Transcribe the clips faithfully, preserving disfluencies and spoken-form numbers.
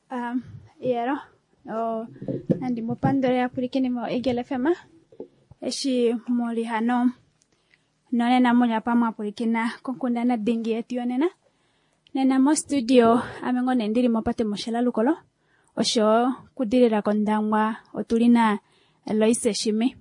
Um, yero o nandi mupandole ya pulikini mo Eagle F M eshi muli hano none na muli hapa mwa pulikina konkunda na dingi yetu yonena nena mo studio amengo nendiri mopate moshela lukolo osho kudirira kondangwa otulina Eloise Shime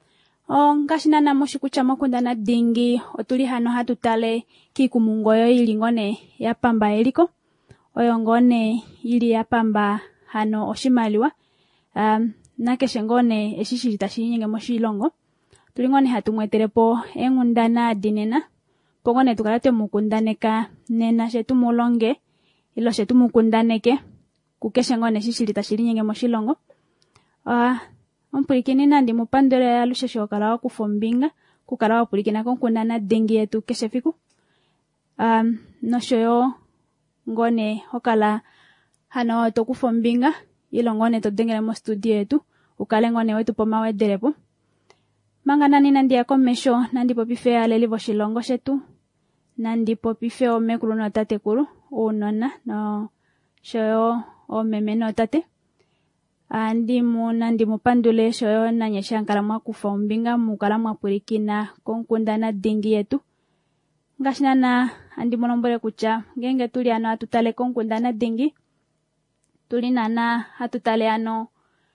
o ngashina na moshikucha mokunda na dingi otuli hano hatutale kikumungoyo ilingone ya pamba eliko oyo ngone ili yapamba hano oshimaliwa um nakeshe ngone eshishirita shinyenge moshilongo tulingone hatumwetelepo engundana dinena pogone tukalate mukundaneka nena shetu mulonge ilo shetu mukundaneke kukeshe ngone eshishirita shinyenge moshilongo ah ompulikini nandi mupandole ya lusheshe okala wa kufombinga kukala wa pulikina konkundana dingi yetu keshe fiku um noshoyo ngone hokala hano tokufombinga ilo ngone todengele mo studio yetu ukale ngone wetu pomawedelepo manga nani nandi yakomesho nandi popife aleli voshilongo shetu nandi popife omekulu no tatekulu unona no shoyo omeme no tate andi mu nandi mupandule shoyo nanyesha nkala mwa kufombinga mukala mwa pulikina konkundana dingi yetu ngashinana andi monombole kucha ngenge tuli ano atutale konkundana dingi tuli nana hatutale ano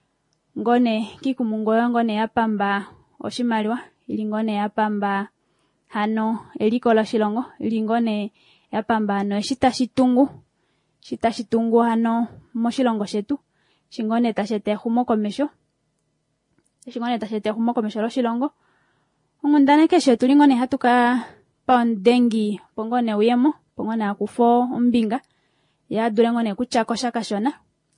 ngone kikumungoyo ngone yapamba oshimaliwa ili ngone yapamba hano eliko la shilongo ili ngone yapamba hano eshita shitungu shita shitungu hano moshilongo shetu shingone tashete humo komesho shingone tashete humo komesho lo shilongo ngundane kesho tuli ngone hatuka paondengi pongone uyemo pongone akufo ombinga ya dule ngone kuchako shakashona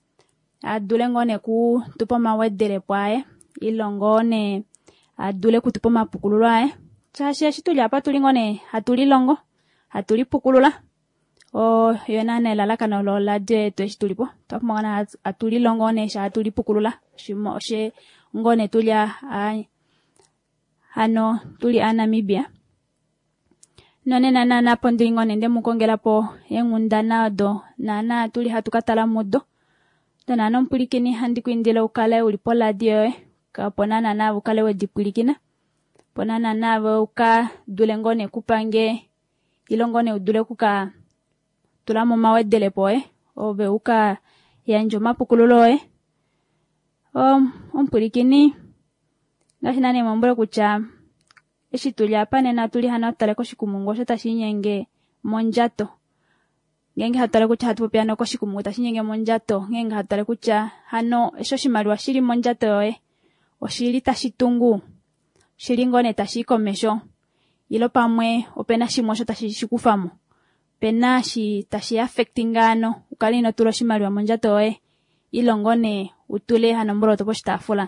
adule ngone ku tupo mawedele pwae ilongone adule kutupo mapukululae chashe shituli apa tuli ngone hatuli longo hatuli pukulula o yona ne lalaka no lola de to shitulipo top mwana atuli longo ne sha atuli pukulula shimo she ngone tulia hano tuli Namibia none nana na pondingo nende mukongela po engundana do nana tuli hatukatala mudo dona non pulikini handi kuindile ukale ulipola dio kaponana na ukale we dipulikina ponana na uka dulengone kupange ilongone udule kuka tulamo mawedele poe obe uka yanjo mapukululoe um ompulikini ngashinane mambole kucha eshi tuli apa nena tuli hana tale ko shikumungo shota shinyenge monjato ngenge hatale kucha hatupopiano ko shikumungo tashinyenge monjato ngenge hatale kucha hano esho shimaliwa shiri monjato yoe oshiri tashitungu shiri ngone tashikomesho ilo pamwe opena shimwe shota shikufamo pena shi tashi affectingano ukali no tulo shimaliwa monjato yoe ilo ngone utule hano mboroto po shitafula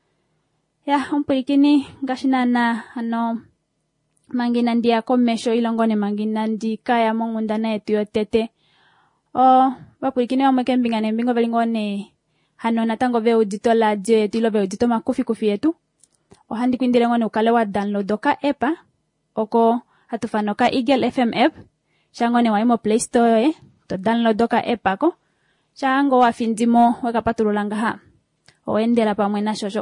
ya ompulikini ngashinana hano mangina ndia komesho ilongone mangina ndika ya mongundana yetu yotete o bapulikini wa mwekembinga nembingo velingone hano natango ve udito la je tilo ve udito makufi kufi yetu o handi kwindile ngone ukale wa download ka epa oko hatufano ka Eagle F M app shangone wa imo Play Store e to download ka epa ko chango wa findimo weka patululanga ha o endela pamwe na shosho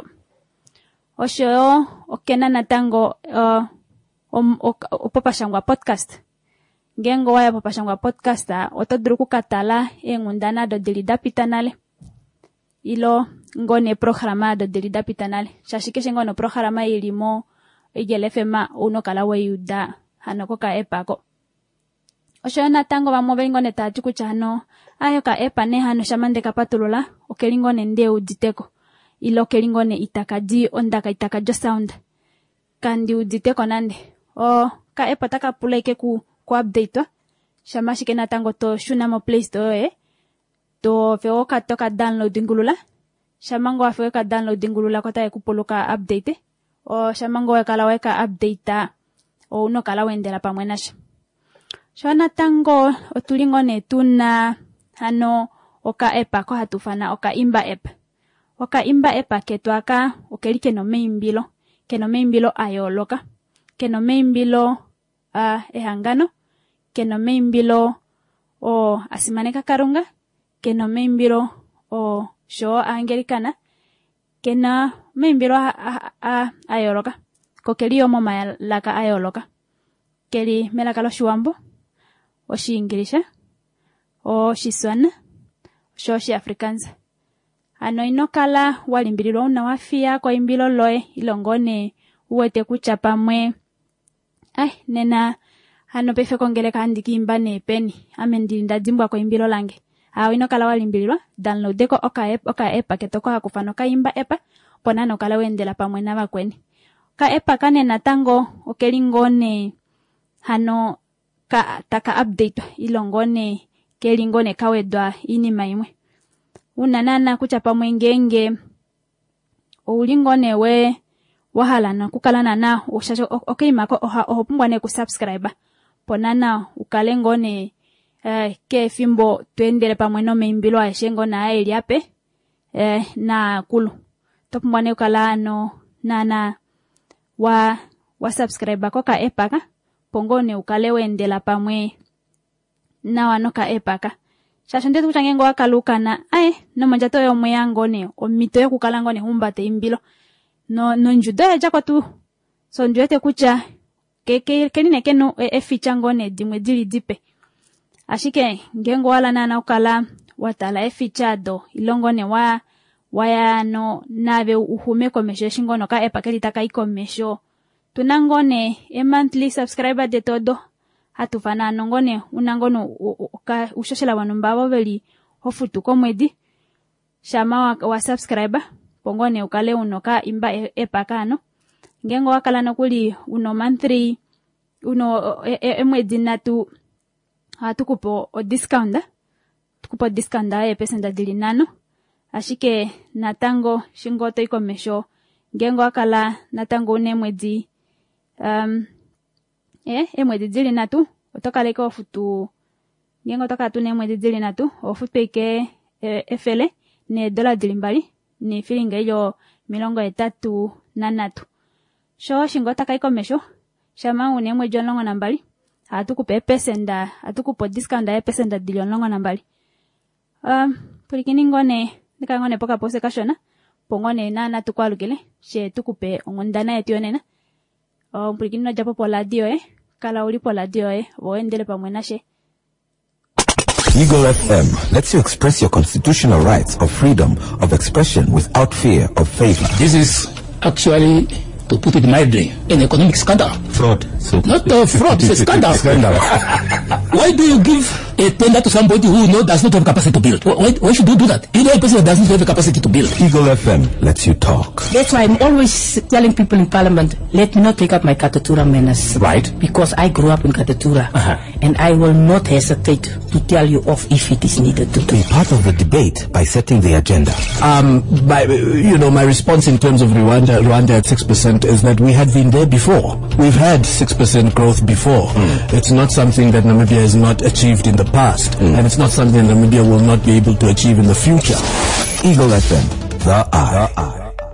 osho okena natango uh, um, opopashangwa podcast ngengo waya popashangwa podcast otodruku katala engundana do delida pitanale ilo ngone programa do delida pitanale shashikeshe ngono programa ilimo Eagle F M uno kala weyuda hanoko ka epako osho natango bamwe ngone tatu kuchano ayo ka epa ne hano shamande kapatulula okelingone nde uditeko ilo kelingone itakaji ondaka itakajo sound kandi uditeko nande o ka epa taka puleke ku ku update shamashi kena tango to shuna mo Play Store e to feo ka toka download ngulula shamango afeo ka download ngulula kota e kupuluka update o shamango e kala weka update o uno kala wendela pamwe nasha shona tango otulingone tuna hano oka epa ko hatufana oka imba app oka imba epa ketu aka okeli keno meimbilo keno meimbilo ayoloka keno meimbilo uh, ehangano keno meimbilo o asimaneka karunga keno membiro o show angelikana kena membiro a, a, a ayoloka ko keli omo malaka ayoloka keli melaka lo shuambo o shi Inglisha o Shiswana sho shi Afrikaans ano inokala walimbililo una wafia kwa imbilo loe ilongone uwete kuchapa mwe ai nena ano pefe kongeleka andiki imbane peni amendilinda dzimbwa kwa imbilo lange awo inokala walimbililwa download ko oka app oka app ketoko hakufano ka imba app pona nokala wendela pamwe na bakweni ka app kane natango okelingone hano ka taka update ilongone kelingone kawedwa inima imwe unanana kuchapa mwengenge ulingone we wahalana kukalana na ushasho okimako oha opumbwane ku subscribe ponana ukalengone eh ke fimbo twendele pamwe no membilo ashengo na eli ape eh na kulu topumbwane ukalano nana wa wa subscribe ko ka epaka pongone ukale wendela pamwe na wanoka epaka shasho ndetu kuchangengo akalukana ai no manjato yo muyangone omito yo kukalangone humbate imbilo no no njudo ya jako tu so ndwete kucha ke ke kenine keno e, e fichangone dimwe dili dipe ashike ngengo wala nana ukala watala e fichado ilongone wa waya no nave uhume komesho shingono ka epakeli taka ikomesho tunangone e monthly subscriber de todo hatufana nongone unangono ka ushoshela wanumbabo beli hofutu komwedi shama wa, wa subscriber pongone ukale unoka imba e, epakano ngengo wakala nokuli uno monthly uno e, e, emwedi natu hatukupo o discount tukupo discount e pesenda dilinano ashike natango shingoto ikomesho ngengo wakala natango une mwedi um eh emwedi dili natu otokale ko futu ngengo toka tune mwedi dili natu ofupeke e, efele ne dola dilimbali ni filinga yo milongo etatu na natu sho shingota kai komesho shama une mwejo longo nambali hatukupe pesenda hatukupo discount ya pesenda dilion longo nambali um pulikini ngone nikangone poka pose kashona pongone na natu kwalukele she tukupe ongondana yetionena o pulikini no japo pola dio eh kala uli pola dio eh woendele pamwe nashe. Eagle F M lets you express your constitutional rights of freedom of expression without fear of favor. This is actually, to put it mildly, an economic scandal. Fraud. So not uh, fraud, it's a scandal. Scandal. Why do you give a tender to somebody who knows does not have capacity to build? Why, why should you do that? You know a person that doesn't have the capacity to build. Eagle F M lets you talk. That's why I'm always telling people in Parliament, let me not take up my Katatura menace. Right. Because I grew up in Katatura. Uh-huh. And I will not hesitate to tell you off if it is needed to do. Be part of the debate by setting the agenda. Um, by, you know, my response in terms of Rwanda, Rwanda at six percent is that we had been there before. We've had six percent growth before. Mm. It's not something that Namibia has not achieved in the past. Mm. And it's not something Namibia will not be able to achieve in the future. Eagle F M, the eye. The eye.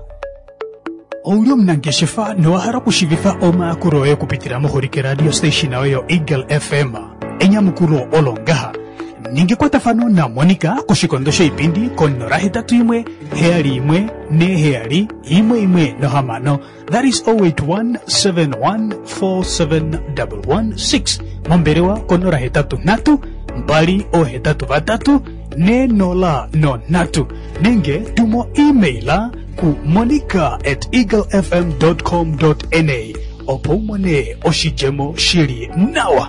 Oulio mnangeshifa noahara kushivifa oma kuroe kupitira mohorike radio station ayo Eagle F M enya mukuro olongaha ninge kwa tafano na Monica kushikondosha ipindi konora hitatu imwe heari imwe ne heari imwe imwe no hamano that is zero eight one seven one four seven one one six momberewa konora hitatu natu mbali o hitatu batatu ne nola no natu ninge tumo emaila ku monica at eaglefm dot com dot n a opomone oshijemo shiri nawa.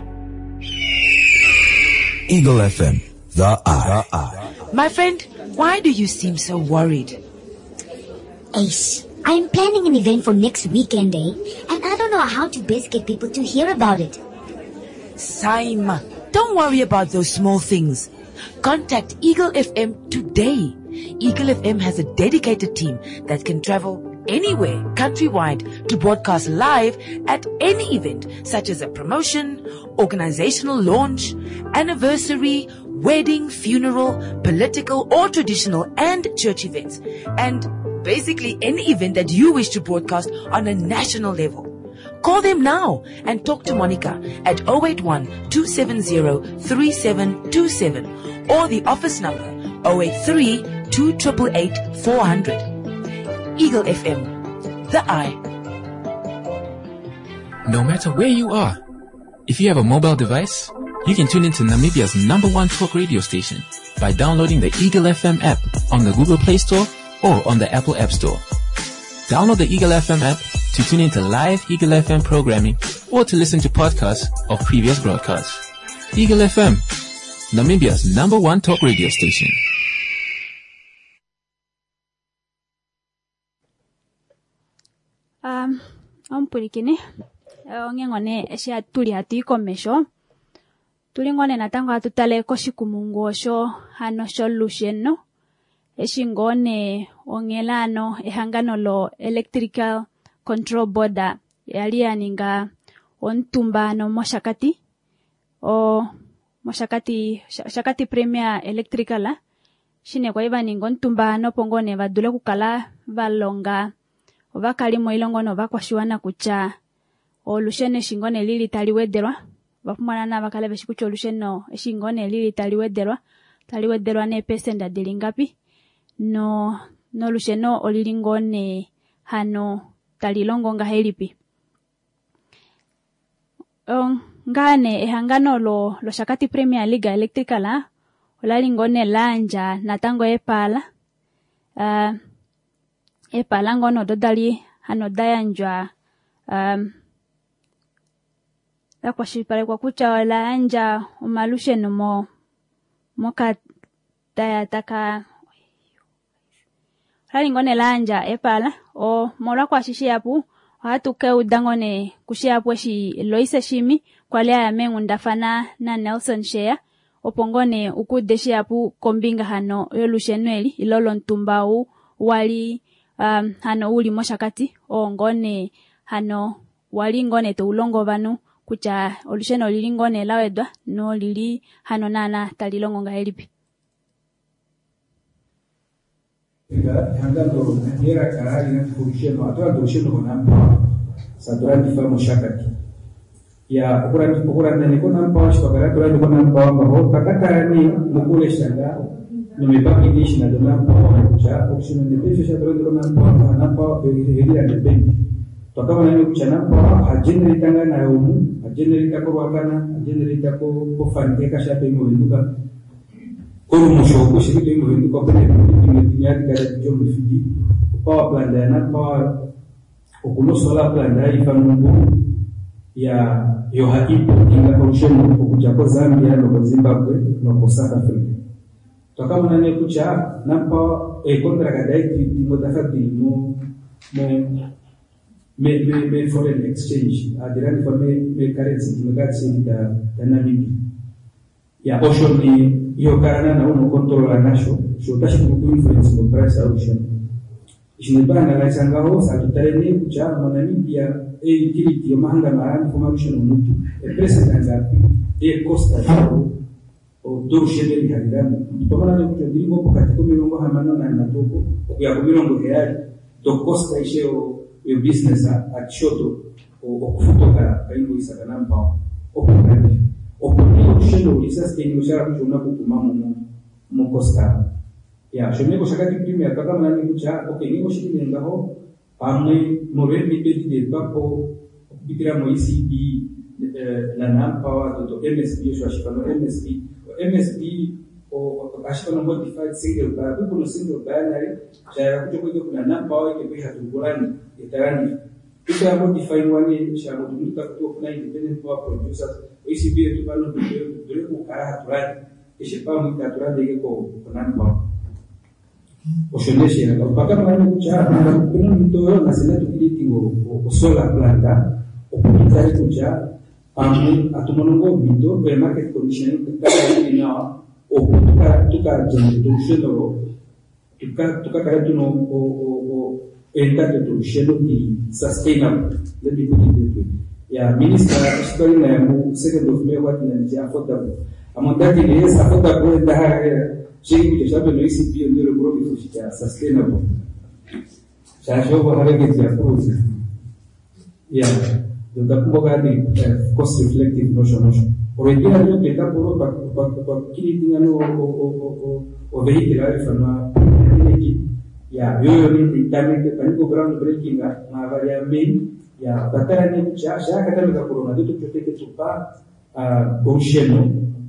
Eagle F M, the eye. My friend, why do you seem so worried? Ace, I'm planning an event for next weekend, eh? And I don't know how to best get people to hear about it. Saima, don't worry about those small things. Contact Eagle F M today. Eagle F M has a dedicated team that can travel anywhere countrywide to broadcast live at any event, such as a promotion, organizational launch, anniversary, wedding, funeral, political or traditional and church events, and basically any event that you wish to broadcast on a national level. Call them now and talk to Monica at zero eight one two seven zero three seven two seven or the office number zero eight three, two eight eight, four hundred. Eagle F M, the eye. No matter where you are, if you have a mobile device, you can tune into Namibia's number one talk radio station by downloading the Eagle F M app on the Google Play Store or on the Apple App Store. Download the Eagle F M app to tune into live Eagle F M programming or to listen to podcasts of previous broadcasts. Eagle F M, Namibia's number one talk radio station. Um, ompurikini ongengone esha tuli hatu ikomesho tuli ngone natango hatutale koshikumungu osho hano solution eshingone ongelano ehangano lo electrical control board yali yaninga ontumbano moshakati o moshakati shakati premier electrical shine kwa iva ningo ontumbano pongone vadule kukala valonga ovakali moilongono vakwashiwana kucha olushene shingone lili taliwederwa vapumana na vakale veshikucho olusheno shingone lili taliwederwa taliwederwa ne pesenda dilingapi no no lusheno olilingone hano talilongo nga helipi on ngane ehangano lo lo Shakati Premier League Electrical olalingone lanja natango epala uh, epala ngono dodali hano dayanjwa um kwa shipale kwa kucha wala anja umalusheno mo moka daya taka halingone lanja epala o mola kwa shishi yapu hatuke udangone kushiapu shi Loise Shimi kwa lea ya mengu ndafana na Nelson Shea opongone ukudeshi yapu kombinga hano yolushenweli ilolo ntumbau wali um, hano uli moshakati o ngone hano wali ngone to ulongo vanu kucha olusheno lilingone lawedwa no lili hano nana talilongo nga helipi hangando era karari na kusheno atoa kusheno konampa sadura difamo shakati ya ukura ukura ndani kona mpa shikara dura kona mpa mbaho takata ni mukule shanga nimebaki dishi na dona mpa kucha kusheno ndepesha shadura kona mpa na mpa hili ya ndepeni tukama nani kuchana mpa hajendri tanga na yomu hajendri tako wakana hajendri tako kufanya kashape mwenduka Kuru musho kushiri tu muhindu kwa kwenye kimetimia kaya jomu fidi power plant na power okuno solar plant ifa mungu ya yo hakipo kinga corruption okuja Zambia no Zimbabwe no South Africa tukama nane kucha napa e contract dai timotafati mo mo me me me foreign exchange adirani kwa me me currency kimekati da Namibia ya ocean ni iyo karana na uno controla nasho shotashi ku influence no price auction ishinibana na sangaho sa tutarene kucha Namibia e utility yo mahanga marani kwa auction mutu e pesa tangapi e costa yao o do shede ligandani tokana na kucho dingo pokati ko milongo hamano na natoko ya milongo real to costa isheo yo business at shoto o kufutoka kaingo isakana mpa o kokani Oponiyo kushendo ulisasa tenyo shara kuchona kukumamu mu mu costa ya shomeko Shakati Premier kaka mnani kucha okay niko shiki ngaho pamwe morendi beti de papo bikira mo E C B la nampa to M S B sho ashikano M S B M S B o ashikano modified single bar kuno single binary cha kuchoko kuna nampa wake kwa hatugulani itarani Ika modify wani cha kutumika kutoka na independent power producers E C B tu balo dole ku kara haturani ishipa mu haturani yake ko kunamba oshoneshe na mpaka mwana kucha na kuna mtoyo na sina tukiliti ngo solar plant opitari kucha amu atumonongo mito be market condition kaka ina okutuka tuka generation tuka tuka kara tuno o o enta de shelo di sustainable let me put it that way ya minister story na mu second of May what na ya affordable amondati ni yes affordable da shiri kuchashabe no E C B ndio bro bifushia sustainable shasho kwa hareke ya cruise ya ndio kumboga ni cost reflective notion notion Oretira ndio kenda poro pa pa pa kili tingano o o o o vehicular fana energy ya yoyo ni tamike paniko ground breaking na varia main ya batara ni cha cha kata meka corona ndio tutoteke tupa oceano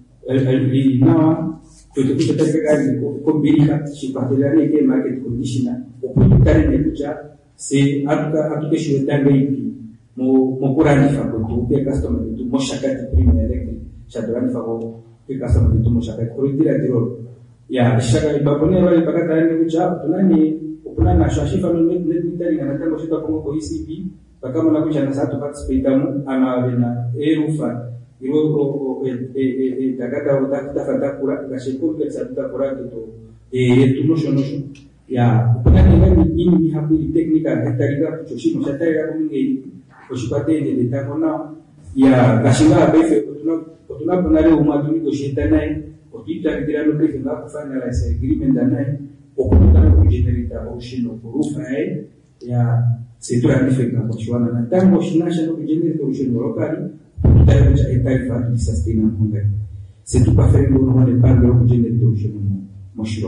el nawa tutoteke tutoteke gari kombika shipatelani ke market conditioner okutare ni cha se atuka atuke shwetanga ipi mo mo kurani fa ko ke customer tu mo shakati prime electric shadurani fa ko ke customer tu mo shakati oretira tiro ya shaka ibabone wale pakata ni cha tunani kuna na shashifa ni ndani na tango shika kwa ko E C B kama na kuja na satu participate mu ana bena erufa iwo ko e e e takata utakata fata kura gashipo ke satu kura to e tuno shono ya kuna ni ini hapo technical hatarika kuchoshimo shatari hapo mingi kushipate ni tango na ya gashinga befe tuna tuna kunale umaduni ko shetana okita ndirano befe na kufanya la agreement naye okutana kujenerita oshino kurufa eh ya setura nifeka kwa shwana na tango shinasha no kujenerita oshino lokali tayari cha etaifa ni sustain kunga c'est tout pas faire no ne parle ko kujenerita oshino moshiro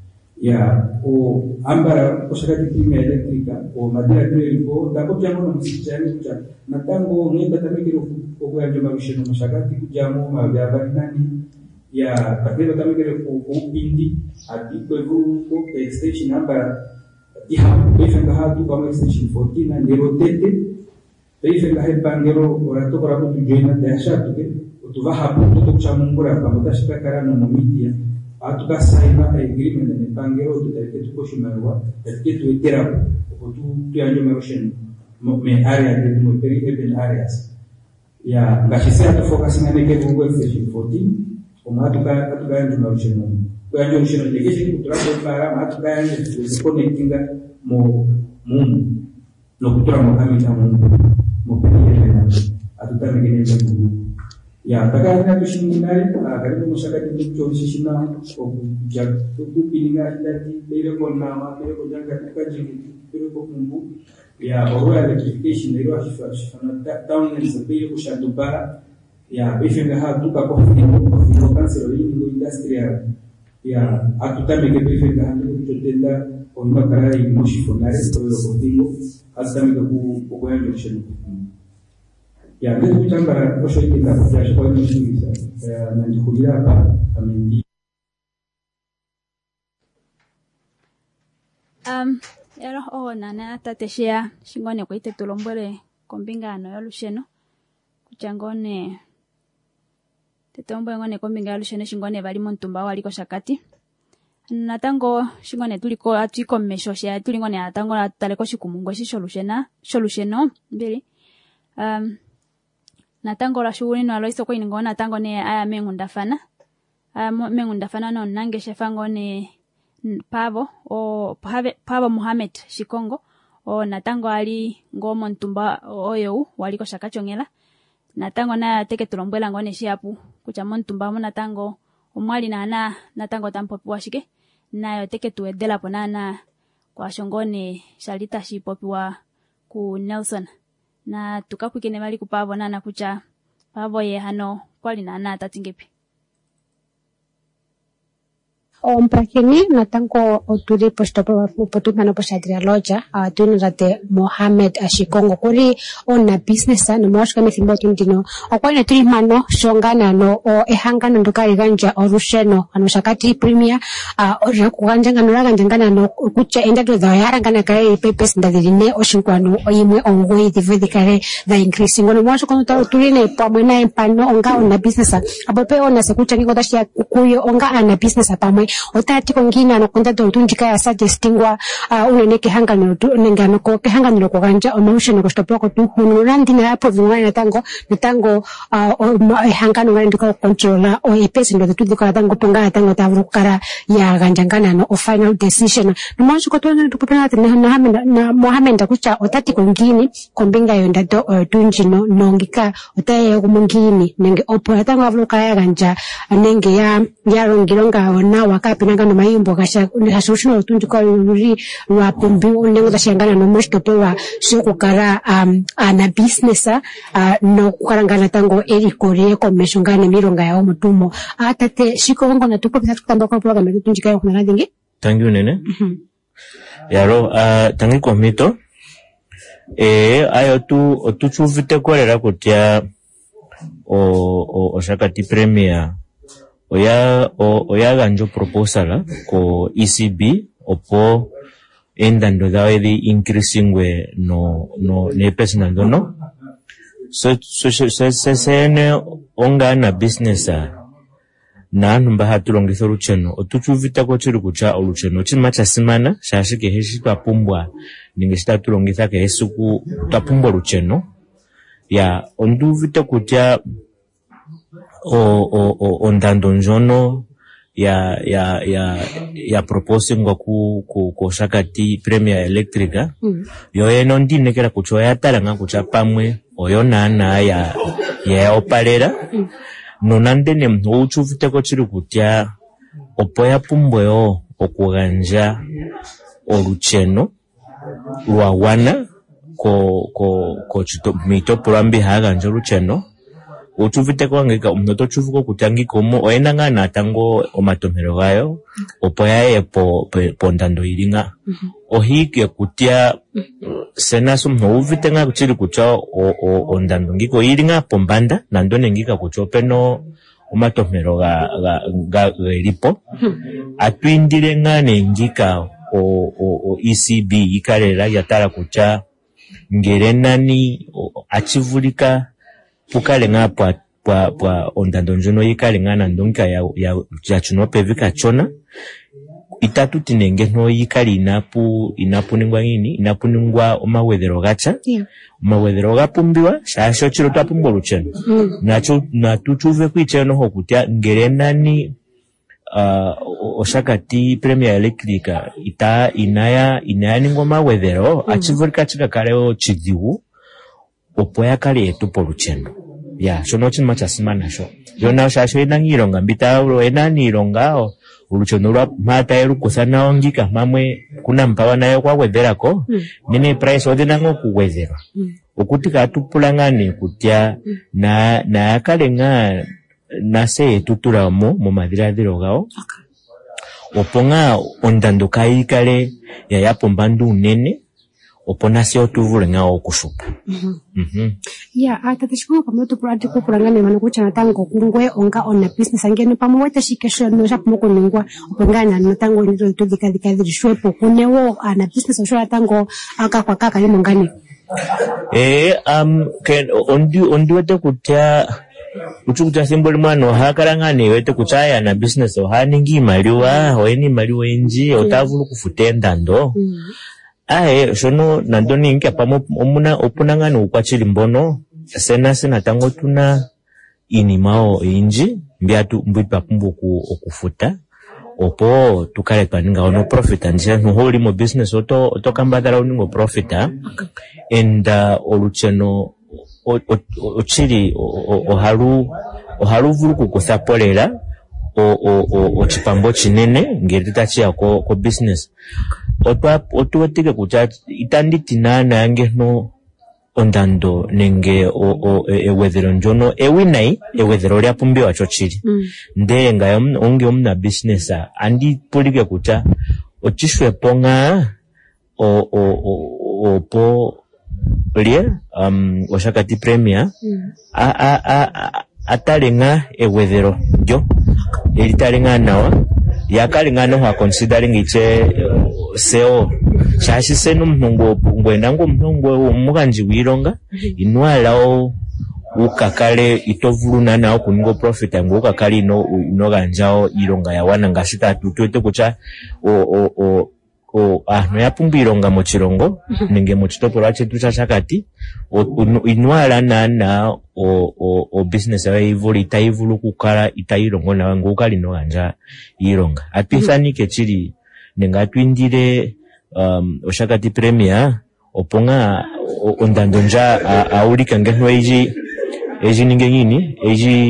ya o ambara ko shaka tipime elektrika o madira tripo ndako jambo na msichani kuja na tango ngenda tamekero ko kwa njoma oshino mashakati kujamo mabya nani ya katero tamekero ko upindi adiko evu ko extension number ya befenga hatu kama extension fourteen na ndero tete befenga hepangero orato kwa kutu joina dasha tuke utuva hapo tuto chamungura kama tashika karano mu media atuka saina agreement ne pangero tutarike tuko shimarwa tatike tuetera ko tu tuyanjo meroshen me area de mo peri urban areas ya ngashise atu focusing ne ke Google extension fourteen o matuka atuka yanjo meroshen kwa hiyo mshino legation kutoka para matu gani connecting mo mumu no kutoka mo kamita mumu mo pia atutana ngine ndio ya takana tushinginari karibu mshakati mcho shishina ko ja kupininga ndati ile kwa nama ile kwa janga kaji ile kwa kumbu ya oral electrification ile wa shifana down in the bay kushadubara ya bifenga ha duka kwa kwa cancel ile industrial ya atutameke prefect handi kutotenda omba karai moshi fonare todo contigo atutameke ku kugoya junction ya ndio kutambara osho ikinda ya kwa nini ya na ndikugira hapa amendi um yaro ona na tateshia shingone kwa ite tulombore kombingano ya lusheno kuchangone tetombo ngone kombinga lusheno shingone bali montumba waliko shakati natango shingone tuliko atiko meshosha tulingone atango ataleko shikumungo shi solution solution mbili um natango la shughuli no aloiso ko ingona tango ne aya mengunda fana aya mengunda fana no nange shefango ne pavo o pave pavo Mohamed Shikongo o natango ali ngomo ntumba oyo waliko shakachongela natango na teke tulombwela ngone shiapu kucha montumba mona tango omwali nana natango tampopi washike nayo teke tuedela ponana kwa shongone shalita shipopi wa ku Nelson na tukapukene mali kupavo nana kucha pavo ye hano kwali nana tatingepi o mprakini natango oturi posto potu mano posadria loja atuni rate Mohamed Shikongo kuri ona business na moshka mithimbo tindino okwani turi mano shongana no o ehangana ndukari ganja orusheno anoshakati premier ora kuganja ngana ngana no kucha enda to dayara ngana kare pepes ndadirine oshinkwano oyimwe ongwe divedikare the increasing ono mosho kono turi ne pamwe na empano onga ona business apope ona sekucha niko tashia kuyo onga ana business pamwe otati kongina no konta to tunjika ya suggestingwa uneneke hangano nengano ko hangano ko ganja emotion ko stop ko tu hunurandi na hapo vingwana tango tango hangano ngani ko controller o epesi ndo tu ko tango tunga tango tavukara ya ganjangana no final decision no manje ko tona tupana na na Mohamed kucha otati kongini kombinga yonda do tunjino nongika otaye kumungini nenge opora tango avuka ya ganja nenge ya ya rongironga na kapinanga no mayimbo kasha hashushino rutunduka ruri rwapumbi unengo dashangana no mshtopewa sio kukara um, ana business uh, no kukarangana tango erikore komeshongane mironga ya omutumo atate shiko wango na tupo bisa tukutamba kwa program rutunjika yo kuna nadingi tangi unene mm-hmm. Yaro uh, tangi kwa mito e ayo tu otuchuvite kolera kutia o o Oshakati Premier oya o oya ganjo proposal ko E C B opo endando dawe di increasing we no no ne personal no so so so so sene onga na business na numba hatulongisa lucheno otuchuvita ko chiri kucha olucheno chimacha simana shashike heshi twapumbwa ninge shitatulongisa ke hesuku twapumbwa lucheno ya onduvita kutia o o o ondando njono ya ya ya ya proposing ku ku ku Oshakati Premier Electrica mm. yo eno ndinekera kucho yatalanga kucha pamwe oyo nana ya ya opalera mm. nonande ne mchuvite ko chiri kutia opo yapumbweyo okuganja olucheno lwawana ko ko ko chito mito purambi haganja olucheno uchuvite ko ngeka umnoto chuvuko kutangi komo oenanga na tango omatomero gayo opo yae po pondando iringa mm-hmm. ohike kutia senaso mnovite nga kuchiri kucha o, o ondando ngiko iringa pombanda nando nengika kuchopeno omatomero ga ga, ga, ga lipo mm-hmm. atwindire nga nengika o, o, o E C B ikarera yatara kucha ngerenani achivulika pukale nga pa pa pa ondando njono yikale nga na ndonka ya ya ya chuno pevika chona itatu tinenge no yikali inapu inapuningwa ngini inapuningwa omawedero gacha yeah. Omawedero gapumbiwa shasho chiro tapumbwa lucheno mm. nacho natuchuve kwicheno ho kutia ngerenani uh, Oshakati Premier Electrica ita inaya inaya ningwa mawedero mm. achivulika chika kaleo chidiwu opo yakali etupo lucheno ya shono chima cha simana sho yona shasho ina ngironga mbitawulo ena nironga ulucheno lwa mata eru kusana ongika mamwe kuna mpawa nayo kwa wedherako mm. nene price odinango kuwedherwa mm. okutika atupulangane kutia mm. na na yakale nga nase tutulamo mu madhiradhiro gao okay. Oponga ondando kayikale ya yapombandu nene opona sio tuvule nga okushupa mhm mhm ya atatishiko kama to project ko kurangane mano kucha natango kungwe onga on business angene pamwe tashikesho no japo ko ningwa opongana natango ndiro tudika dikadiri shwepo kunewo ana business osho tango aka kwa kaka limo ngani eh um ken ondi ondi wete kutya uchukuta symbol mwana hakarangane wete kuchaya na business ohaningi maliwa hoeni maliwa inji otavulu kufutenda ndo mm. Ae shono nandoni nkia pamo omuna opunangana ukwachili mbono sena sena tango tuna inimao inji mbiatu mbwipa pumbu ku okufuta opo tukale paninga ono profit anjia nuholi mo business oto oto kambadala uningo profita and uh, olucheno ochili ohalu ohalu vulu kukuthapolera o o o chipambo chinene ngirita chia ko ko business otwa otwetike kucha itanditi nana yange no ondando nenge o o ewedhero njono ewinai ewedhero lya pumbi wacho chili mm. ndenga onge omna business andi polike kucha ochishwe ponga o o o po lie um Oshakati Premier mm. a a a atalenga ewedhero jo elitalenga nawa yakalenga no ha considering iche uh, seo shashi senu mnungo ngwenda ngo mnungo umukanji wironga inwalao ukakale itovuluna nao kuningo profit ngo ukakale ino ino ganjao ironga ya wana ngashita tutwete kucha o o o o ah no yapumbironga mu chirongo ninge mu chitopolo chetu cha Shakati inwala na na o o o business ya ivuli taivulu kukala itairongo na ngo ukali no ganja ironga atwisanike chiri ninga twindire um Oshakati Premier oponga ondando nja aulika ngeno eji eji ninge ngini eji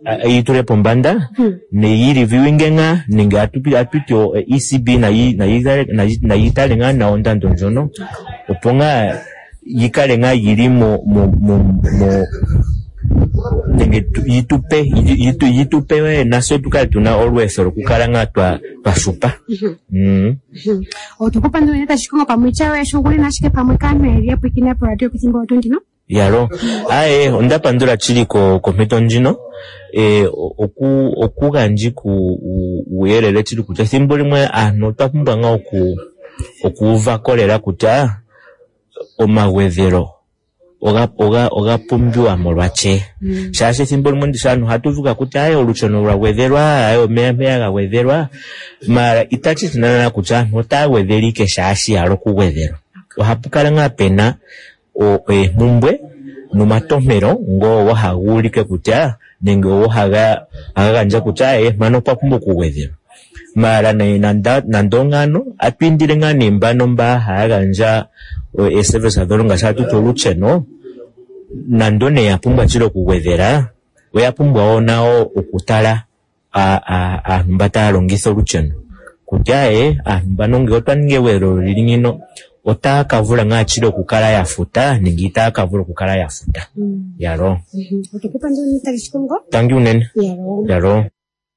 ayitule pombanda ne yi reviewing nga ninga atupi atupyo E C B na yi na yi na yitale nga na ondando njono oponga yikale nga yiri mo mo mo mo nenge yitupe yitu yitupe we naso tukale tuna always okukala nga twa twasupa mm otukupa ndo Shikongo pamwe chawe shughuli nashike pamwe kanwe ya pwikina po radio Kisimbo twenty no yalo ae onda pandura chili ko kompeto njino e oku okuganji ku uyelele chili kucha simboli mwe ano tapumba nga oku okuva kolera kuta omawedhero oga oga oga pumbiwa molwache mm. Shashe simboli mwe ndishano hatuvuka kuta ayo oluchono lwa wedherwa ayo mea ga wedherwa mara itachi tinana kucha nota wedherike shashi alo ku wedhero ohapukala nga pena o e mumbwe no matomero ngo wahagulike kutya nenge wahaga aganja kutya e mano papumbo kuwedhero mara na nanda nandongano atwindire ngani mbano mba haganja e service adolonga shatu tolucheno nandone yapumba chiro kuwedhera we yapumba onao okutala a a a mbata longitho lucheno kutya e a mbano ngotwange wero lilingino ota kavula nga chilo kukala yafuta ningita kavula kukala yafuta mm. Yaro mhm otukupa ndo nita Shikongo tangi unene yaro yaro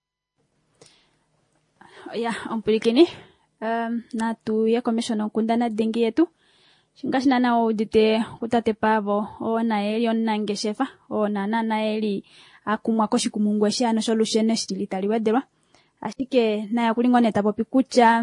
ya ompulikini um na tu ya commission kundana dengi yetu shingashina na audite kutate pavo ona eli onna ngeshefa ona nana eli akumwa ko shikumungwe shano solution shilitali wedelwa ashike na yakulingone tapo pikucha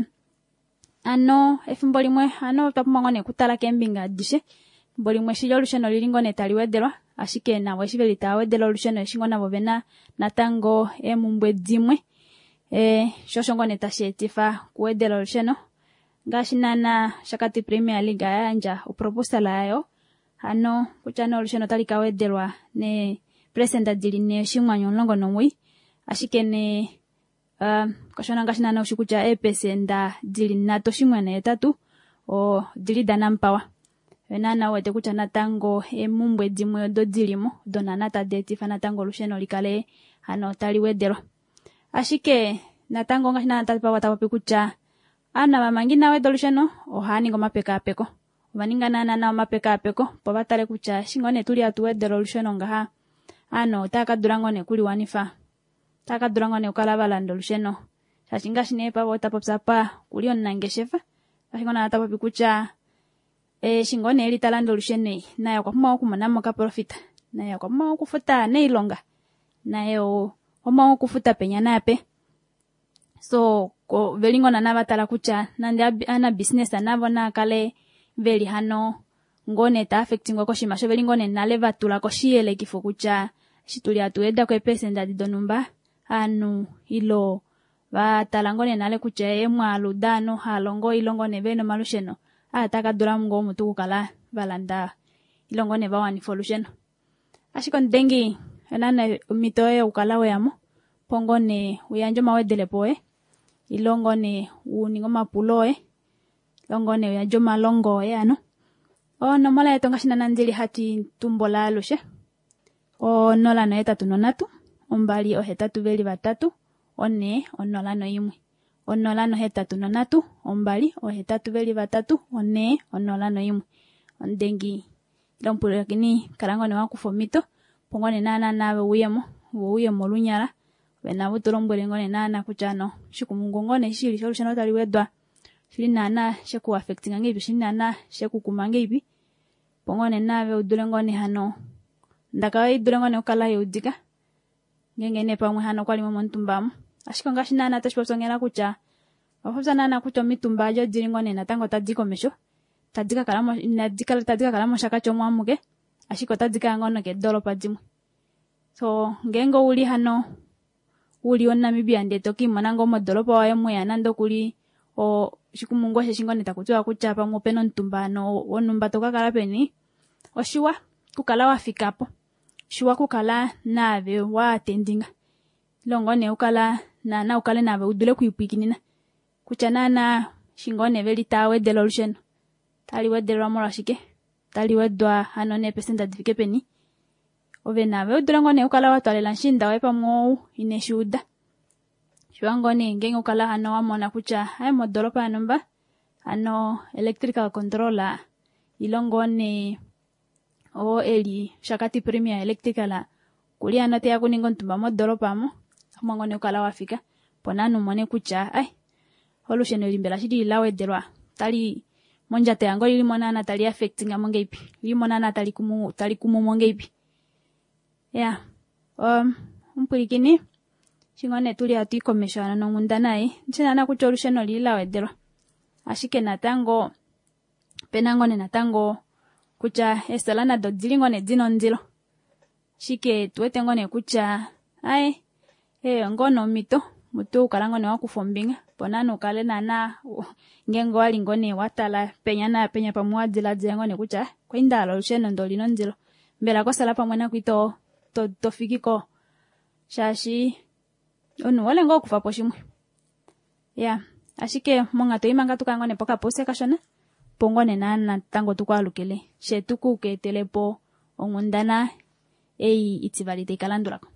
ano efimbo limwe ano tapumangone kutala kembinga dishe bolimwe shilo lusheno lilingone taliwedelwa ashike nawe shiveli tawedelo lusheno shingona bobena natango emumbwe dimwe eh shoshongone tashetifa kuwedelo lusheno ngashinana shakati Premier League yanja uproposal ayo ano kuchano lusheno talikawedelwa ne president diline shimwanyo longo nomwi ashike ne Uh, kashona ngashina na ushikucha epesenda dili nato shimwana etatu o dili danampawa enana wete kucha natango emumbwe dimwe do dilimo donana ta deti fana tango lusheno likale ano taliwedero ashike natango ngashina natapa watapapi kucha ana bamangina wedo lusheno ohani ngoma peka peko baninga nana na mapeka apeko po batale kucha shingone tuli atuwedero lusheno ngaha ano taka durangone kuli wanifa taka durangone ukalabala ndo lusheno shashinga shinepa bota popsapa kulion nangeshefa shingona atapa pikucha e shingone eli talando lushene nayo kwa mwa kumana ka profita nayo kwa mwa kufuta neilonga nayo oma kufuta penya nape so ko velingona nabatala kucha nandi ana business anabona kale veli hano ngone ta affecting ko shimasho velingone naleva tula ko shiele kifukucha shituli atueda ko pesa ndadi donumba anu ilo ba talangone nale kucha emwa ludano halongo ilongone beno malusheno ataka dura ngo mutu kala balanda ilongone ba wani solution ashikon dengi enana mitoe ukalawe yamo pongone uyanjo mawedele poe ilongone uningo mapuloe longone uyanjo malongo yano o no mala etonga shinana nzili hati tumbola lushe o nola no etatu nonatu ombali o hetatu beli batatu one onola no yimwe onola no hetatu nonatu ombali o hetatu beli batatu one onola no yimwe ondengi lompuro yakini karangone wakufomito pongone nana nawe uyemo uyemo lunyala wena butolombole ngone nana kuchano shikumungongone shili solution tali wedwa shili nana sheku affecting ngibi shili nana sheku kumange ibi pongone nawe udule ngone hano ndaka idule ngone ukala yudika ngengene pamwe hano kwali momontumbamo ashikonga shinana tashipsongela kucha ofza nana kucho mitumba jo dilingone natango tadiko mesho tadika kalamo nadika tadika kalamo shaka chomwamuke ashiko tadika ngono ke dolopa dimwe so ngengo uli hano uli onna mibia ndetoki manango modolopa wae moya nando kuli o shikumungo shingone takutwa kucha pamwe peno ntumbano onumba toka kala peni oshiwa kukala wafikapo shiwa kukala nave wa tendinga longone ukala na na ukale nave udule kuipikinina kuchana na shingone veli tawe delusion tali wedelo mola shike tali wedwa hanone pesenda difike peni ove nave udura ngone ukala watwalela nshinda wepa mwo ineshuda shwangone ngenge ukala hano wamona kucha hai modolopa anomba ano electrical controller ilongone o eli shakati premier electrical kuli ano te yakuningo ntumba modolopa mo mongone ukala wafika ponanu mone kucha ai holusheno limbela shidi lawe delwa tali monja te yango lili monana tali affecting amonge ipi lili monana tali kumu tali kumu monge ipi yeah um umpurikini shingone tuli atu ikomeshana no munda naye nchina kucha holusheno lili lawe delwa ashike natango penangone natango kucha estalana do dilingone dino ndilo shike tuwete ngone kucha ai eh ngono mito mutu kalangone wakufombinga ponano kale nana ngengo walingone watala penya na penya pamwadila dzengone kucha kwindalo lusheno ndolino ndilo mbela kosala pamwana kwito to tofikiko shashi onu wale ngo kufa poshimwe yeah ashike monga to imanga tukangone poka pose kashona pongone nana tango tukwalukele shetuku ketelepo ongundana ei itivalite kalandurako.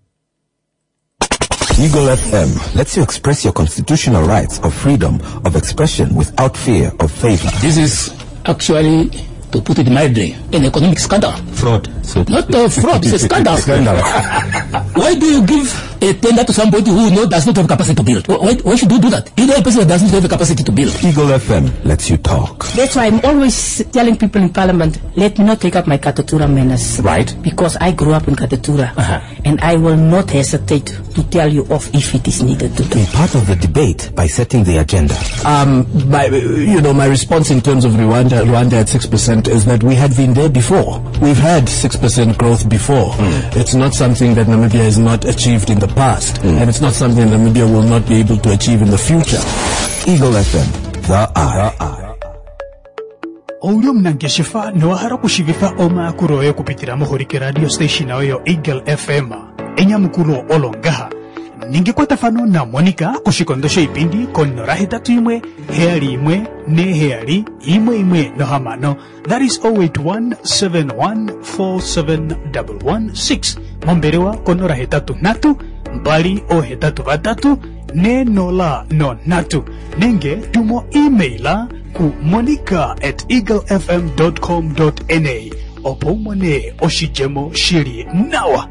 Eagle F M lets you express your constitutional rights of freedom of expression without fear of favor. This is actually, to put it mildly, an economic scandal. Fraud. So Not a fraud, it's a scandal. Scandal. Why do you give a tender to somebody who know does not have capacity to build? Why, why should you do that? You know a person that doesn't have the capacity to build. Eagle F M lets you talk. That's why I'm always telling people in Parliament, let me not take up my Katatura manners. Right. Because I grew up in Katatura. Uh-huh. And I will not hesitate to tell you off if it is needed to do. Be part of the debate by setting the agenda. Um, my, you know, my response in terms of Rwanda, Rwanda at six percent is that we had been there before. We've had six percent growth before. Mm. It's not something that Namibia has not achieved in the past. Mm. And it's not something Namibia will not be able to achieve in the future. Eagle F M, the eye. Oulio mnangeshifa noahara kushivifa oma kuroe kupitira mohorike radio station oyo Eagle F M enya mukuro olongaha ninge kwa tafano na Monica kushikondosha ipindi konora hetatu imwe heali imwe ne heali imwe imwe no hamano. That is zero eight one seven one four seven one one six momberewa konora hetatu natu mbali o hetatu batatu ne nola no natu nenge tumo emaila ku monica at eaglefm dot com dot n a opomone oshijemo shiri nawa.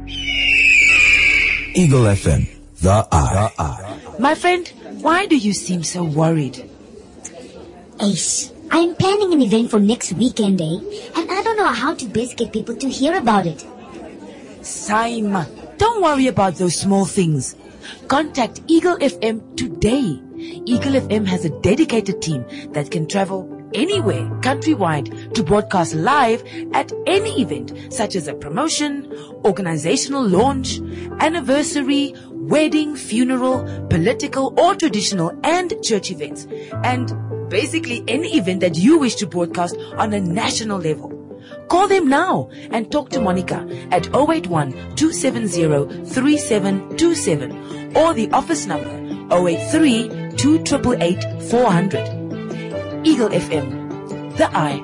Eagle F M, the eye. My friend, why do you seem so worried? Ace, I'm planning an event for next weekend, eh? And I don't know how to best get people to hear about it. Saima, don't worry about those small things. Contact Eagle F M today. Eagle F M has a dedicated team that can travel anywhere countrywide to broadcast live at any event, such as a promotion, organizational launch, anniversary, wedding, funeral, political or traditional and church events, and basically any event that you wish to broadcast on a national level. Call them now and talk to Monica at zero eight one two seven zero three seven two seven or the office number zero eight three two eight eight eight four zero zero. Eagle F M, the eye.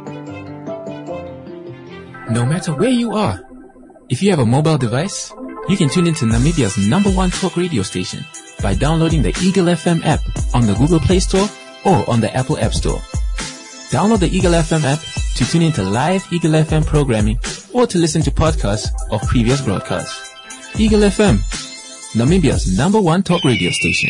No matter where you are, if you have a mobile device, you can tune into Namibia's number one talk radio station by downloading the Eagle F M app on the Google Play Store or on the Apple App Store. Download the Eagle F M app to tune into live Eagle F M programming or to listen to podcasts of previous broadcasts. Eagle F M, Namibia's number one talk radio station.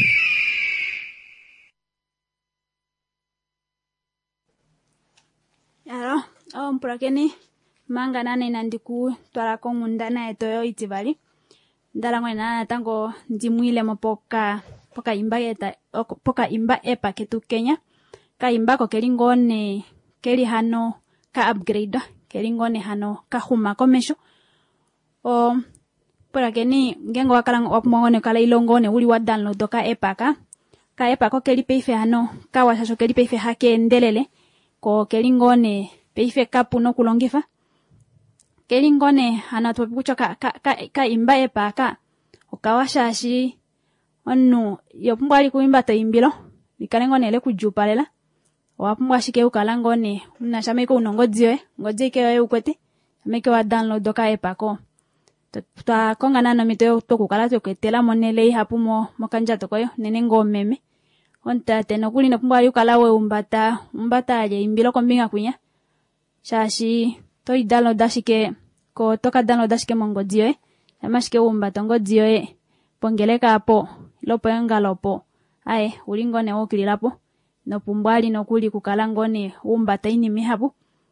Alo, oh mprakeni manga nane nandiku twala ko mundana etoyo itibali. Ndala ngwe nana tango ndimwile mopoka poka imba eta poka imba epa ketu Kenya. Ka imba ko kelingone keli hano ka upgrade kelingone hano ka huma komesho. O prakeni ngengo wakala wapmongone kala ilongone uli wa download ka epa ka. Ka epa ko keli peife hano ka washasho keli peife hake ndelele. Ko kelingone peife kapu no kulongifa kelingone anatopucho ka ka ka, ka imba epa ka okawashashi onu yopumbwali kuimba to imbilo ikalengone ele kujupalela wapumbwa shike ukalangone unashameko unongodziwe ngodzike wewe ukwete ameke wa download ka epa ko twakongana nomito tokukala tweketela monele ihapu mo mokanjato koyo nene ngomeme ontate nokuli nopumbwa ali ukala we umbata umbata aje imbilo kombinga kunya shashi to idalo dashike ko toka dalo dashike mongodzi yoe amashike umbata ngodzi yoe pongeleka apo lopo engalopo aye ulingone wokililapo nopumbwa ali nokuli kukala ngone umbata inimi hapu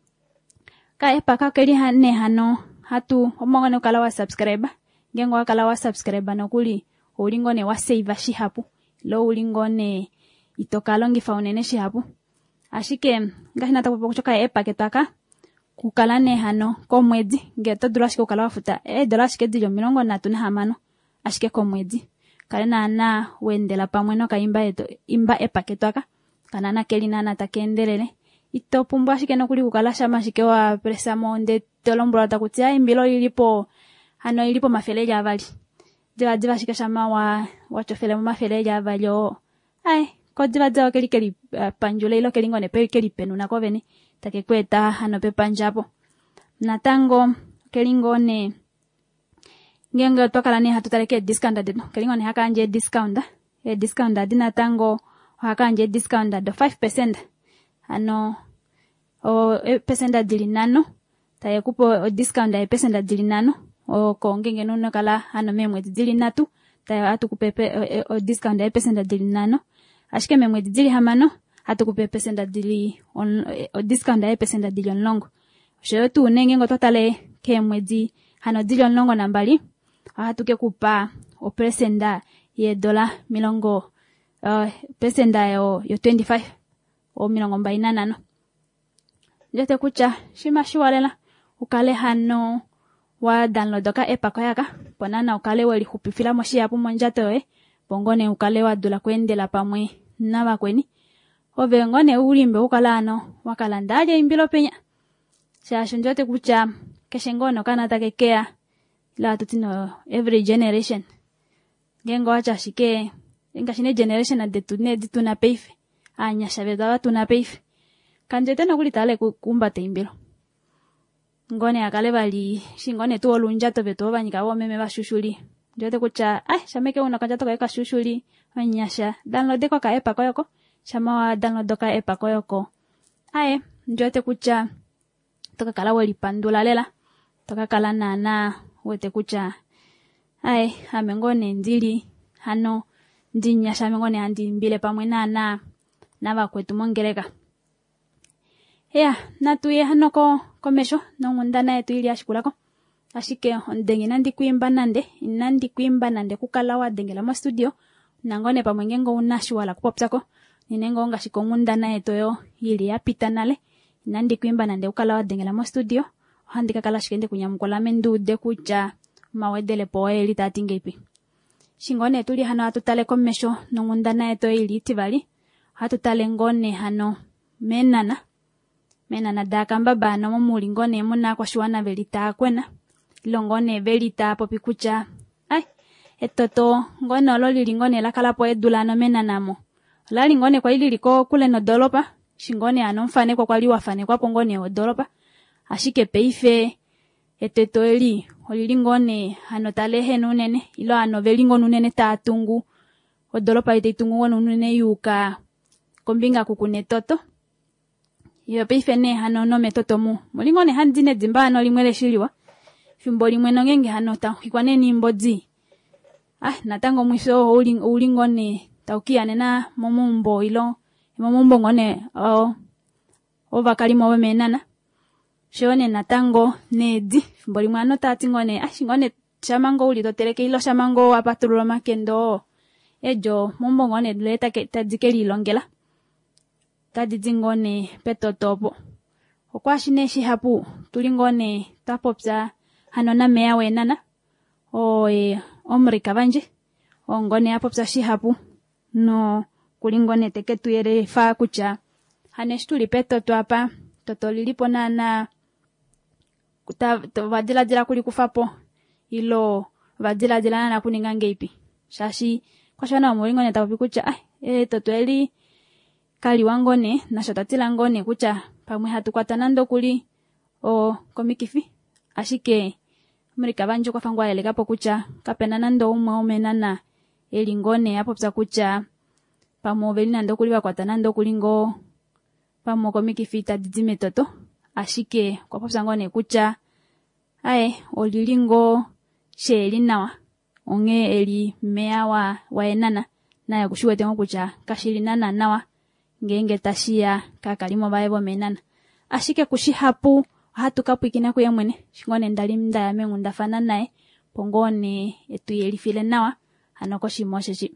ka epa kakeli hane hano hatu omongone ukala wa subscribe ngengo wakala wa subscribe nokuli ulingone wa save shihapu lo ulingone itokalongi faunene shihapu ashike ngahi natakupa kuchoka epa ketaka kukala ne hano komwezi ngeto durashike ukala wafuta e durashike dijo milongo na tuna hamano ashike komwezi kale na na wendela pamwe no kaimba eto imba epa ketaka kana na keli na natakendelele ito pumbwa shike no kuli kukala shama shike wa presa monde tolombula takutia imbilo ilipo hano ilipo mafeleja avali diva diva shike shama wa wachofele mu mafeleja avali o ai ko diva diva keli keli uh, panjule ilo keli ngone pe keli penu na koveni take kweta hano pe panjapo natango keli ngone ngengo tokala ni hatutaleke discount dino keli ngone hakanje discount e discount dina tango hakanje discount do five percent ano o e percent dili nano taye kupo o discount e percent dili nano o kongenge no kala ano memwe dili natu taye atukupepe o, o discount e percent dili nano ashike memwe dili hamano atukupe percent dili on o discount e percent dili onlongo sheyo tu nenge ngo totale kemwezi hano dili onlongo nambali atuke kupa o percent ye dola milongo uh, percent yo yo twenty-five o milongo mbaina nano jote kucha shima shiwalela ukale hano wa download ka epa koyaka ponana ukale wali hupifila moshi hapo monjato we bongone ukale wa dola kwendela pamwe naba kweni ove ngone ulimbe ukala ano wakala ndaje imbilo penya shasho jote kucha keshengono kana takekea la tutino every generation gengo acha shike ngashine generation ade tune dituna peife anya shabeda tuna peife kanjete no kulitale kumbate imbilo ngone akale bali shingone tu olunja to beto banyika bo meme bashushuli jote kucha ai shameke una kanja to ka shushuli anyasha download ko ka epa koyoko shama wa download ka epa koyoko ai jote kucha toka kala wali pandula lela toka kala nana wote kucha ai amengone ndili hano ndinya shamengone andi mbile pamwe nana naba kwetu mongereka ya natuye hano ko komesho no ngundana yetu ili ashikulako ashike ondengi nandi kuimba nande nandi kuimba nande kukala wa dengela mo studio nangone pamwe ngengo unashi wala kupopsako ninengo ngashiko ngundana yetu yo ili yapita nale nandi kuimba nande kukala wa dengela mo studio handika kala shikende kunyamukola mendude kucha mawedele poe ili tatingepi shingone tuli hano atutale komesho no ngundana yetu ili tivali hatutale ngone hano menana menana dakamba bano momuli ngone muna kwa shwana velita kwena longone velita popikucha ai etoto ngone ololi lingone lakala po edulano menanamo lali ngone kwa ili liko kule no dolopa shingone anomfane kwa kwali wafane kwa pongone o dolopa ashike peife eteto eli olili ngone anotale henunene ilo anovelingo nunene tatungu o dolopa itetungu nunene yuka kombinga kukune toto iyo peife ne hano no metoto mu mulingone handine dzimbano limwele shiliwa fimbo limwe no ngenge hano ta hikwane ni mbodzi ah natango mwiso uling ulingone taukiane na momumbo ilo momumbo ngone o ovakali mo menana shone natango nedi fimbo limwe ano tatingone ah shingone chamango uli toteleke ilo chamango apatulo makendo ejo mombo ngone leta ke tadzikeli longela tadi dzingone petotopo okwashine shihapu tulingone tapopza hano na mea wenana o e omrika banje ongone apopza shihapu no kulingone teketu yere fa kucha hanestuli petoto apa toto lilipo nana kuta vadila dila kuli kufapo ilo vadila dila na kuningange ipi shashi kwa shana mulingone tapikucha ah e toto eli kali wangone na shotatila ngone kucha pamwe hatukwata nando kuli o komikifi ashike Amerika banje kwa fangwa elekapo kucha kapena nando umwe omenana elingone hapo pza kucha pamoveli nando kuliwa kwa tanando kulingo pamoko mikifita dizime toto ashike kwa popsa ngone kucha ae olilingo sheli nawa onge eli mea wa waenana na ya kushuwete ngo kucha kashilinana nawa ngenge tashia kakalimo baebo menana ashike kushihapu hatu kapu ikina kuya mwene shingone ndali mda ya mengu ndafana nae pongone etu yeli file nawa hanoko shimoshe shi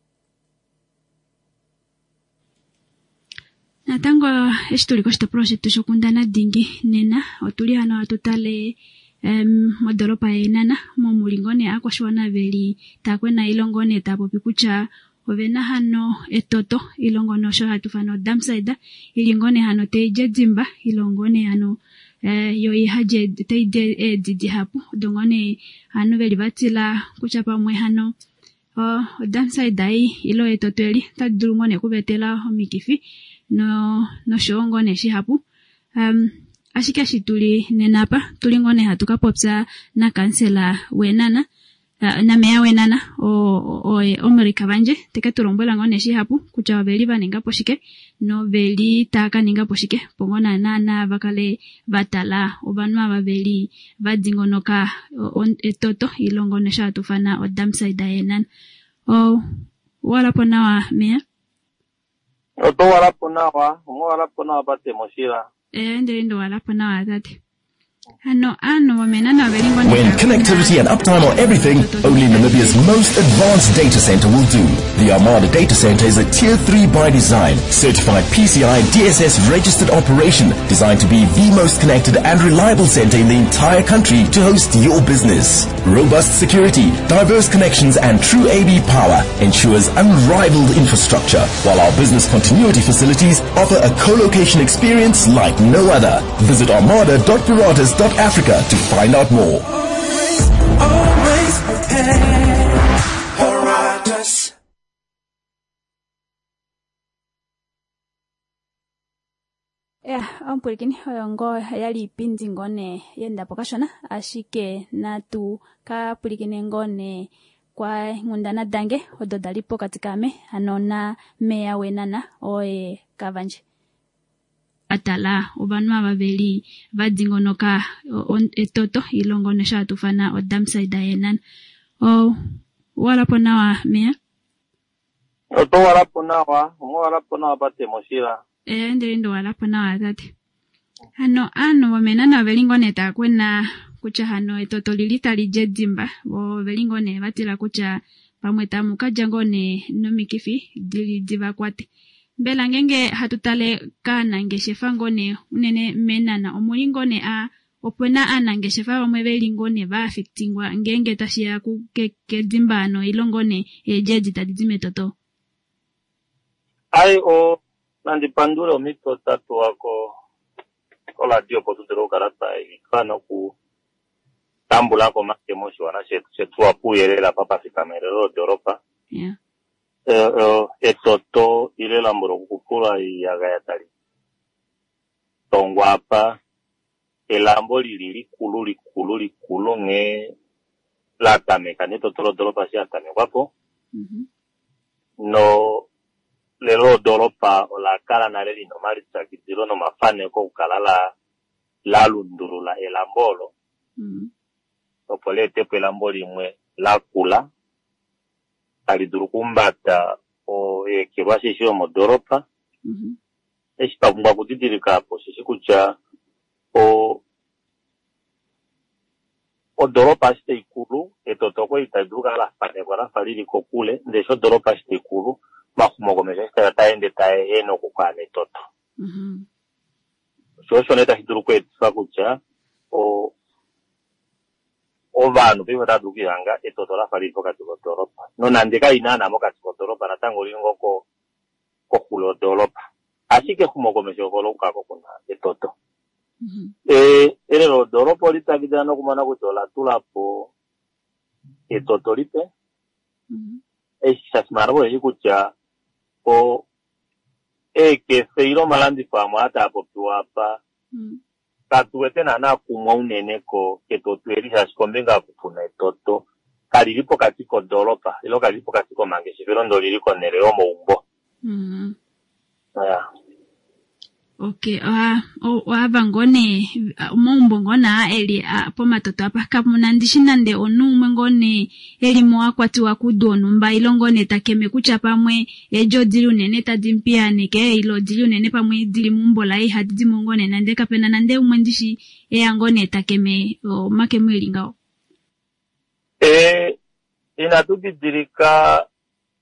natango estuli kosta project shokundana dingi nena otuli hano atutale um, modoropa enana mo mulingone akwa shwana veli takwena ilongone tapo pikucha ovena hano etoto ilongono sho hatufano damside ilingone hano teje dzimba ilongone hano eh, yo ihaje teje edidi hapo dongone hano veli batila kucha pamwe hano o damside ai ilo etoto eli tadurungone kubetela homikifi no no shongone shi hapo um ashika shituli nenapa tulingone hatuka popsa na kansela wenana uh, na mea wenana o o, o Amerika banje teke turombola ngone shi hapo kucha veli baninga poshike no veli taka ninga poshike pongona nana bakale batala obanwa babeli badingonoka etoto ilongone sha tufana odamside enan o wala ponawa mea Oto wala ponawa, umo wala ponawa pate moshira. Eh, ndiri ndo wala ponawa tate. Ano, ano, wamenana wabelingo When connectivity and uptime are everything, only Namibia's most advanced data center will do. The Armada Data Center is a Tier three by design, certified P C I D S S registered operation, designed to be the most connected and reliable center in the entire country to host your business. Robust security, diverse connections, and true A B power ensures unrivaled infrastructure, while our business continuity facilities offer a co-location experience like no other. Visit armada dot piratas dot africa to find out more. Always prepared, Piratas. Yeah, ampurikini ngo yali pindi ngone yenda pokashona ashike natu ka purikini ngone kwa ngundana dange ododalipo katikame anona mea wenana oe kavanje atala obanwa babeli badingonoka etoto ilongone sha tufana odamside enan o wala ponawa mea Oto wala ponawa, umo wala ponawa pate moshira. Eh, ndiri ndo wala ponawa tate. Ano, ano, wamenana velingone takwena kucha hano etoto lilita lijedzimba. Wo velingone batila kucha pamweta mukajangone nomikifi dili diva kwate. Mbela ngenge hatutale kana ngeshefa ngone unene menana omulingone a opona ana ngeshefa wamwe velingone ba affectingwa ngenge tashia ku kedzimba ano ilongone ejeji tadizime toto. Ai o nandi pandura omito tatu wako kola dio potutero karata ikana ku tambula ko make moshi wana se se tua puyelela papa fikamerero de Europa. Yeah. Eh eh etoto ile la mboro kukula ya gayatali. Tongwapa elambo lili kulu likulu likulu nge la tameka neto tolo Europa sia tameka wapo. Mhm. No lelo doropa o la kala na leli no marisa kitiro no mafane ko kalala la lundurula elambolo mhm o polete pe lamboli mwe la kula ali durukumbata o e kirwasi sio mo doropa mhm esta kumba kudidirika hapo sisi kucha o o doropa este ikulu etotoko itaduka la fane kwa la falili kokule ndesho doropa este ikulu makumogomeza esta taende tae eno kukane toto. Mhm. So so neta hiduruko etsa kucha o o vanu biwe taduki hanga etoto la fali poka tokotoropa. No nandika inana moka tokotoropa na tango lingo ko ko kulo doropa. Así que kumogomeza koloka ko kuna etoto. Mhm. Eh ero doropo lita kidano kumana kutola tulapo etoto lite. Mhm. E sasmarbo ikucha o e que feiro malandi fama ata popuapa Mhm. katuwete nana kumwa uneneko ketotwerisha sikombenga kupuna etoto kalilipo katiko dolopa ilo kalilipo katiko mangeshefero ndo liliko nereo moumbo. Mm. Yeah. Okay, wa wa bangone umombo ngona eli apo matoto apa kamuna ndishinande onumwe ngone eli mwa kwati wa kudonu mba ilongone takeme kucha pamwe ejo dili unene tadimpiane ke ilo dili unene pamwe dili mumbola i hadidi mongone nande kapena nande umwe ndishi e angone takeme o makemwe lingao. Eh inatubidirika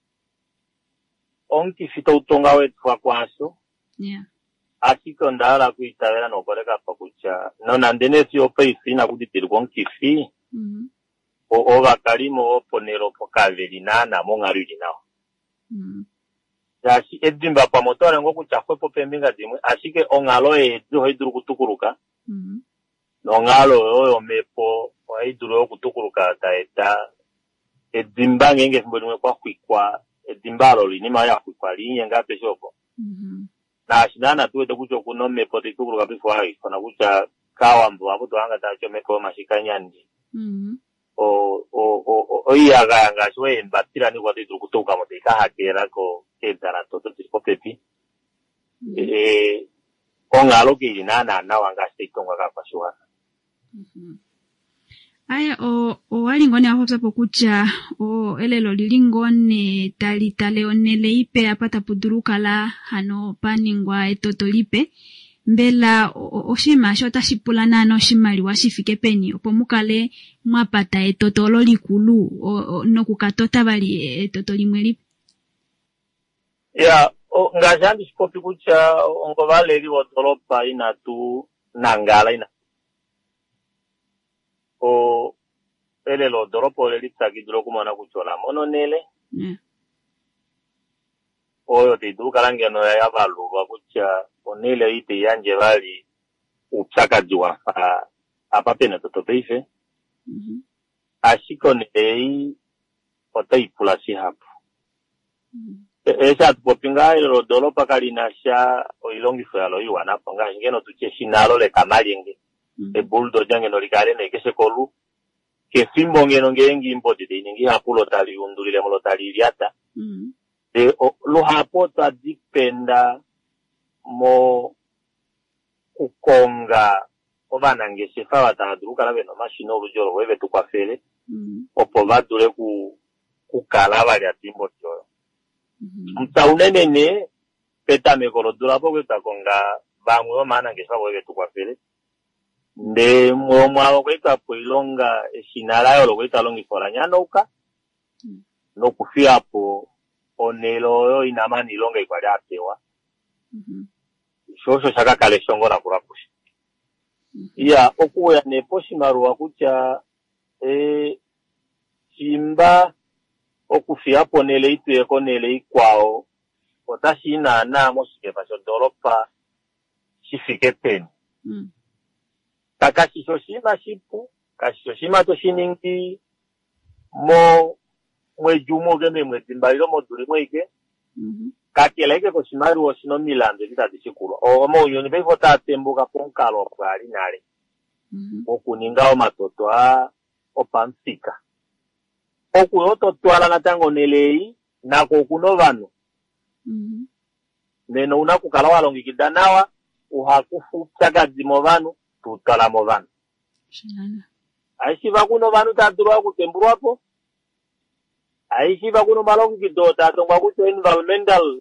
onki fita utonga wetu kwa kwaso. Yeah. Asiko ndala kuitawela nokoleka pakucha no nandene sio peisi na kuditirwa nkifi. Mhm. O ova kalimo oponero pokaveli nana mongaruli nao. Mhm. Yashi edimba pa motore ngo kuchafwe po pembinga dimwe ashike ongalo edzo heduru kutukuruka. Mhm. No ngalo oyo mepo heduru kutukuruka taeta edimba ngenge mbonwe kwa kwikwa edimbalo linima ya kwikwa linye ngape shoko. Mhm. Na shinana tuwete kucho kuno mepo tikuruka bifo hai kona kucha kawa mbu abuto anga tacho meko mashikanyandi. Mhm. O o o o iyaga yanga shwe mbatira ni kwati kutoka moteka hakera ko kedara toto tipo pepi. Eh ongalo kili nana na wanga stitonga kapa shwa. Mhm. Aya o o walingone apo tapo kucha o elelo lilingone tali tale onele ipe apata puduruka la hano paningwa etotolipe mbela oshima shota shipulana no shimali washifike peni opo mukale mwapata etotolo likulu no kukatota bali etotolimwe lipe. Ya o ngajandi shikopi kucha ongo vale li wotolopa ina tu nangala ina. O ele lo doropo le lipsa kidro kumona kuchola mono nele. Yeah. Oyo te duka lange no ya balu wa kucha onele ite yanje bali upsaka jua a apa pena toto peife. Mhm. Ashiko nei otai pulasi hapo. Mhm. Esa tupopinga lo doropa kalinasha oilongi fya lo iwana panga ngeno tucheshinalo le kamalenge. E buldo jange no likale ne kese kolu ke fimbo ngeno ngengi impoti de ningi hapulo tali undulile mulo tali liata. Mhm. De o, lo hapoto adipenda mo kukonga obana ngesefa bataduruka la beno machine olujolo webe tukwafele. Mhm. Opo badure ku kukala bali atimbo tyo. Mhm. Mtaunene ne peta mekolo durapo kwetakonga bamwe omana ngesefa webe tukwafele. Nde mwomwalo kweta poilonga eshinalayo lo kweta longi foranyano uka mm. no kufia po onelo yo inamani longa ikwali atewa Mhm. shosho shaka kale shongo na kurapushi Mhm. ya okuya ne poshimaru wakucha e chimba okufia po nele itu eko nele ikwao otashi ina na mosike pasho doropa shifike peni Mm. Kakashishoshima shipu, kashishoshima to shiningi, mo, mwe jumo geme mwe timbalilo mo duri mweke, Mhm. kakeleke ko shimaru wo shino milando kita tishikulo. O mo yoni befo ta tembuka ponkalo kwa alinare. Mhm. Okuninga o matoto a opansika. Oku yoto tuala na tango nelei, na kokuno vano. Mhm. Neno unakukala walongi kidanawa, uhakufu chaka zimo vano, tutala mo vano. Shalana. Aishi vakuno vanu tadurwa kutemburu hapo. Aishi vakuno malongi kido tatongwa kuto environmental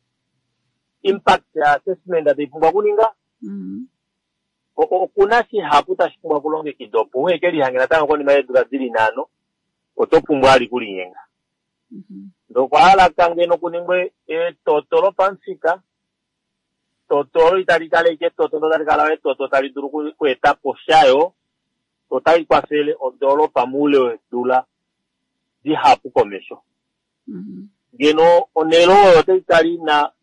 impact assessment atipungwa kuninga. Mhm. O kuna si hapu tashipungwa kulongi kido. Puwe keli hangina tango koni maedura zili nano. Otopumbwa ali kuli yenga. Mhm. Ndo kwa hala kangeno kuningwe e totolo pansika. Totolo italikale ke totolo talikala totolo taliduru kueta poshayo. Totali kwa fele odolo pamule we dula di hapu komesho. Mhm. Geno onelo yote itali na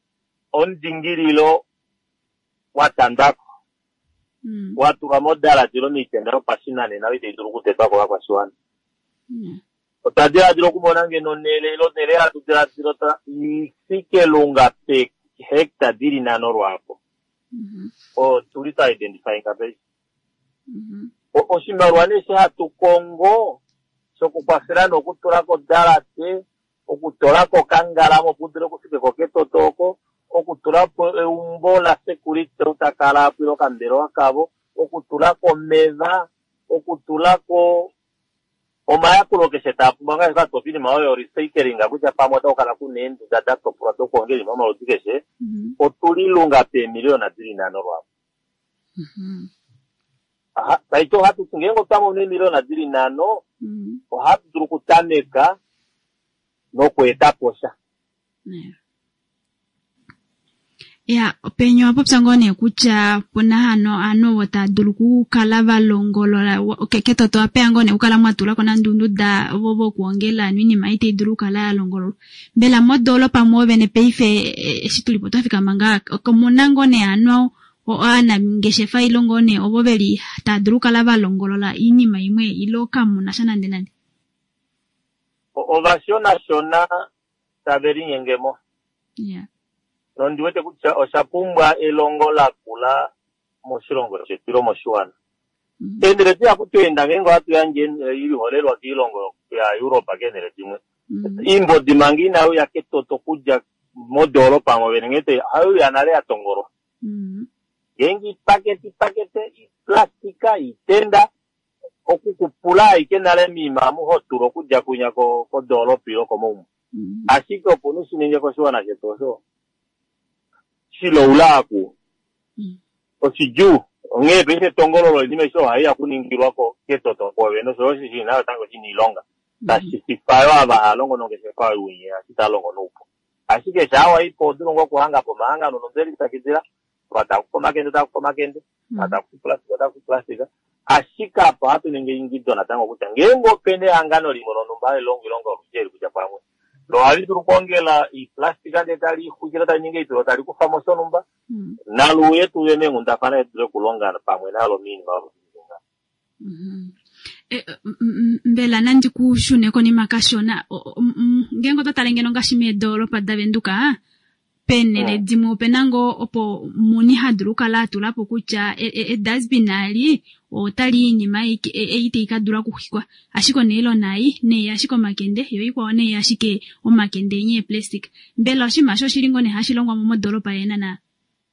ondingirilo watandako. Mhm. Watu ramodala jilo mitendero pasinane na wite iduru kutepa kwa kwa suwana. Yeah. Otadira jilo kumona ngeno nele ilo nele atudira jilo ta isike lunga pe hekta diri na noru hapo. o tulita identifying kabe o oshimalwane se hatu Kongo sokukwasira nokutulako dalate okutolako kangalamo pudre kusike ketotoko okutulapo eumbo la security utakala pilo kambero akabo okutulako meza okutulako omayakulo ke setapu manga ka topini mayo recycling akuja pamwe tokala kunendu data to protocol ngeli mama odikese otulilunga pe miliona zili nano rwa aha taito hatu tungengo tamo ne miliona zili nano o hatu turukutameka no kweta posha ya penyo hapo psangone kucha pona hano ano wata duluku kala valongolola keketo to apengone ukala mwatula kona ndundu da bobo kuongela nini maite dulu kala longolo bela modolo pa move ne peife situlipo tafika manga komunango ne ano o ana ngeshe failo ngone obobeli ta dulu kala valongolola ini maimwe iloka munashana ndenandi ovation national taberi ngemo yeah nondi wete kucha oshapumbwa elongola kula moshilongo chetiro moshwana tendere tia kutwenda ngengo atu yanje ili holelwa kilongo ya Europa genere timwe imbo dimangina au yaketoto kuja modolo pa movenengete hayo yanale atongoro gengi paketi pakete plastika itenda okukupula ikenale mima muhoturo kuja kunya ko ko dolo pilo komo asiko ponusu ninge ko shwana chetoso silo ulaku osiju ngebe ise tongolo lime so haya kuningirwa ko ketoto ko beno so si na tango chini longa tashi sifayo aba longo nonge se fa uye asita longo nupo asike shawa ipo ndongo ko hanga po manga no nzeli takizira bata ko makende ta ko makende bata ku plastic bata ku plastic ashika pa hatu ninge ingido na tango kutangengo pende angano limono numbale longo longo rujeri kuja pamwe lo ali turukongela i plastika de tali kujira ta nyinge ito tali ku famoso numba mm. na lu yetu yene ngunda fana yetu kulonga pamwe nalo mini babo mhm e mbela nandi ku shune ko ni makashona ngengo to talengeno ngashime dolo pa davenduka penne le dimo penango opo muni hadruka la tulapo kucha e dasbinali o tali ni mai e ite ikadura kuhikwa ashiko nelo nai ne ashiko makende yo iko ne ashike o makende nye plastic mbela shi masho shilingo ne hashilongwa mu modolo pa yena na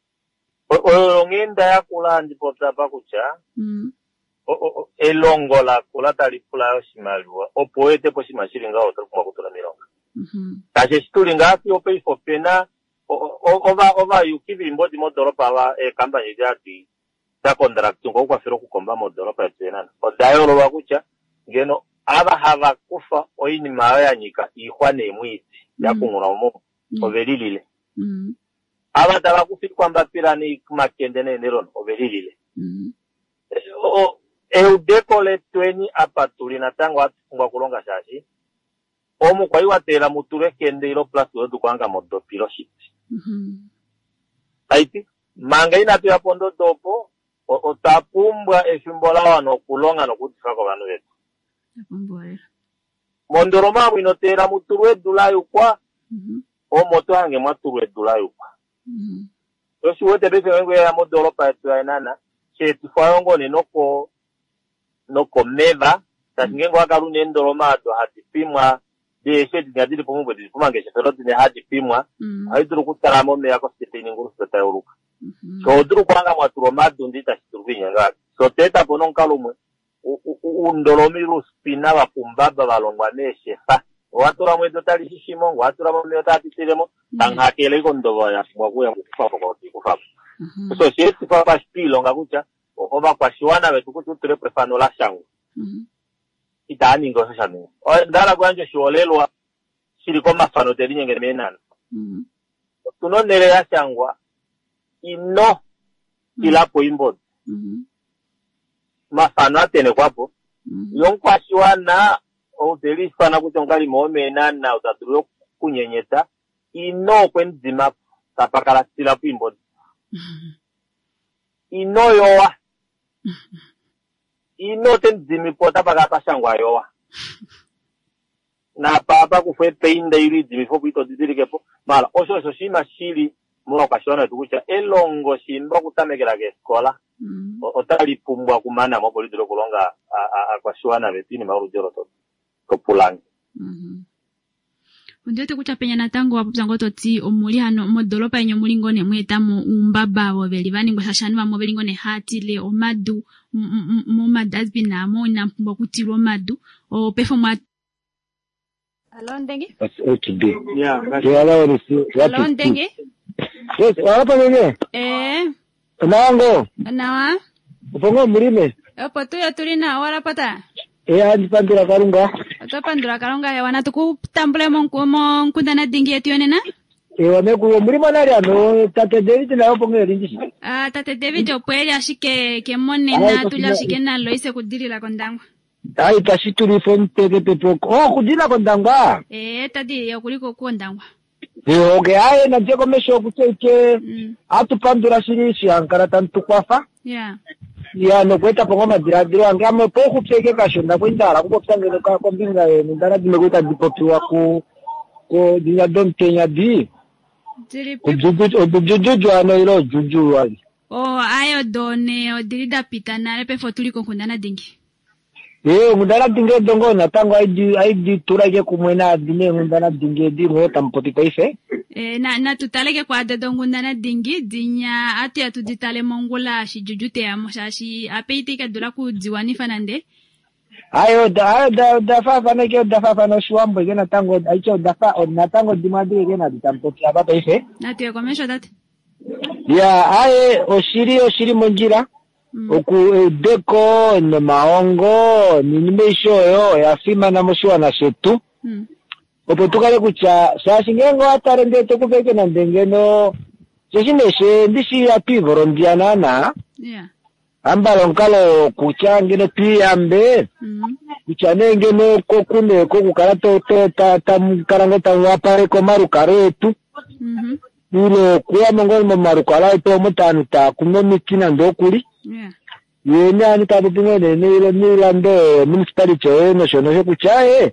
o ngenda ya kula ndipo tapa kucha mm o o elongola kula tali kula shimalwa o poete po shimashilinga o tokuma kutula milonga mhm taje stulinga ati o pay for pena ova ova yukivi mbodi modolo pa wa e kampanye jati ta contract ngo kwa fero kukomba modolo pa tena o dayolo wa kucha ngeno aba hava kufa oini mawe yanyika ihwane mwiti ya kungura mo overilile mhm aba taba kufi kwamba pirani makende ne neron overilile mhm o e dekole tweni apatuli na tango atungwa kulonga shashi omu kwa iwatela mutule kende ilo plus wetu kwanga modo piloship mhm aiti manga ina tu yapondo dopo otapumbwa efimbola wano kulonga no kutifaka banu wetu tapumbwa mondoro mamu inotela mutulwe dulayo kwa mhm o moto hange mwatulwe dulayo kwa mhm yoshi wote bese wengo ya modoro pa etu ya nana chetu fayongo ni noko noko meva tasingengo wakarune ndoro mato hatipimwa de shedi ngadili pomwe de pomange sheferoti ne hadi pimwa haiduru kutaramo me yako sitini nguru sita yoruka so duru kwanga mwaturo madu ndita situruvinya ngati so teta bonon kalumwe undolomiru spina wa pumbaba balongwa ne shefa watura mwedo tali shishimo watura mwe tati tiremo tanghakele kondobo ya mwakuya kufa kwa kufa so sheti fa pa spilo ngakucha oba kwa shiwana wetu kututre prefano la shangu itani ngoso shanu o ndala kwanje sholelwa shiri kwa mafano telinye ngemenana mhm tunonele ya shangwa ino kilapo imbo mhm mafano atene kwapo yonkwa shiwana o delifana kutongali momenana utaturo kunyenyeta ino kwenzima tapakala silapo imbo ino yowa ino tenzimi pota baka pasangwa yowa na papa kufwe peinda iri zimi fo bito didilikepo mala osho so shima shili mwa kashona tukucha elongo shimba kutamekera ke skola mm. otali pumbwa kumana mo politiro kulonga akwashwana betini marujero to kopulangi mhm Ndete kucha penya natango wapuzango toti omuli hano modolopa enyo mulingo ne mweta mu umbaba bo beli bani ngo shashani ba mo belingo ne hati le omadu mo madazbi na mo na mpumba kutiro madu o pefo mwa Alon dengi Okay. Yeah, Alon Alon dengi Yes, wapa nene? Eh Nango. Nawa Upongo murime. Opo tu ya tulina wala pata Eh andi pandura karunga. Oto pandura karunga ya wana tuku tambule monku monkunda na dingi yetu yonena Eh wameku murima nari ano tate David na upongo rinji. Ah tate David opweli ashike ke monena tuli ashike na loise kudirila kondangwa Ai kasituri fonte ke pepoko. Oh kudila kondangwa. Eh tadi ya kuliko kondangwa Eh okay ai na jeko mesho kuteke atu pandura shirishi ankara tantu kwafa. Yeah Ya no kweta pongo madiradiro angamo po kuteke kashonda kwindara kuko kusangene ka kombinga e ndara dimekuta dipopiwa ku ko dinya don Kenya di. Jiri Juju juju ano ilo juju wali. Oh ayo done o dirida pita na lepe fotuli konkundana dingi Eh ngundana dingi dongo na tango aidi aidi turage kumwena dine ngundana dingi di mo tampoti paife. Eh na na tutaleke kwa dedo ngundana dingi dinya atu ya tuditale mongola shi jujute ya moshashi apeite ka dula ku diwani fanande. Ayo da da da fa fa na ke da fa fa no shwambo gena tango aicho da fa on na tango dimadi gena ditampoti aba paife. Na tu ya komesho date. Ya aye oshiri oshiri monjira. Mm. Oku deko ne maongo ni nimesho yo ya fima na mshwa na shetu. Mm. Opo tukale kucha sashi ngengo atare ndete kupeke na ndengeno seshineshe ndishi ya pivoro ndianana. Yeah. Ambalo nkalo kucha ngene piyambe. Mm. Kucha nengeno kokune kokukara to to ta tamkaranga tawapare ko marukaretu. Mhm. Ilo kuya mongol mo marukala ito mutanu ta kuno mikina ndokuli. Yeah. Yenya ni tabu pingene ni ilo ni lando municipality yo no shono yo kuchae.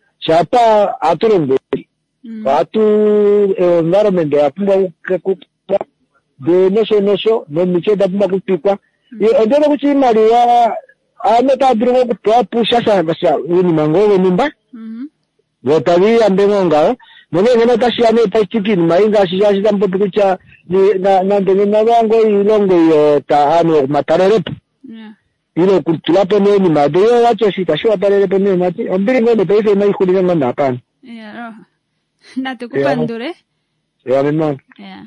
Shapa aturende. Mm. Atu eh, environment ya pumba kukupa de nesho nesho no miche da pumba kupikwa. Ye ondelo kuchimali ya ameta dringo kupwa pusha sa basa uni mangowe nimba. Mhm. Wotawi ambengo ngao. Mwenye ngene tashi ame tachiki ni mainga shijashi tampo pikucha ni na na ndenge na wango ilongo yo ta ano matarelepo. Yeah. Ilo kutulapo ne ni madeyo wacho shita shwa tarelepo ne mati. Ombiri ngene peife na ikuli nganda hapana. Yeah, roho. Na tukupandure. Yeah, mema. Yeah.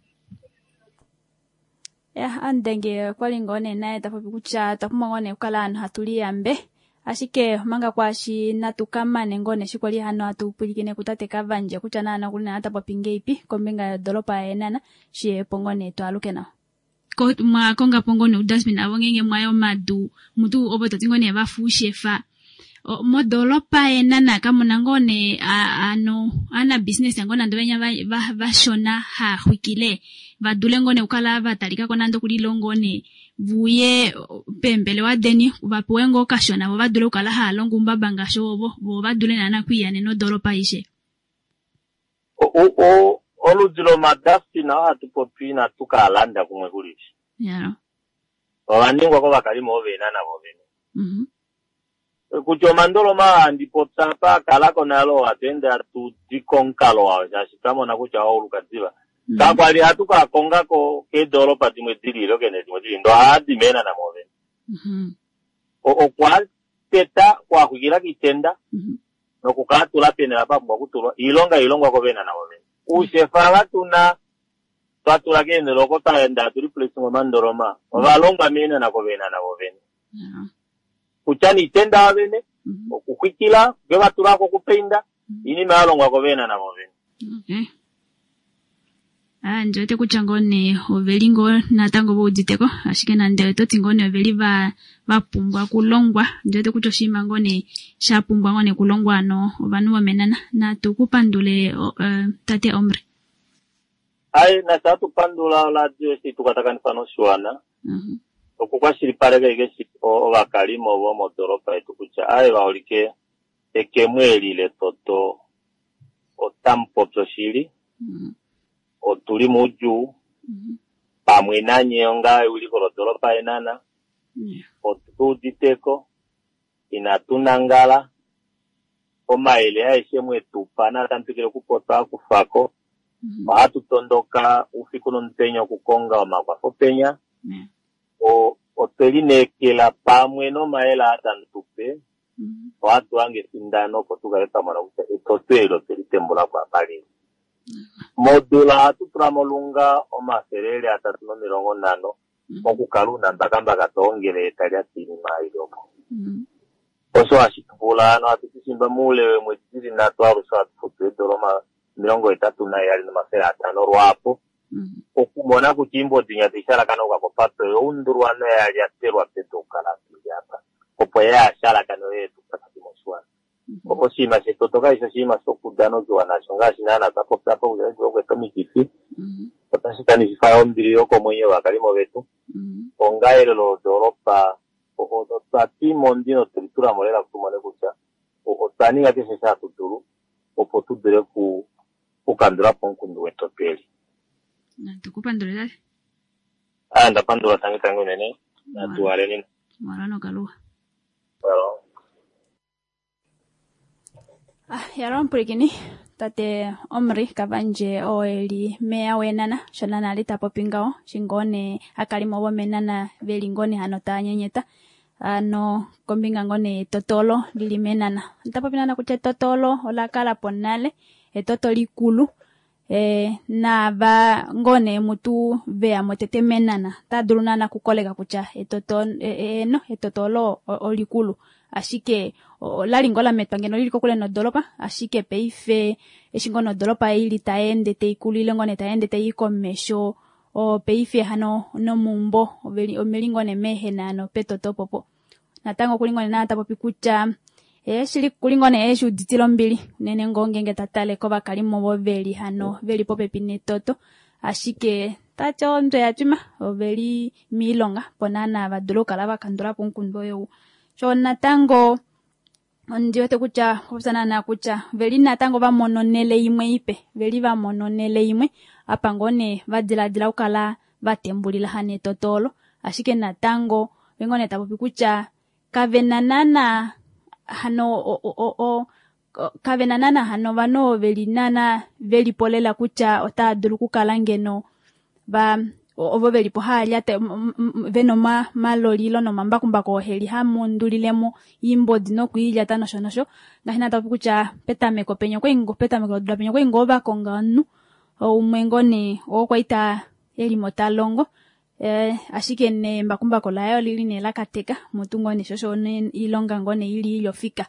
Yeah, andenge kwa lingone nae tapo pikucha tapuma ngone ukala anu hatuli ambe. Ashike manga kwa shi natukama nengone shikwali hano atupulikine kutate kavanje kuchana na kulina hata papinge ipi kombenga dolopa enana shi pongone to aluke na ko ma konga pongone udasmin awongenge mwayo madu mutu oboto tingone bafu shefa mo dolopa enana kama nangone ano ana business ngona ndobenya ba ba shona ha wikile vadule ngone ukala vatalika kona ndo kulilongone vuye pembele wa deni vapuengo kashona bo vadule ukala halongo mbabanga shobo bo vadule nana kwiyane no dolopa ishe o o oludilo madasti na hatupopi na tukalanda kumwe kulishi yeah waningwa ko bakalimo ovena na bovena mhm kuchoma ndolo ma ndipo tsapa kala konalo atenda tu dikonkalo wa jashikamo na kucha wa ulukaziba kakwali hatuka konga ko ke dolopa timwe dililo kene timwe dili ndo adi mena na move mhm o o kwa teta kwa kugira kitenda mhm no kukatula penela pambo kutulwa ilonga ilonga ko bena na move ushefa batuna twatula kene lokota enda tuli place mo mandoroma balonga mena na ko bena na move yeah kuchani tenda abene okukwikila ge batulako kupenda ini malonga ko bena na move okay Ah, njote kuchangone ovelingo natango bojiteko ashike na ndewe to tingone oveli va vapumbwa kulongwa njote kuchoshima ngone shapumbwa ngone kulongwa no vanu wamenana na tukupandule uh, tate omri ai na tatu pandula la jesi tukataka nifano shwana mhm okukwa shiripale gesi o bakalimo bo modoropa etukucha ai baolike ekemweli le toto o tampo toshiri mhm otuli muju pamwe nanye onga uliko lodolopa enana otutiteko inatunangala omaele aishemwe tupana tampikile kupota kufako watu tondoka ufikuno ntenyo kukonga wa makwafo penya o otelinekela pamwe no maela atantupe watu wange sindano kotukaleta mwana kucha etotelo telitembula kwa pali modula atutramolunga omaserele atatuno mirongo nano okukaluna mbakamba katongele etalia tinima iloko oso ashitubulano atukisimba mule mwetiri natwaru sa atufutu doroma mirongo itatu na yali no masera atano rwapo okumona kutimbo dinya tishara kana kwa pato yondurwa na yali aterwa peto kala yapa opo ya shala kana yetu patimoswa opo sima se totoka isa sima sokudano zo anashonga sinana tapo tapo uzo kwa tomikifi otasitani sifa ondiri yoko mwenye wakalimo betu ongaire lo doropa o o tati mondino tritura morela kumone kucha o tani ngati se sa tuturu o potudere ku ukandura ponkundu wetopeli na tukupandura anda pandura tangi tangu nene na tuare nini marano kalua well ah yaron pregini tate omri kabanje oeli mea wenana shonana litapo pingao shingone akalimo bo menana velingone hanota nyenyeta ano kombinga ngone totolo lilimenana ntapo pinana kuche totolo ola kala ponale etoto likulu eh na va ngone mutu vea motete menana tadurunana kukolega kucha etoto eh, no etotolo olikulu ashike lalingola metangeno liliko kule no dolopa ashike peife eshingono dolopa ili taende teikulile ngone taende teikomesho o peife hano no mumbo omelingone mehe nano petoto popo natango kulingone na tapo pikucha e shili kulingone eshu ditilo mbili nene ngongenge tatale ko bakalimo boveli hano veli pope pinetoto ashike tacho ndo yachima oveli milonga ponana badoloka lava kandura punkundo yo cho natango ndio te kucha kusana na kucha veli natango ba mononele imwe ipe veli ba mononele imwe apangone vadila dila ukala batembulila hane totolo ashike natango vengone tapo pikucha kavenanana hano o o o, o kavenanana hano vano velinana veli polela kucha otadulu kukalangeno ba obo veli pohali ate veno ma malolilo no mambakumbako heli hamundulilemo imbodi no kuilya tano shonosho ngahina tapu kucha petameko penyo kwengo petameko dula penyo kwengo bakonganu umwengone okwaita eli motalongo eh ashike ne mbakumbako layo lili ne lakateka mutungo ni shosho ne ilonga ngone ili ilofika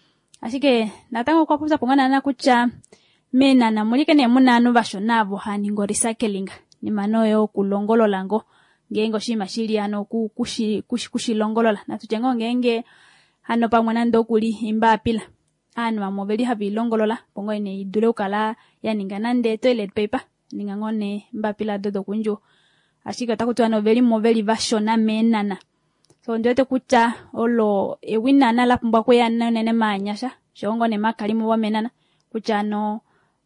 ashike natango kwa pusa pongana na kucha mena na mulike ne munanu bashonabo hani ngorisa kelinga ni manoyo kulongolo lango ngengo shima shili ano ku kushi kushi kushilongolola na tuchengo ngenge hano pamwe nando kuli imba pila anu amobeli habilongolola pongo ine idule ukala yaninga nande toilet paper ninga ngone mbapila dodo kunjo ashika takutu ano veli moveli vashona menana so ndio te kucha olo ewina na la pumbwa kwe yana nene manyasha shongo ne makalimu wa menana kucha no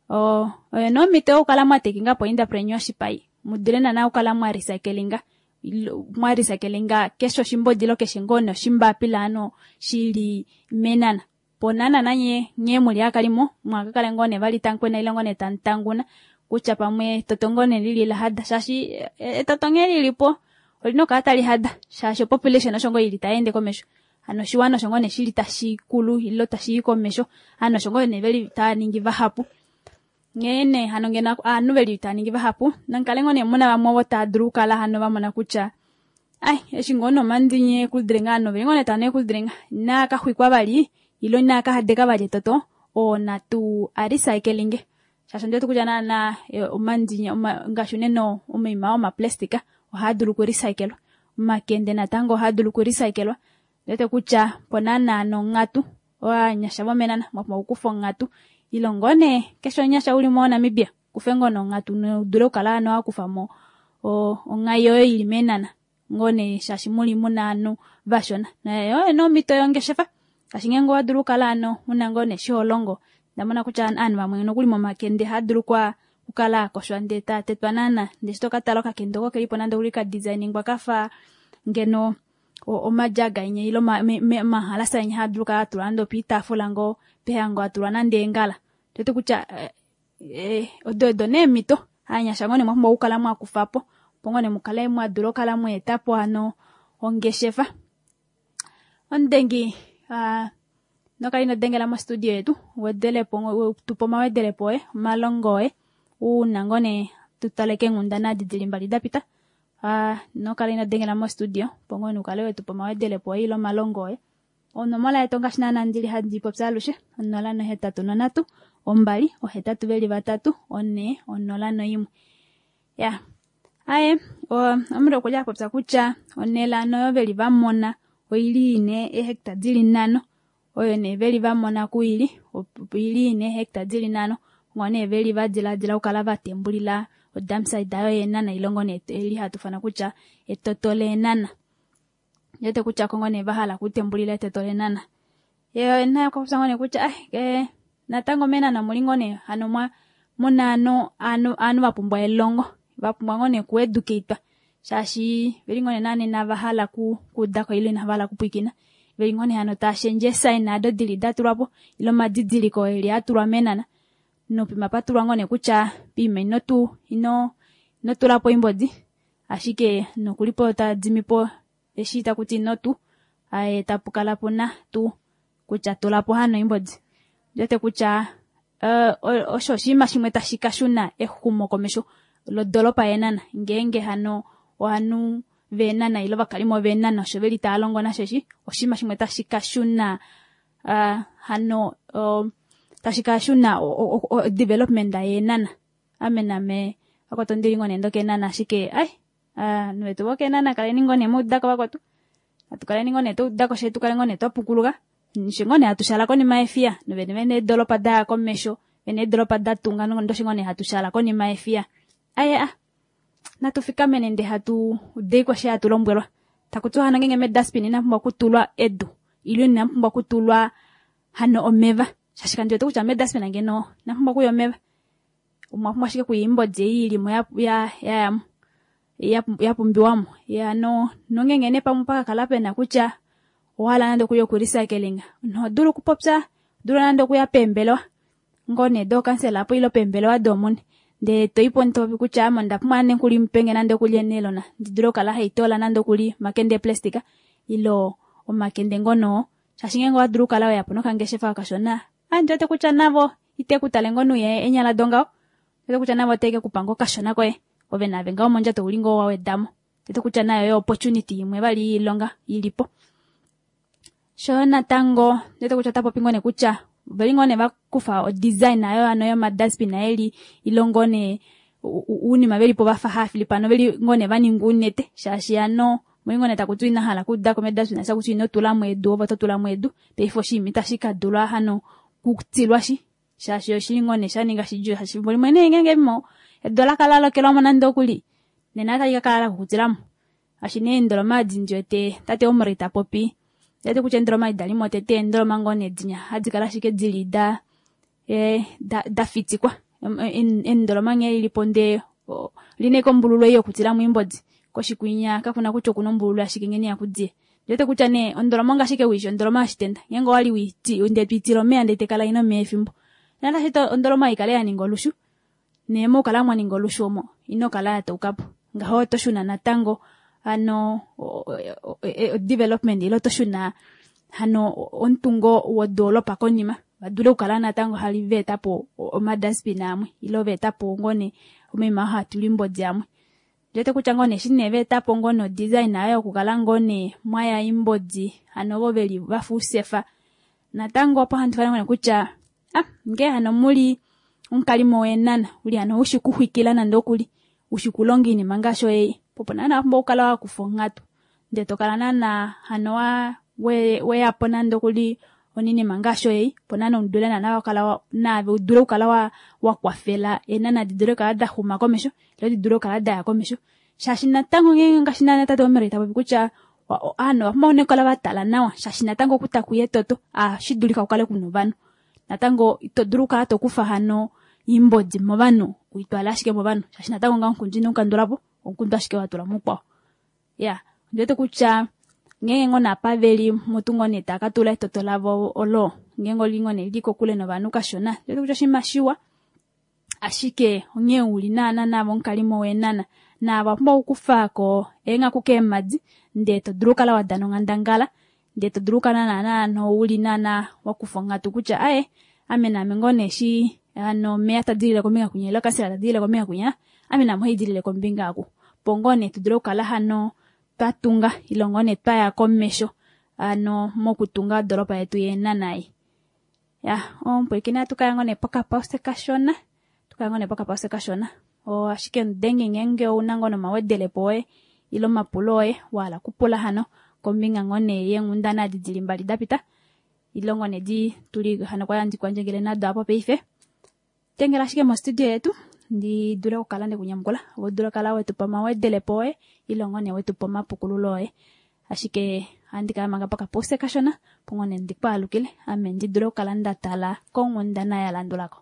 o no miteo kala matekinga poinda prenywashi pai mudilena na ukala mwa recyclinga mwa recyclinga kesho shimbo dilo keshingono shimba pilano shili menana ponana nanye nye muli akalimo mwakakale ngone vali tankwe na ile ngone tantanguna kucha pamwe totongone lili la hada shashi etotongeli lipo olino katali hada shashi population ashongo ili taende komesho ano shiwano shongone shili tashikulu ilo tashikomesho ano shongone veli taningi vahapu ngene hano ngena anu veli taningi vahapu nankalengo ne muna bamwo tadruka la hano bamona kucha ai eshingono mandinye kuldrenga no vengone tane kuldrenga na ka hwikwa bali ilo na ka hadeka bali toto o na tu recycling sasa ndio tukujana na umandinya ngashune no umeima o ma plastica o hadulu ku recycle makende na tango hadulu ku recycle lete kucha ponana no ngatu wa nyasha bomenana mwa ukufo ngatu ilongone kesho nyasha uli mona mibia kufengo no ngatu no duro kala no akufamo o ngayo ilimenana ngone shashimuli munanu vashona na yo no mito yongeshefa kashingengo aduru kala no munangone sholongo ndamana kucha an bamwe no kulimo makende haduru kwa ukala koshwa ndeta tetwanana ndeshito kataloka kendoko kelipo nando ulika designing bakafa ngeno omajaga inye ilo ma, me, me, mahalasa inye hadruka atulando pita fulango pehango atulana ndengala tete kucha eh, eh ododo ne mito anya shangone mwa ukala mwa kufapo pongone mukala mwa dulo kala mwa etapo ano ongeshefa ondengi ah uh, noka ino dengela ma studio yetu wedele pongo tupoma wedele poe malongoe unangone tutaleke ngundana didilimba lidapita ah uh, noka ino dengela ma studio pongo nukale wetu poma wedele poe ilo malongoe ono mala etonga shinana ndili hadi popsalushe onola no hetatu no natu ombali o hetatu beli batatu one onola no imwe ya aye o amro kuja popsa kucha onela no beli bamona oili ine e hekta dili nano oyo ne beli bamona kuili oili ine hekta dili nano ngone beli badila dila ukala batembulila odamsa idayo yenana ilongo ne eli hatufana kucha etotole nana yete kucha kongone bahala kutembulila etotole nana yo na ko kusangone kucha ah ke natango mena na mulingone ano mwa munano ano ano bapumbwa elongo bapumbwa ngone ku educate shashi belingone nane na bahala ku kudako ile na bahala kupikina belingone hano ta shenje sign na do dili daturapo ilo madidili ko ile atura menana no pima patura ngone kucha pime no tu ino no tulapo imbodi ashike no kulipo ta dimipo eshita kuti no tu ae tapukala pona tu kucha tulapo hano imbodi yote kucha uh, osho shima shimwe tashikashuna ehumo komesho lo dolopa yenana ngenge hano wanu venana ilo bakalimo venana shobeli talongo na sheshi oshima shimwe tashikashuna uh, hano uh, tashikashuna o, o, o, development da yenana amena me akotondiringo nendo kenana shike ai uh, nwetu bokenana kale ningo ne mudda kwa kwatu atukale ningo ne to dako shetu kale ngone to pukuluga nishingone hatushala koni maefia no bene bene dolopa da komesho bene dolopa da tungano ndo shingone hatushala koni maefia aya natufika menende hatu deko sha tulombwerwa takutu hana ngenge medaspin na mba kutulwa edu ili na mba kutulwa hano omeva shashikanje to kucha medaspin ngeno na mba kuyo meva umwa mwa shike kuyimbo je ili mo ya ya ya ya, ya pumbiwamo ya no no ngenge ne pampaka kalape na kucha wala nando kuyo kurecycling no duru kupopsa duru nando kuya pembelwa ngone do cancela po ilo pembelwa domuni de toiponto kucha manda pmane kuli mpenge nando kulienelo na diduro kala haitola nando kuli makende plastika ilo o makende ngono shashingengo aduru kala ya pono kangeshefa kashona ande te kucha navo ite kutalengo nuye enyala dongao te kucha navo teke kupango kashona koe obena venga monja to ulingo wawe damo te kucha nayo opportunity imwe bali ilonga ilipo shona tango te kucha tapo pingone kucha belingone bakufa o design ayo anoyo madaspi na eli ilongone uni mabeli po bafa hafi lipano beli ngone bani ngunete shashiano mwingone takutuina hala kudda ko medaspi na sakutu no tulamu edu oba tulamu edu pefo shimi tashika dula hano kukutilwashi shashio shingone shaninga shiju hashiboli mwene ngenge mo edola kalalo kelamo nando kuli nenata yikakala kukutilamu ashine ndolo madinjo te tate omrita popi yete kuchendro mai dali motete ndro mangone dinya hadikala shike dilida eh da da fiti kwa en ndro mangye liponde line kombululo yo kutira mwimbodi ko shikunya kafuna kucho kunombululo ashikengeni yakudie yete kuchane ndro manga shike wisho ndro mashitenda yengo wali witi unde twitiro me ande tekala ino mefimbo nala hito ndro mai kale ya ningolushu nemo kala mwa ningolushu mo ino kala ya tokapo ngaho toshuna natango ano o, o, o, o, development ilo toshuna hano ontungo wodolo pakonima badule ukalana tango haliveta po o madasbin amwe ilo veta po ngone umema ha tulimbo jamwe jete kuchangone shine veta po ngono design ayo kukala ngone mwaya imbodi hano bobeli bafusefa na tango pa hantu ngone kucha ah nge hano muli unkalimo wenana uli hano ushikuhwikilana ndokuli ushikulongini mangasho ei poponana mbo kala kufongatu nde tokalana na hanoa we we aponando kuli onini mangasho ei ponana undule na na kala na udure kala wa wa kwafela enana didure kala da huma komesho lo didure kala da komesho shashina tango ngenga ngashina na tato merita bikucha ano maone kala batala nawa shashina tango kutakuye toto a shidulika ukale kuno bano natango itoduruka to kufa hano imbodi mu bantu uitwala ashike mu bantu shashinata konga nkunjini nkandulapo onkundu ashike watula mukwa ya ndete kucha ngenge ngona paveli mutungone takatula totolavo olo ngengo lingone liko kule no banu kashona ndete kucha shimashiwa ashike onye ulinana nabo nkalimo wenana naba mbo ukufako enga kukemaji ndeto drukala wadano ngandangala ndeto drukana nana no ulinana wakufonga tukucha ae amena mengone shi ano meata dile kominga kunyela kasira dile kominga kunya amena muhidile kombinga aku pongone tudrukala hano patunga ilongone paya komesho ano mokutunga doropa yetu yenanai ya ompo ikina tukayangone paka pauste kashona tukayangone paka pauste kashona o ashike ndenge ngenge unangono mawedele poe ilo mapuloe wala kupula hano kombinga ngone yengundana dijilimbali dapita ilongone di tuli hano kwa andi kwa njengele na dapo peife tengela ashike mo studio yetu ndi dura ukalande kunyamkola wodura kala wetu pama wedele poe ilongone wetu pama pukululoe ashike andika manga paka poste kashona pongone ndikpa lukile amendi dura ukalanda tala kongundana ya landulako.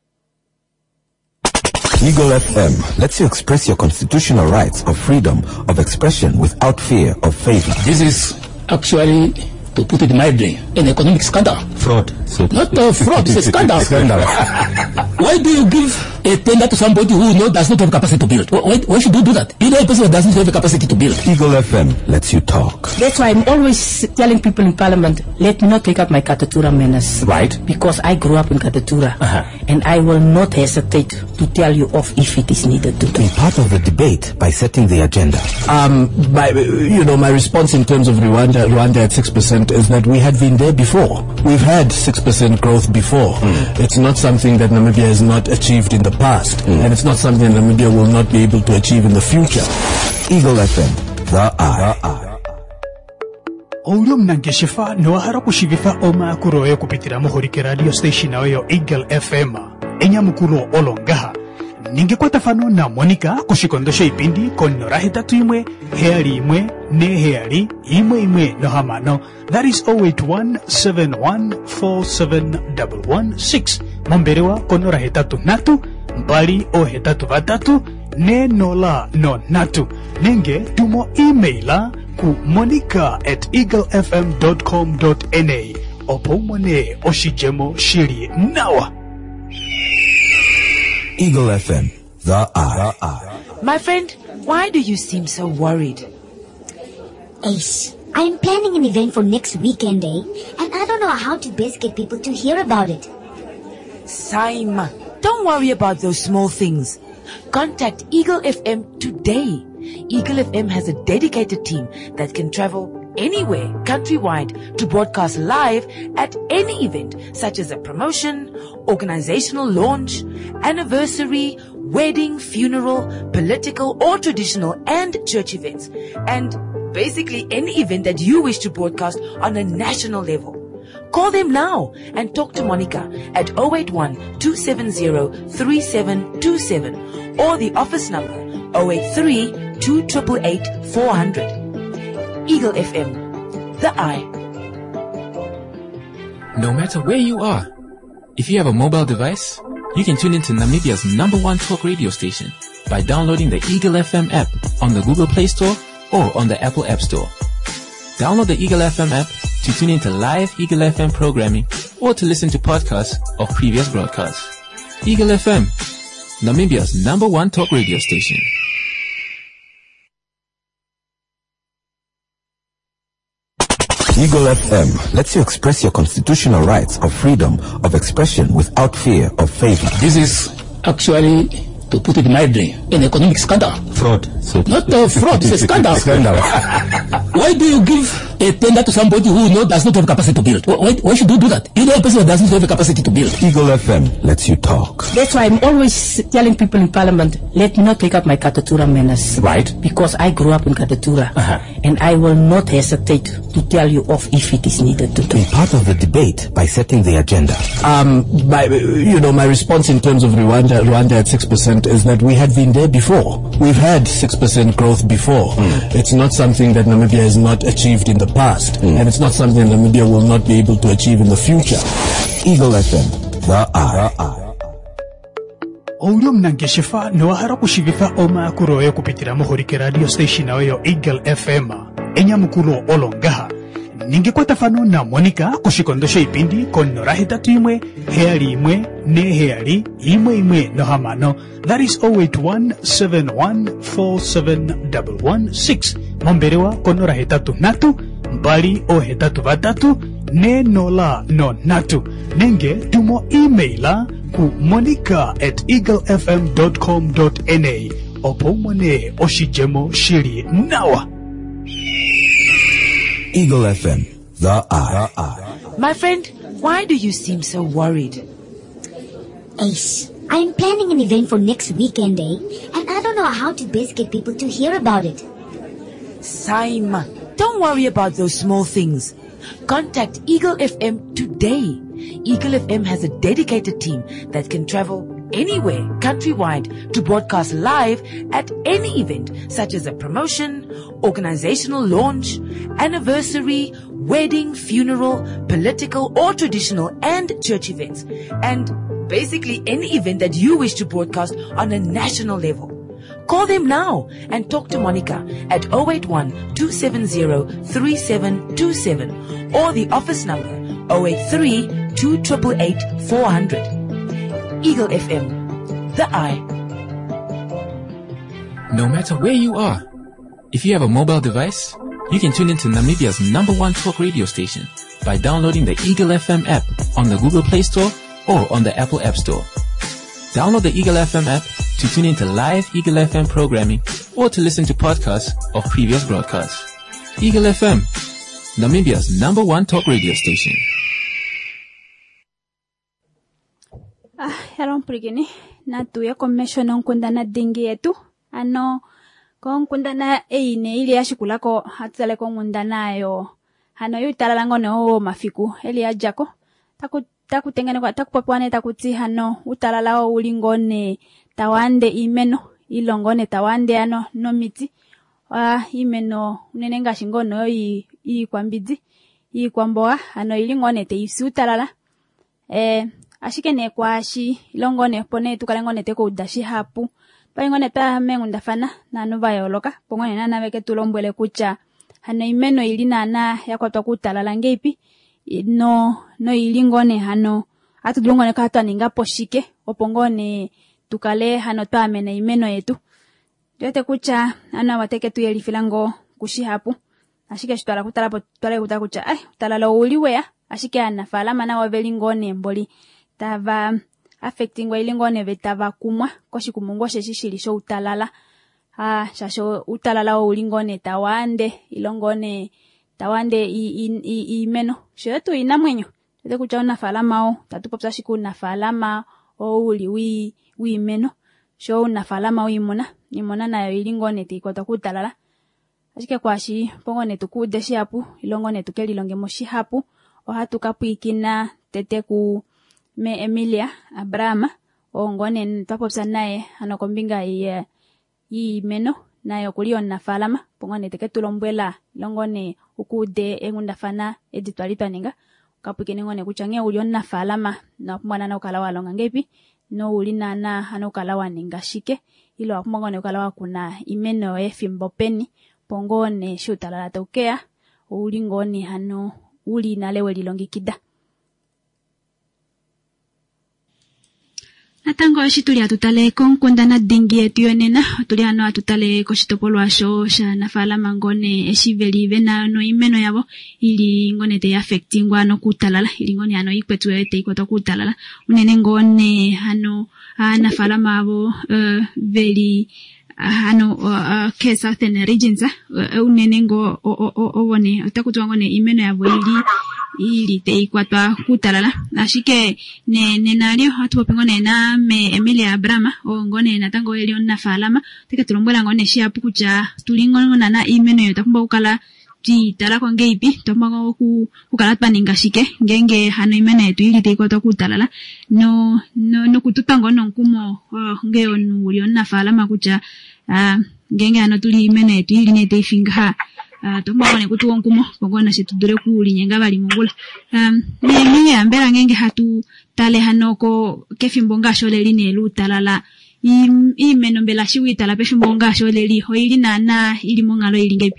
Eagle F M lets you express your constitutional rights of freedom of expression without fear of favor. This is actually, to put it mildly, an economic scandal. Fraud. So not a fraud, it's a scandal. Scandal. Why do you give a tender to somebody who you know does not have capacity to build? Why, why should you do that? You know a person that doesn't have the capacity to build. Eagle F M lets you talk. That's why I'm always telling people in Parliament, let me not take up my Katatura manners. Right. Because I grew up in Katatura. Uh-huh. And I will not hesitate to tell you off if it is needed to. Be part of the debate by setting the agenda. Um, by, you know, my response in terms of Rwanda, Rwanda at six percent is that we had been there before. We've had six percent growth before. Mm. It's not something that Namibia has not achieved in the past. Mm. And it's not something that Namibia will not be able to achieve in the future. Eagle F M, the eye. Oulio mnangeshifa noahara kushivifa oma kuroe kupitira muhorike radio station ayo Eagle F M enya mukuro olongaha ningekuwa tafano na Monica kushikondosha ipindi konora hitatu imwe heari imwe ne heari imwe imwe no hamano that is zero eight one seven one four seven one one six momberewa konora hitatu natu mbali o hitatu vatatu ne nola no natu nenge tumo emaila ku monica at eaglefm dot com dot n a opomone oshijemo shiri nawa. Eagle F M, the eye. My friend, why do you seem so worried? Ace, I'm planning an event for next weekend, eh? And I don't know how to best get people to hear about it. Saima, don't worry about those small things. Contact Eagle F M today. Eagle F M has a dedicated team that can travel anywhere countrywide to broadcast live at any event, such as a promotion, organizational launch, anniversary, wedding, funeral, political or traditional and church events, and basically any event that you wish to broadcast on a national level. Call them now and talk to Monica at zero eight one two seven zero three seven two seven or the office number zero eight three two eight eight eight four hundred. Eagle F M, the eye. No matter where you are, if you have a mobile device, you can tune into Namibia's number one talk radio station by downloading the Eagle F M app on the Google Play Store or on the Apple App Store. Download the Eagle F M app to tune into live Eagle F M programming or to listen to podcasts of previous broadcasts. Eagle F M, Namibia's number one talk radio station. Eagle F M lets you express your constitutional rights of freedom of expression without fear of favor. This is actually, to put it mildly, an economic scandal. Fraud. So not a fraud, it's a scandal. Scandal. Why do you give a tender to somebody who you know does not have capacity to build? Why, why should you do that? You know a person that doesn't have the capacity to build. Eagle F M lets you talk. That's why I'm always telling people in Parliament, let me not take up my Katatura manners. Right. Because I grew up in Katatura. Uh-huh. And I will not hesitate to tell you off if it is needed to. Be part of the debate by setting the agenda. Um, by, you know, my response in terms of Rwanda, Rwanda at six percent is that we had been there before. We've had six percent growth before. Mm. It's not something that Namibia has not achieved in the past. Mm. And it's not something that Namibia will not be able to achieve in the future. Eagle F M, the eye. Oulio mnangeshefa noahara kushivifa oma kuroe kupitira muhurike radio station aweyo Eagle F M enya mukuro olongaha ninge kwa tafano na Monica kushikondosha ipindi konora hitatu imwe heali imwe ne heali imwe imwe no hamano that is zero eight one seven one four seven one one six momberewa konora hitatu natu mbali o hitatu batatu ne nola no natu ninge tumo emaila ku monica at eaglefm dot com dot n a opo mone oshijemo shiri nawa. Eagle F M, the eye. My friend, why do you seem so worried? Ace, I'm planning an event for next weekend, eh? And I don't know how to best get people to hear about it. Saima, don't worry about those small things. Contact Eagle F M today. Eagle F M has a dedicated team that can travel anywhere countrywide to broadcast live at any event such as a promotion, organizational launch, anniversary, wedding, funeral, political or traditional and church events, and basically any event that you wish to broadcast on a national level. Call them now and talk to Monica at zero eight one two seven zero three seven two seven or the office number zero eight three two eight eight eight four zero zero. Eagle F M, the eye. No matter where you are, if you have a mobile device, you can tune into Namibia's number one talk radio station by downloading the Eagle F M app on the Google Play Store or on the Apple App Store. Download the Eagle F M app to tune into live Eagle F M programming or to listen to podcasts of previous broadcasts. Eagle F M, Namibia's number one talk radio station. Ah, yaron prigini na tuya commission onkunda na dingi yetu ano ko onkunda na eine ile yashikula ko hatsale ko ngunda nayo hano yutala lango no mafiku eli ajako taku takutengene kwa takupopwane takutsi hano utalala ulingone tawande imeno ilongone tawande ano no miti ah imeno unenenga shingono yi yi kwambidzi yi kwamboa hano ilingone te isutalala eh ashike ne kwashi ilongone pone tukalengone te ko udashi hapu pangone ta mengunda fana na nova yoloka pongone na naveke tulombwele kucha hano imeno ilina na yakwatwa kutalala ngeipi no no ilingone hano atudulongone katwa ninga poshike opongone tukale hano twamene imeno yetu yote kucha ana wateke tu yelifilango kushi hapu ashike shitwala kutala po twale kutakucha ai utalala uliwea ashike anafala mana wavelingone mboli tava affecting wa ilingone vetava kumwa koshi kumungo sheshishili sho utalala ah shasho utalala ulingone tawande ilongone tawande i, i, i, imeno shetu inamwenyo tete kuchaona falama o tatupopsa shiku na falama o uli wi wi meno sho na falama uimona nimona nayo ilingone tikota kutalala ashike kwashi pongone tukudeshi hapu ilongone tukelilonge moshi hapu o hatukapuikina tete ku me Emilia Abrahama o ngone twapopsa naye anokombinga i i meno nayo kulio na falama pongone teketulombwela longone ukude engunda fana editwalita ninga kapukene ngone kuchange ulio na falama na mwana na ukalawa longa ngepi no ulina na anokalawa ninga shike ilo apumongone ukalawa kuna imeno efimbo peni pongone shutalala tokea ulingoni hano uli na lewe lilongikida Natango shituli atutale konkunda na dingi yetu yonena tuli ano atutale ko shitopolo asho sha nafala mangone eshiveli vena no imeno yabo ili ngone te affectingwa no kutalala ili ngone ano ikwetu ete ikota kutalala unene ngone hano nafala mabo uh, veli hano uh, kesa tene regions uh, unene ngo obone utakutuwa ngone imeno yabo ili ili te ikwatwa kutalala ashike ne nenalio hatu pengone na me Emilia Abrahama o ngone natango elio na falama teke tulombola ngone shia pukucha tulingo na na imeno yotakumba ukala ti tala ko ngeipi tomba ku ukala paninga shike ngenge hano imeno yetu ili te ikwatwa kutalala no no no kututango no nkumo oh, ngeo nulio na falama kucha uh, ngenge ano tuli imeno yetu ili ne te finga uh, tombaone kuti wonkumo pogona situdure kuli nyenga bali mungula um mimi ambera ngenge hatu tale hanoko kefimbo ngashole line lutalala imeno mbela shiwitala pefimbo ngashole li hoili nana ili mongalo ili ngepi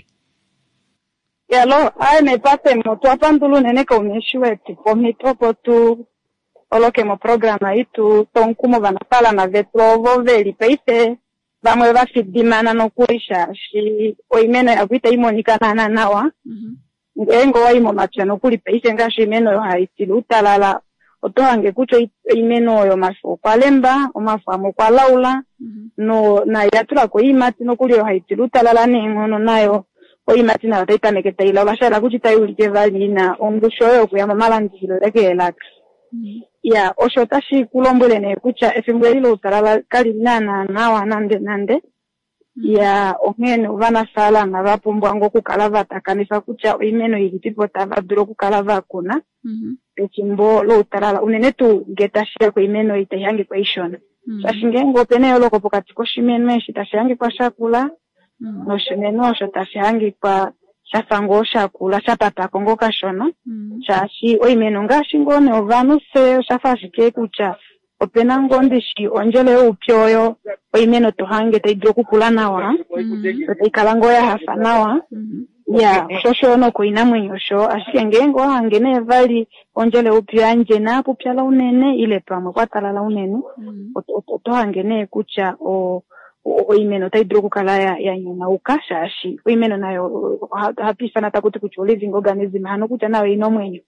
yalo ai me pase mo tu apandulu nene ko meshiwe tipo mitopo tu oloke mo programa itu tonkumo vanapala na vetlovo veli peite vamwe vafidimana no kuisha shi oimeno yakuita imonikana nawa ngengo waimo machano kuli peite ngashi imeno yo haitilutalala otoange kucho imeno yo mafu kwalemba omafamu kwa laula no na yatula ko imati no kuli yo haitilutalala ningono nayo oimati na taita meketaila bashala kuchita yulike valina ongusho yo kuyama malandilo lekelaka ya oshota shi kulombole ne kucha efimweli lo tarala kalinana nawa nande nande ya omene vana sala na vapumbwa ngo kukalava takanisa kucha imeno ili tipo tavadro kukalava kuna ekimbo lo tarala unene tu getashia ko imeno itayange kwa ishona sashingengo pene yo loko pokati ko shimeno shitashange kwa shakula no shimeno shotashange kwa shafango shakula shatata kongo kashona chashi oimeno ngashingone ovanu se shafashike kucha opena ngondishi onjele upyoyo oimeno tohange taidro kukula nawa taikalango ya hafa nawa ya shosho no kuina mwenyosho ashikengengo hangene vali onjele upyo anje na pupyala unene ile pamwe kwatalala unene otohangene kucha o oimeno taidro kukala ya, ya nyona ukashashi oimeno nayo hapisa natakuti kucho living organism hano kucha nayo ino mwenyo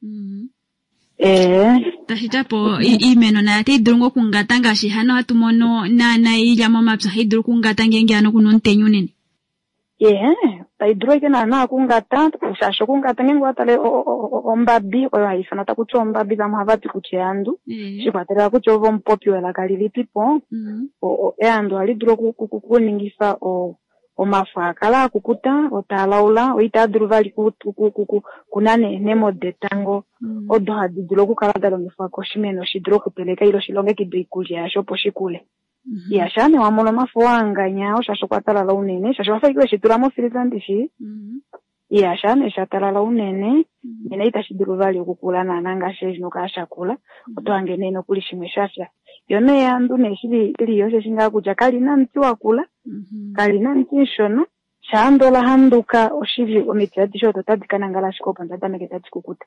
eh tashijapo imeno na taidro ngo kungatanga shi hano hatumono na na ila mama psa hidro kungatanga ngenge ano kunontenyu nene yeah taidro ikena na kungata ushasho kungata ngengo atale ombabi oyo haifana takucho ombabi za mhavati kucheandu shikwatera kucho ovo mpopi wela kalili pipo o eandu alidro kukuningisa o omafa kala kukuta otalaula oitadru vali kunane nemo detango odo hadidro kukala dalo mfa koshimeno shidro kupeleka ilo shilonge kidoikulia shopo shikule ya shane wamono mafuanga nyao shasho kwatala la unene shasho wafaikwe shituramo filizandishi ya shane shatala la unene ina ita shidru vali kukula na nanga shejino kashakula otoange neno kulishimwe shasha yone yandu neshili ili yose shinga kuja kali na mti wakula kali na mti shono shaandola handuka oshivyo omitiati shoto tadikana ngala shikopa ntatame ketati kukuta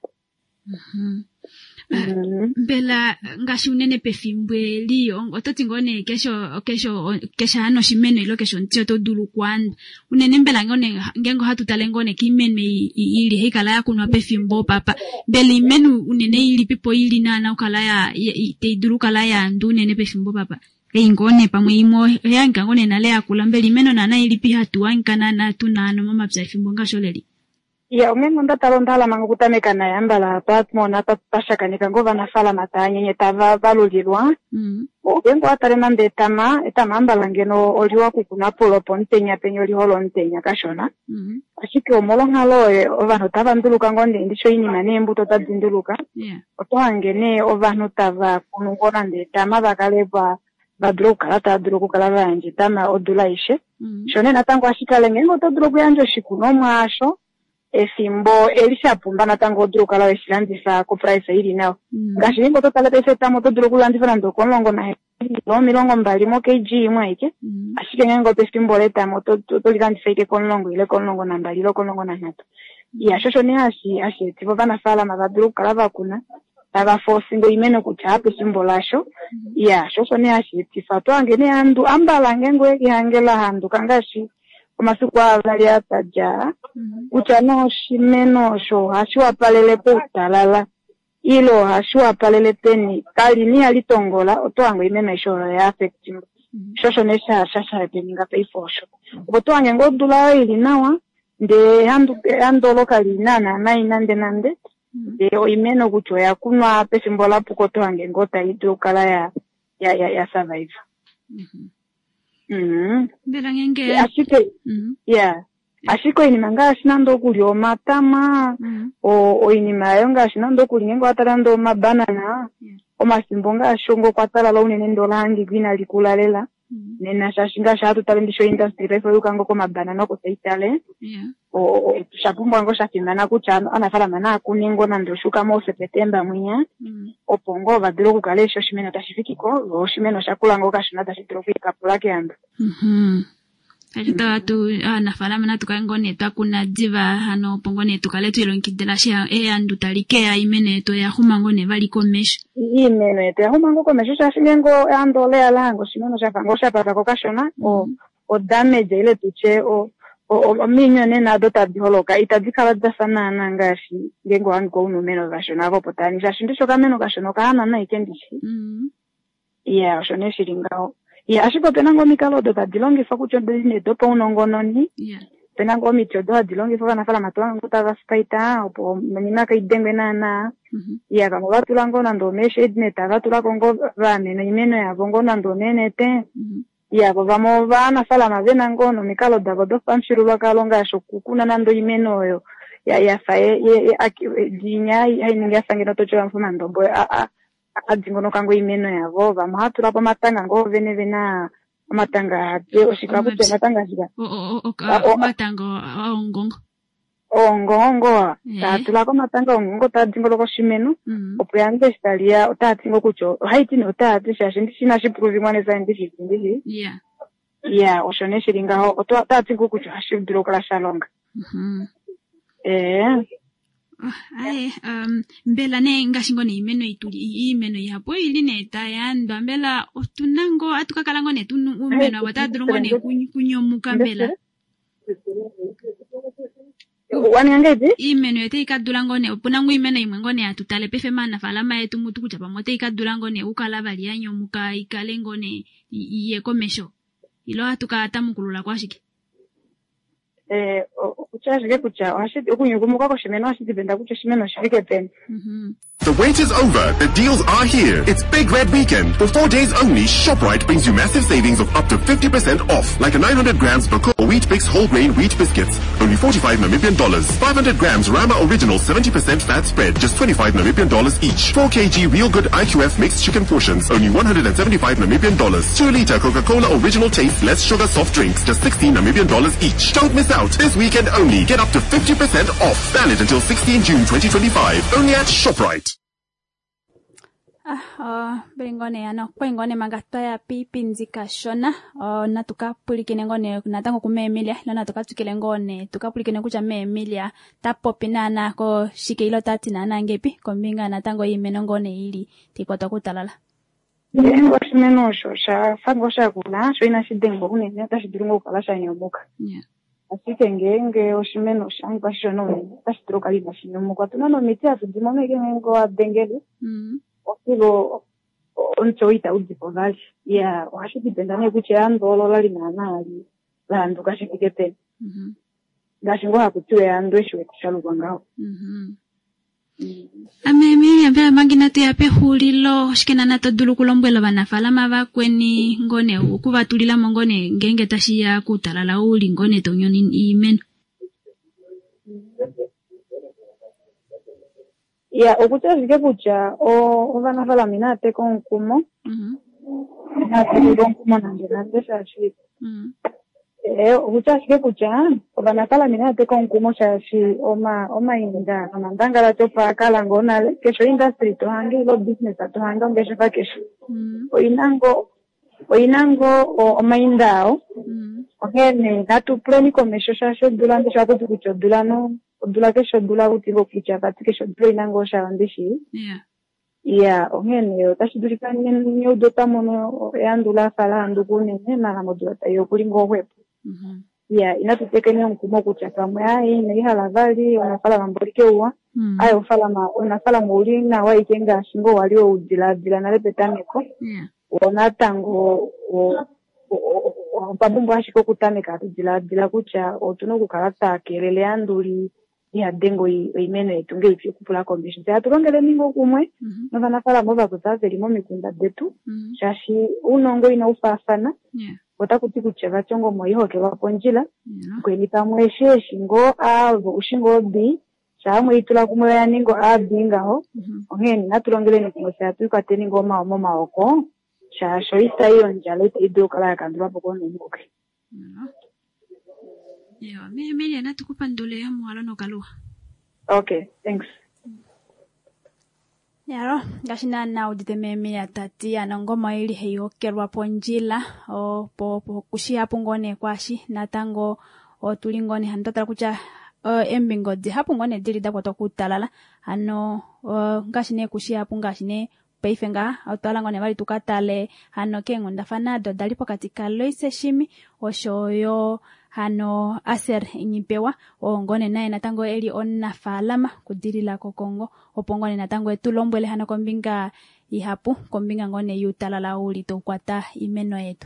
bela ngashi unene pefimbwe liyo ototi ngone kesho kesho kesha ano shimeno ilo kesho ntio to dulu kwanda unene mbela ngone ngengo hatu talengone kimene ili hikala ya kunwa pefimbo papa bela imenu unene ili pipo ili nana ukala ya te dulu kala ya ndu nene pefimbo papa ngone pamwe imo yanga ngone nale ya kula mbela imeno nana ili pi hatu wankana na tunano mama psa fimbo ngasholeli ya umeno ndatalondala mangukutameka na yambala patmona patashakanika ngova na fala matanye nyetava valulirwa mm obengo atare mande tama etama ambala ngeno oliwa kukuna polopo ntenya penyo liholo ntenya kashona mm ashike omolongalo ovano tava nduluka ngonde ndicho ini mane mbuto tadzinduluka yeah otoangene ovano tava kunungona ndetama vakaleva badroka lata droku kala vanje tama odulaishe mm shone natango ashikale ngengo todroku yanjo shikuno mwasho efimbo elishapumbana tango druka la eshilandisa ko price ili nawo ngashi ngo totala pese tamo to druku landifana ndoko longo na no milongo mbali mo kg imwe ike ashike ngengo pese fimbo leta mo to to landisa ike kon longo ile kon longo na mbali lo kon longo na nato ya shosho ni ashi ashi tipo bana sala ma druka la vakuna ava force ngo imeno kuchape fimbo lasho ya shosho ni ashi tifato angene andu ambala ngengo yangela handu kangashi masiku avali ataja uchano shimeno sho hashua palele putalala ilo hashua palele peni kali ni alitongola otoango imeno ishoro ya affect shosho nesha shasha peninga peifosho otoange ngodula ili nawa nde handu andolo kali nana nai nande nande de o imeno kucho ya kunwa pesimbola pukotoange ngota idu kala ya ya ya, ya survive Mhm. Bela ngenge. Ashike. Mhm. Yeah. Ashiko ini manga shinando kuli o matama o o ini mayonga shinando kuli ngengo atalando mabanana o masimbonga shongo kwatala la unene ndo langi gwina likulalela nena shashinga shatu talendisho industry refu yukango ko mabanana ko seitale yeah o shapumwa ngo shafimana kuchano anafala mana kuningo na ndoshuka mo September mwinya opongo vadiro kukalesho shimeno tashifikiko o shimeno shakula ngo kashina tashitiro kwikapula kyandu. Mhm. Ajita tu anafala mana tukangone takuna diva hano pongone tukale tu ilonkidela sha e andu talikea imene to ya humango ne vali komesho. Imene to ya humango komesho shashingo andole alango shimeno shafango shapata kokashona o o damage ile tuche o o minyo nena dota biholoka itadikala dasana nangashi ngengo ango numeno gashona abo potani shashindisho kameno gashona kana na ikendishi. Mhm. Yeah, shone shiringao. Yeah, ashiko penango mikalo dota dilongi fakucho dine dopo unongononi. Yeah. Penango micho doa dilongi faka nafala matuanga kutaga spaita opo menimaka idengwe nana. Mhm. Yeah, kama watu lango nando meshe idne tagatu la kongo vane na imeno ya bongo nando nene te. Mhm. Ya vamo vana fala mavena ngono mikalo dago do pamshiru bakalonga shokukuna nando imeno yo ya ya fae ye dinya hayininga sangino tocho mfuma ndombo a a adingono kango imeno yavo vamo hatura pa matanga ngo vene vena matanga je oshika kuti matanga shika o o o matanga ongongo ongongo tatula ko matanga ongongo tadingolo ko shimeno opuyande stalia otatingo kucho haiti no tati shashindi shina shipruvi mwane za ndishi ndishi yeah yeah oshone shiringa ho oto tatingo kucho hashibdiro kala shalonga mhm eh ai um mbela ne ngashingo ne imeno ituli imeno yapo ili ne tayando mbela otunango atukakalango ne tunu umeno abatadrongo ne kunyomuka mbela wanyangeje imeno yete ikadulango ne opunango imeno imwengo ne atutale pefe mana falama yetu mutu kuchapa mote ikadulango ne ukala bali yanyomuka ikalengo ne iye komesho ilo atuka atamukulula kwashiki eh kuchashike kucha washiti okunyugumuka ko shimeno washiti benda kucho shimeno shifike peni. Mhm. The wait is over. The deals are here. It's Big Red Weekend. For four days only, ShopRite brings you massive savings of up to fifty percent off. Like a nine hundred grams Bako Wheat Bix whole grain wheat biscuits, only forty-five Namibian dollars. five hundred grams Rama Original seventy percent fat spread, just twenty-five Namibian dollars each. four kilograms Real Good I Q F mixed chicken portions, only one hundred seventy-five Namibian dollars. two liter Coca-Cola Original Taste less sugar soft drinks, just sixteen Namibian dollars each. Don't miss out. This weekend only. Get up to fifty percent off. Valid until sixteenth June twenty twenty-five. Only at ShopRite. Ah, oh, bringone ano kwengone magata ya pipinzika shona oh, na tukapulikine ngone natango kume Emilia lona tukatukile ngone tukapulikine kucha me Emilia tapopina na ko shike ilo tati na nangepi kombinga natango imeno ngone ili tikota kutalala yengo shimeno sho sha fango sha kula sho ina shidengo kunene tashidirungo kala sha nyomuka yeah asike ngenge oshimeno shangu bashono tashitro kali bashinyomuka tunano miti atudimome ngengo adengele mhm okilo onchoita udipodali ya washitipenda nekuti andolo lali nanali landu kashipike pena mhm ngashingo hakutiwe ando eshwe kushaluka ngaho mhm amemi ambe mangina te ape hulilo shikena nato dulu kulombwela banafala mabakweni ngone ukubatulila mongone ngenge tashiya kutalala uli ngone tonyoni imeno ya okutazike kucha o vanafala minate konkumo mhm na konkumo nande nande shashi mhm eh okutazike kucha o vanafala minate konkumo shashi oma oma inda namandanga la topa kala ngona kesho industry to hangi lo business to hanga ngesho pakesho mhm o inango o inango o maindao mhm ogene natu pleni komesho shasho dulande shato tukucho dulano dula kesho dula utigo kicha batike sho dula inango shawandishi yeah yeah ogene tashidurikanye nyo dota mono yandula fala ndukune na na modula tayo kulingo wepo mhm yeah inatutekenya mkumo kucha kamwe ai ne halavali unafala mambolike uwa ayo ufala ma unafala muri na waikenga shingo walio udila dila na lepetaneko yeah ona tango o babumbu ashiko kutameka dila dila kucha otuno kukalata kelele anduli ya dengo imene itunge ifyo kupula conditions ya turongele mingo kumwe no vanafala mova kuzazeli mo mikunda detu shashi unongo ina ufafana yeah otakuti kucheva chongo moyihoke waponjila kweni pamweshe shingo avo ushingo bi shamwe itula kumwe ya ningo abingaho ongeni naturongele ni kumwese atuika teningo mao mo maoko shasho isa iyo njala ita idokala ya kandula poko nengoke Yeah, mimi mimi na tukupandule ya mwalo no kalua. Okay, thanks. Yaro, gashina na udite meme ya tati anangoma ili heyokerwa ponjila o po po kushia pungone kwashi natango o tulingone handata kucha o embingodi hapungone dilida kwa tokutalala ano o gashine kushia pungashine peifenga autolangone bali tukatale hano kengo ndafanado dalipo katika loise shimi oshoyo hano aser inyipewa ongone naye natango eli onna falama kudirila kokongo opongone natango etulombwele hano kombinga ihapu kombinga ngone yutalala uli tokwata imeno yetu.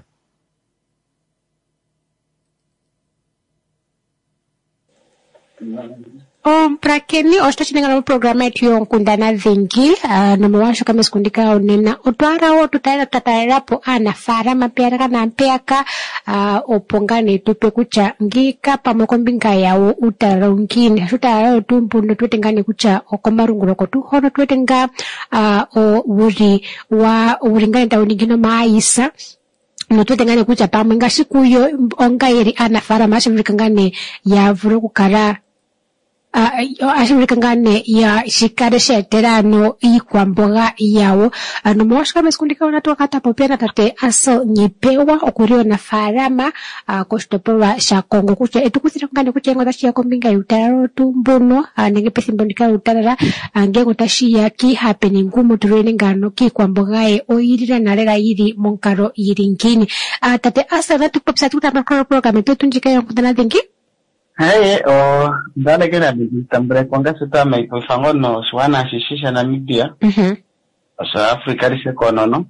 Um, prakeni ostachinengana programa yetu yonkundana vingi uh, nomawasho kama sikundika onena otwara o tutaira tatairapo ana farama pera kana mpeka uh, opongane tupe kucha ngika pamokombinga yawo utarongini tutara tumpundo twetengane kucha okomarunguroko tu hono twetenga uh, o uri wa uringane taunigino maisa notwetengane kucha pamwe ngasikuyo ongairi ana farama ashirikangane ya vuro kukara Uh, ashirikangane ya shikare sheterano ikwamboga yawo ano mwashika meskundika onatoka kata popena tate aso nyipewa okurio na farama uh, kostopewa sha Kongo kucha etukusira ngane kuchengo tashi ya kombinga yutaro tumbono uh, nenge pesimbondika utarara ange tashi ya ki happening ngumu turene ngano ki kwamboga e oirira narera iri monkaro iringini uh, tate asa na tukopsa tutamaka program tunjika yonkutana dengi. Hey, o dale que la tambre konga sita mai pofango no swana shishisha na Namibia. Mhm. Asa Afrika rise kono no.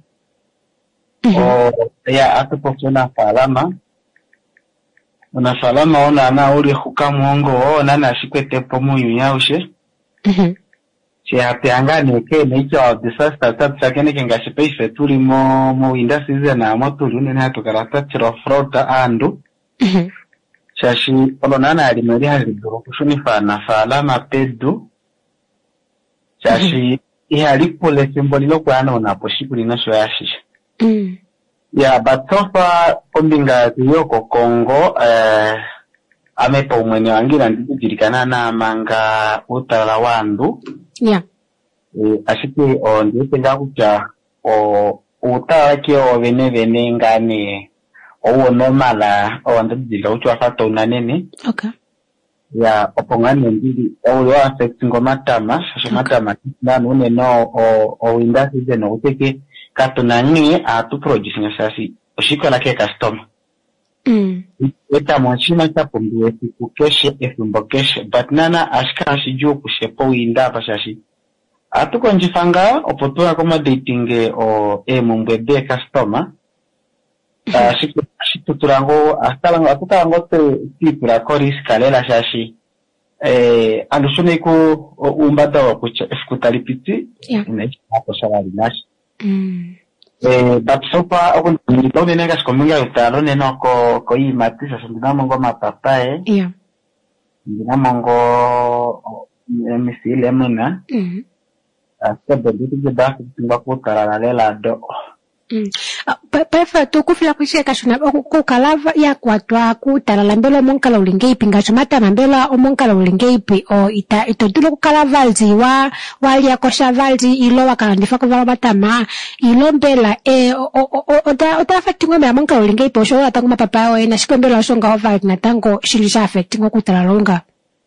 O ya atu pofuna falama. Una falama ona na uri hukamongo o na na shikwete pomu yunyaushe. Mhm. Si apiangane ke nature of disaster tab sakene kenga shipe turi mo mo inda season na mo turi ne hatu karata tiro frota andu. Mhm. Shashi olonana alimeri halidoro kushuni fana falama pedu shashi ihali pole simbolilo kwa ana unaposhikuli nasho yashisha mm. Ya but so far kombinga yoko Kongo eh, amepa umwene wangira ndijirikana na manga utala wandu yeah. E, ashiki o ndipenda kucha o utala kio vene vene ngane owo normala owandizila ucho fato unanene okay ya opongane ndili owo affect ngomatama shasho matama nanu ne no o o industry no uteke katonani atu produce nyasasi oshikola ke customer mm eta mwachima tapombiwe kukeshe efumbokeshe but nana ashika shiju kushepo inda pashashi atu konjifanga opotoa koma dating o e mumbebe customer Uh, shiku shiku turango hasta la atuka ngote tipura koris kalela shashi eh andushune ku umbada wa kucha eskutalipiti yeah. Inachi hapo salari nashi mm. eh but so far okun ndone nega skominga utalo neno ko ko imatisa sindina mongo mapapae yeah. Ndina mongo misile mena mm. Hasta bendito de basi tingwa kutara lela do Mm. Uh, Pefa tu kufila kushika shuna ku kalava ya kwatwa ku talala mbelo monkala ulingeipi ngashomata mbelo omonkala ulingeipi o ita itodulo ku kalava ziwa wali akosha valzi ilo wakalandifa ku matama ilo mbela e o o o ota affecting me monkala ulingeipi osho atanguma papa o ena shikombela shonga over na tango shilisha affecting ku talalonga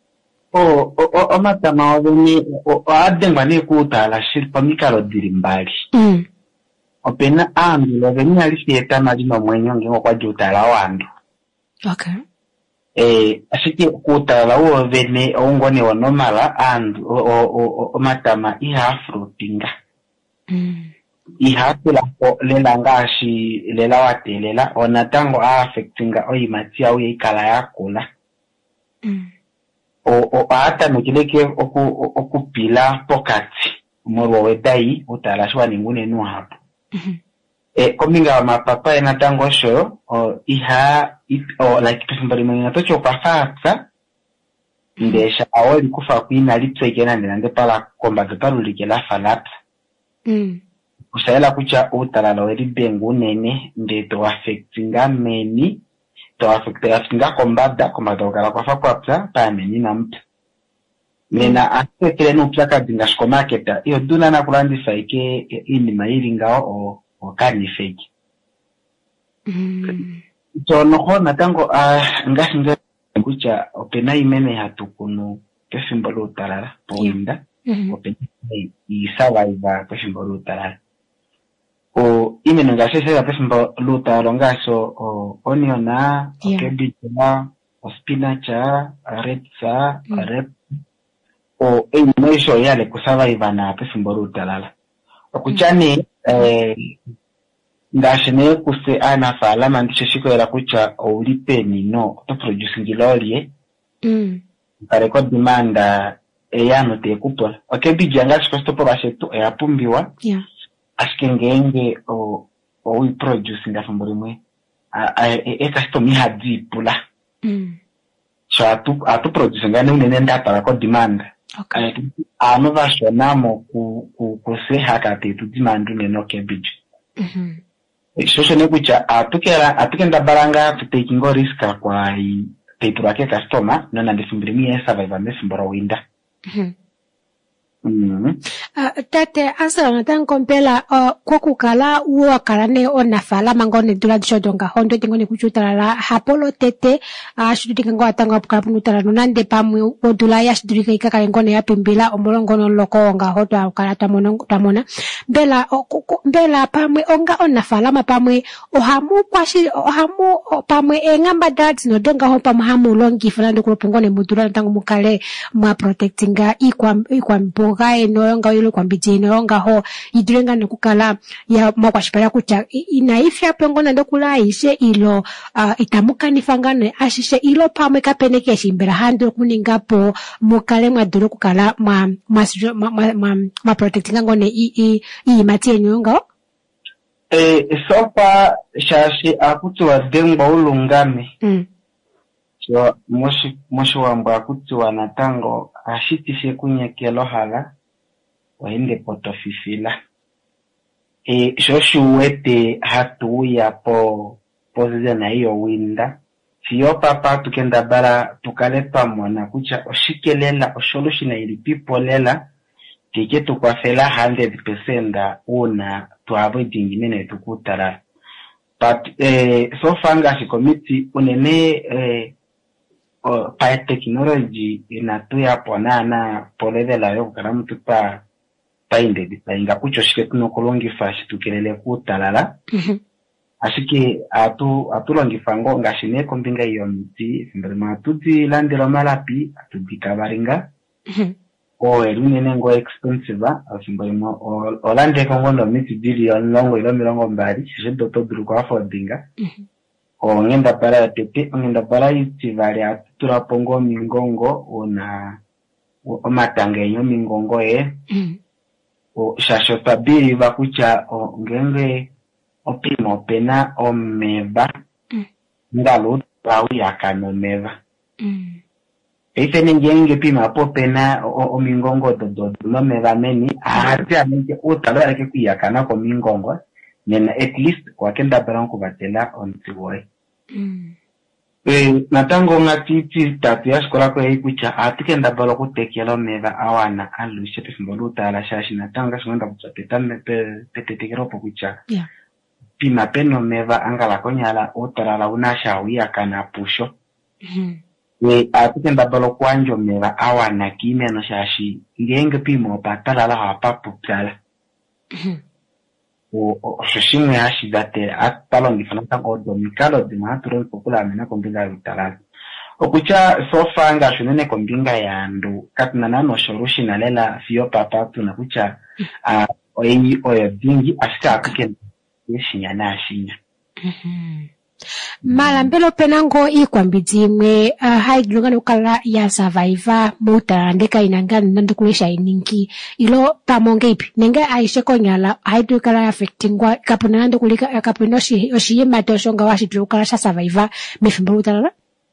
o o o matama obeni o adengwa ne ku tala shilpa mikalo dirimbali mm. Opena ambi loveni alisieta majino mwenyo ngengo kwa jutala wandu. Okay. Eh, asiki kutala uo vene ongone wanomala andu o o o o matama iha fruitinga. Mm. Iha tula po lela ngashi lela watelela onatango a affectinga o imatia u ikala yakula. Mm. O o ata mukileke oku okupila pokati. Moro wedai utala shwa ningune no hapo. Mm-hmm. Eh, kominga mapapa ena tango show o iha it o like somebody mwenye tocho kwa fasa ndesha awali kufa kuina litwekena ndende pala komba getaru likela falata mm kusaela kucha utala lo eri bengu nene ndeto affectinga meni to affecte afinga kombada kombada kala kwa fakwa pa menina mtu nena asekele no plaka dinga shkomaketa iyo duna na kulandisa ike ini mairi ngao o o kani fake mm. So noho natango uh, ngasinga kucha opena imene hatukunu kesimbolo utarara poinda yeah. Opena isawaiva kesimbolo utarara o imene ngasese kesimbolo utarara ngaso o oniona yeah. Cabbage o spinach redsa mm. rep o enyesho yale kusawaiva na kesimbolo utarara okuchani mm. eh ngashine kuse ana fala mandishe shiko era kucha olipeni no to produce ngilolye mm pareko demanda eyano te kupola okay bijanga sikosto po bashetu eyapumbiwa yeah askengenge o o we produce ngafambori mwe a e kasto mi hadipula mm so atu atu produce ngane unene ndata ko demand okay ano vashonamo ku ku kuse hakate tu demand unene okebiji mhm Shosho nekucha atukera atukenda baranga to taking go risk kwa i petu wake customer nona ndifumbiri mie survive mesimbora winda. Mhm. Mhm. Uh, tate asa natanga kompela uh, kwa kukala uwa karane ona fala mangone dula dishodonga hondo tingone kuchutala hapolo tete uh, shudika ngo atanga apukala punutala nonande pamwe odula ya shudika ikaka ngone ya pimbila omolongono loko nga hoto akala tamona tamona bela o, bela pamwe onga ona fala mapamwe ohamu kwashi ohamu pamwe engamba dads no donga ho pamwe hamu longi fulando kulopongone mudula tangu mukale mwa protectinga ikwa ikwa mboga eno nga yule kwa mbijino yonga ho idurenga nokukala ya makwashipala kucha inaifya pengona ndokula ishe ilo uh, itamuka nifangane ashishe ilo pamwe kapeneke shimbera hando kuningapo mukale mwa duro kukala ma ma ma, ma, ma protectinga ngone i i i matie nyonga eh sofa shashi akutwa demba ulungame mm. So moshi moshi wamba akutwa natango ashitishe kunyekelo hala waende potofifila e shoshu wete hatu ya po pozize na hiyo winda siyo papa tukenda bara tukalepa mwana kucha oshikelela osholushi na ilipipolela tike tukwafela one hundred percent una tuavoiding nene tukutara but eh so fanga shikomiti unene eh o pa technology inatuya ponana polevela yo kana mtu pa painde dipainga kucho shike tuno kolongi fashi tukelele kutalala mhm ashike atu atulongi fango ngashine kombinga iyo miti ndema tuti landelo malapi atudika baringa mhm o elunene ngo expensive asimboimo olande kongo ndo miti billion longo ilo milongo mbali je doto druko afodinga mhm o ngenda para tete ngenda para itivali atura pongo mingongo ona o matangenyo mingongo e mm. O shasho tabiri bakucha o ngenge opimo pena o meba mm. Ngalo rawi yakano meba mm. Efe ngenge pima po pena o, o mingongo dodo no meba meni ahati amenje utalo yake kuyakana ko mingongo nena at least kwa kenda baranko batela on tiwoi mm. Eh natango ngatiti tatu ya skola ko ikucha atikenda balo kutekela meva awana alushe timboluta la shashi natanga shonda kuchapeta mepe petetekero pokucha yeah. Pima peno meva angala konyala otarala unasha uya kana pusho mhm we atikenda balo kwanjo meva awana kime no shashi ngenge pimo patala la hapa putala mhm o shoshimu ya shidate atalo ndifanata ko domikalo dimaturo popula mena kombinga vitala okucha sofa nga shunene kombinga ya ndo katnana no shorushi nalela fiyo papa tunakucha a oyi oyo dingi asika akike yeshinya na shinya mhm mala mbelo penango ikwambidimwe uh, haidlunga nukala ya survivor muta ndeka inangana nandukulesha iningi ilo pamonge ipi nenge aishe konyala haidlukala affectingwa kapuna nandukulika kapunoshi oshiyema toshonga washidlukala sha survivor mefimbo utalala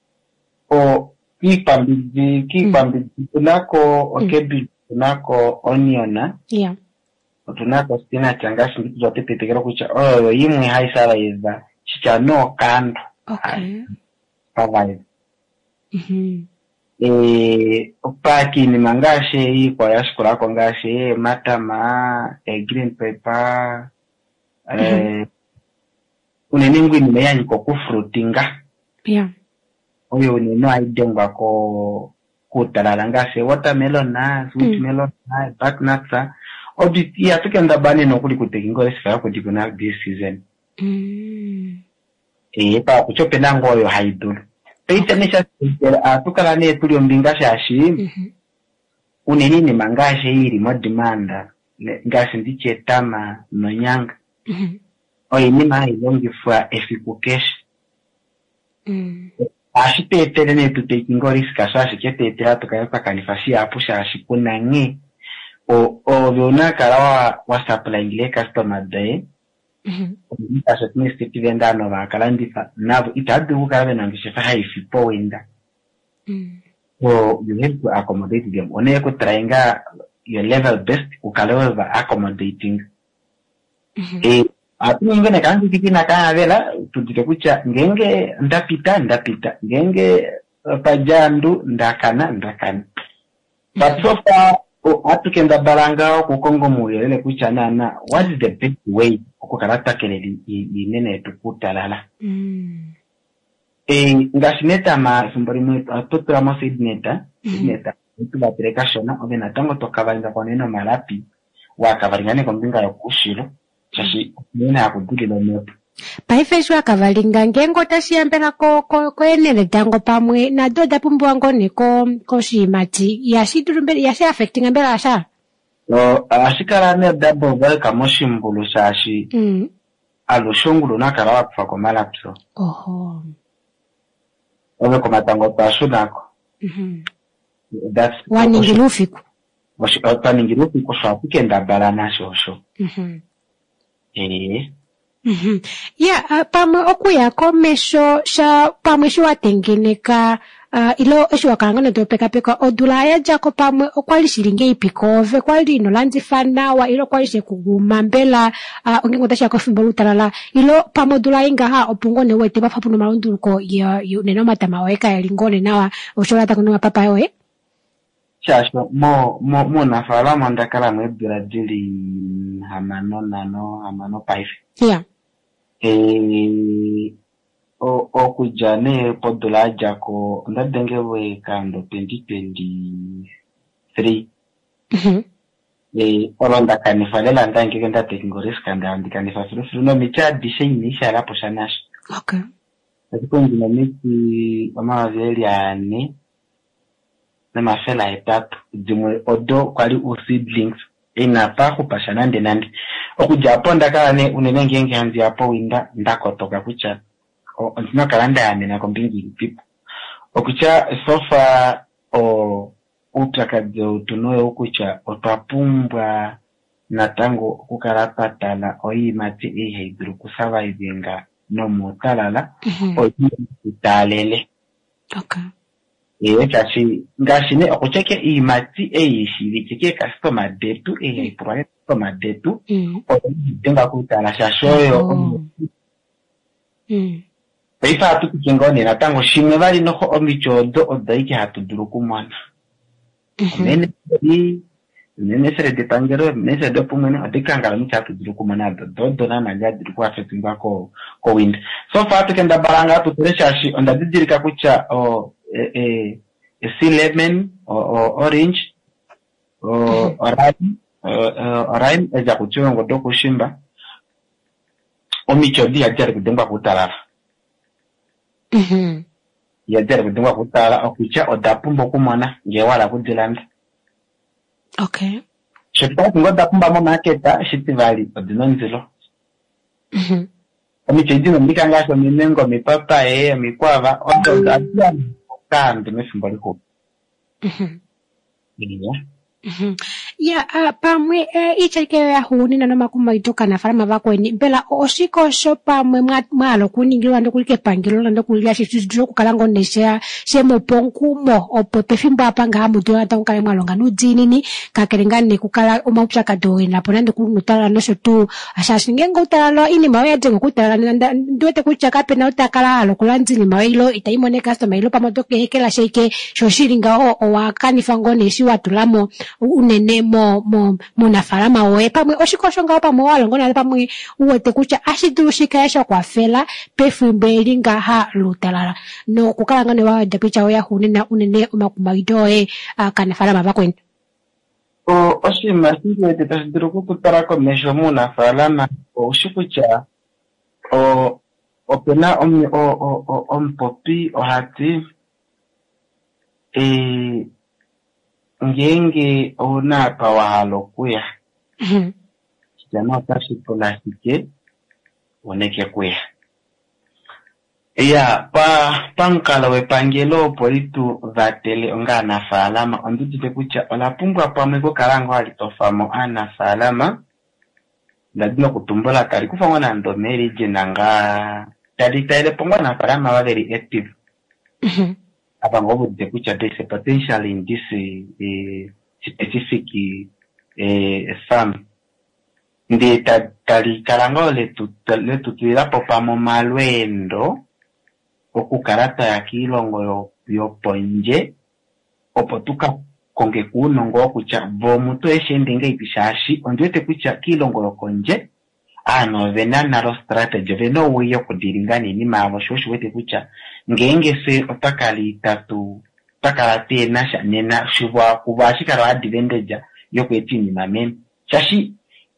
o kipambidi kipambidi tunako okebi tunako oniona yeah tunako spinach angashi ndizo zote petekero kucha oyo yimwe haisara yeza chicha no kando okay survive. Mhm. Eh, upaki ni mangashe hii kwa yashkura kwa ngashe, matama, eh, green pepper, eh, uneningu ni meyanyi kwa kufrutinga. Yeah. Oyo uneno aidengwa ko kutalala ngashe, watermelon na, sweet melon na, butternut na. Obi, iya tukenda bani no kuli kutekingo esika ko dikuna this season. Mm. Eh, pa kuchope nango oyo haidulu. Peitanisha atukala ne tuli ombinga shashi. Mhm. Uneni ni mangashe iri mo demanda ngasi ndiche tama no nyanga. Mhm. Oyi ni ma ilongi fwa efikukesh. Mm. Ashite tele ne tutekingo riska shashi kete tela tukayapa kanifasi apusha ashikuna ngi. O o viona karawa wa supply ile customer day. Mhm. Asa tuni stiti venda no va kalandifa navo itadu karabe nangishefa haifipo wenda. Mm. So you have to accommodate them. One ko tryinga your level best ukalewa accommodating. Mhm. Eh atu ngene kanzi kikina kana vela tudike kucha ngenge ndapita ndapita ngenge uh, pajandu ndakana ndakana. But so far o atu kenda balanga ko kongo muyele kucha nana what is the best way ko karata keleli inene tukutalala. Mm. Eh ngasineta ma sumbari mwetu atoto ama sidneta sidneta tuba prekashona obena tango tokavanza kwa neno malapi wakavaringane kwa mbinga ya kushilo chashi nena yakudili lo mwetu. Paifeshwa kavalinga ngengo tashiyambela ko ko ko enele tango pamwe na doda pumbuango ne ko ko shimati yashiturumbele yashi affecting ambela asha. No ashikara ne double welcome mushimbulu shashi. Mm. Alushungulu nakarawa kufa kwa malapso. Oho. Owe kwa matango pasunako. Mhm. That's Waningilufiku. Washi waningilufiku shwa kukenda balana shosho. Mhm. Eh. Mhm. Yeah, uh, pamwe okuya komesho sha pamwe sho watengeneka uh, ilo esho wakangana to peka peka odula ya jako pamwe okwali shilinge ipikove kwali no lanzifana wa ilo kwali she kuguma mbela uh, ongengo tasha ko fimbo lutalala ilo pamwe odula inga ha opungone wete bafapu no malunduko ya yu neno matama weka ya lingone nawa oshola takuno papa yoe. Shasho mo mo mo nafala mandakala mwebira dili hamano nano hamano paife. Yeah. Eh o o kujane podula jako ndadenge we kando twenty twenty-three. Mhm. Eh olonda kanifalela ndange kenda tekingores kanda andika nifafiro no micha dishe inisha la poshanash. Okay. Atiko ngina miki mama veli ane na mafela etatu dimwe odo kwali u seedlings ina pa kupashana ndenandi okujapo ndakala ne unene ngenge hanzi hapo winda ndakotoka kucha o ntina kalanda yane na kombingi pipo okucha sofa o utakadzo tunoe okucha otapumbwa na tango kukarapatala oimati ehedru kusurvivinga no mutalala Mhm. oyitalele. Okay. Ewe chachi ngashine okucheke imati eyishiri cheke customer detu ehe proye customer detu Mm. odenga kutala shashoyo. Mm. Peifa atu kingone na tango shimwe bali noko omichodo odaiki hatuduru kumwana. Nene ni nene sere de tangero nene de pumene adikangala micha hatuduru kumwana do do na nagadi kwa fetinga ko ko wind. So far atu kenda baranga atu tureshashi onda didirika kucha o eh eh sea lemon or, or orange or oraim uh, oraim eja kuchunga ngodo kushimba omichodi ya jari kudengwa kutalala. Mhm. Ya jari kudengwa kutala okucha odapumbo kumwana ngewala kudilanda. Okay. Shita ngoda pumba mo marketa shitivali odinonzilo. Mhm. Omichodi no mikanga so minengo mipapa eh mikwava odo adia kandi mefimbo liko. Mhm. Yeah. Mhm. ya uh, pamwe uh, ichake ya huni na noma kumaitoka na farama vakweni mpela oshiko sho pamwe mwalo kuningilwa ndo kulike pangilo ndo kulia shitu kukalango nesha shemo ponkumo opo pefimbo apanga hamudu ata kukale mwalonga nudzini kakerengane kukala umaucha kadoe na ponande kunutala no shotu ashashingengo utala ini mawe atengo kutala ndote kuchaka pena utakala alo kulanzini mawe ilo itaimone customer ilo pamotoke hekela sheke shoshiringa o wakani fangone shi watulamo unene mo mo munafarama oe pamwe oshikoshonga pamwe walongona pamwe uwete kucha ashidushika yasho kwa fela pefumbe nga ha lutalala no kukalanga ne wa dapicha oya hunena unene umakumaidoe uh, kana farama bakwen o oshima singe tetashidiro kutara komesho munafarama o shikucha o opena om o o ompopi o hati e ngenge ona pawalo kuya mhm jana tashi polastike oneke kuya ya pa pankala we pangelo politu vatele ongana falama ondutite kucha olapumbwa pamwe ko karango alitofamo ana falama ndadino kutumbola kali kufangwa na ndomeri jenanga tadita ile pongwa na falama wa very active mhm apa ngobu de kucha there's a potential in this uh, specific uh, farm ndi tali karango le tu le tutira popamo malwendo okukarata ya kilongo yo, yo ponje opotuka konge kunongo kucha vomuto eshendenge ipishashi ondwete kucha kilongo yo konje ano venana ro strategy veno wiyo kudiringani ni mavo shoshu wete kucha ngenge se otakali tatu takarate nasha nena shubwa kubashika ro advantage yo kwetini mamen shashi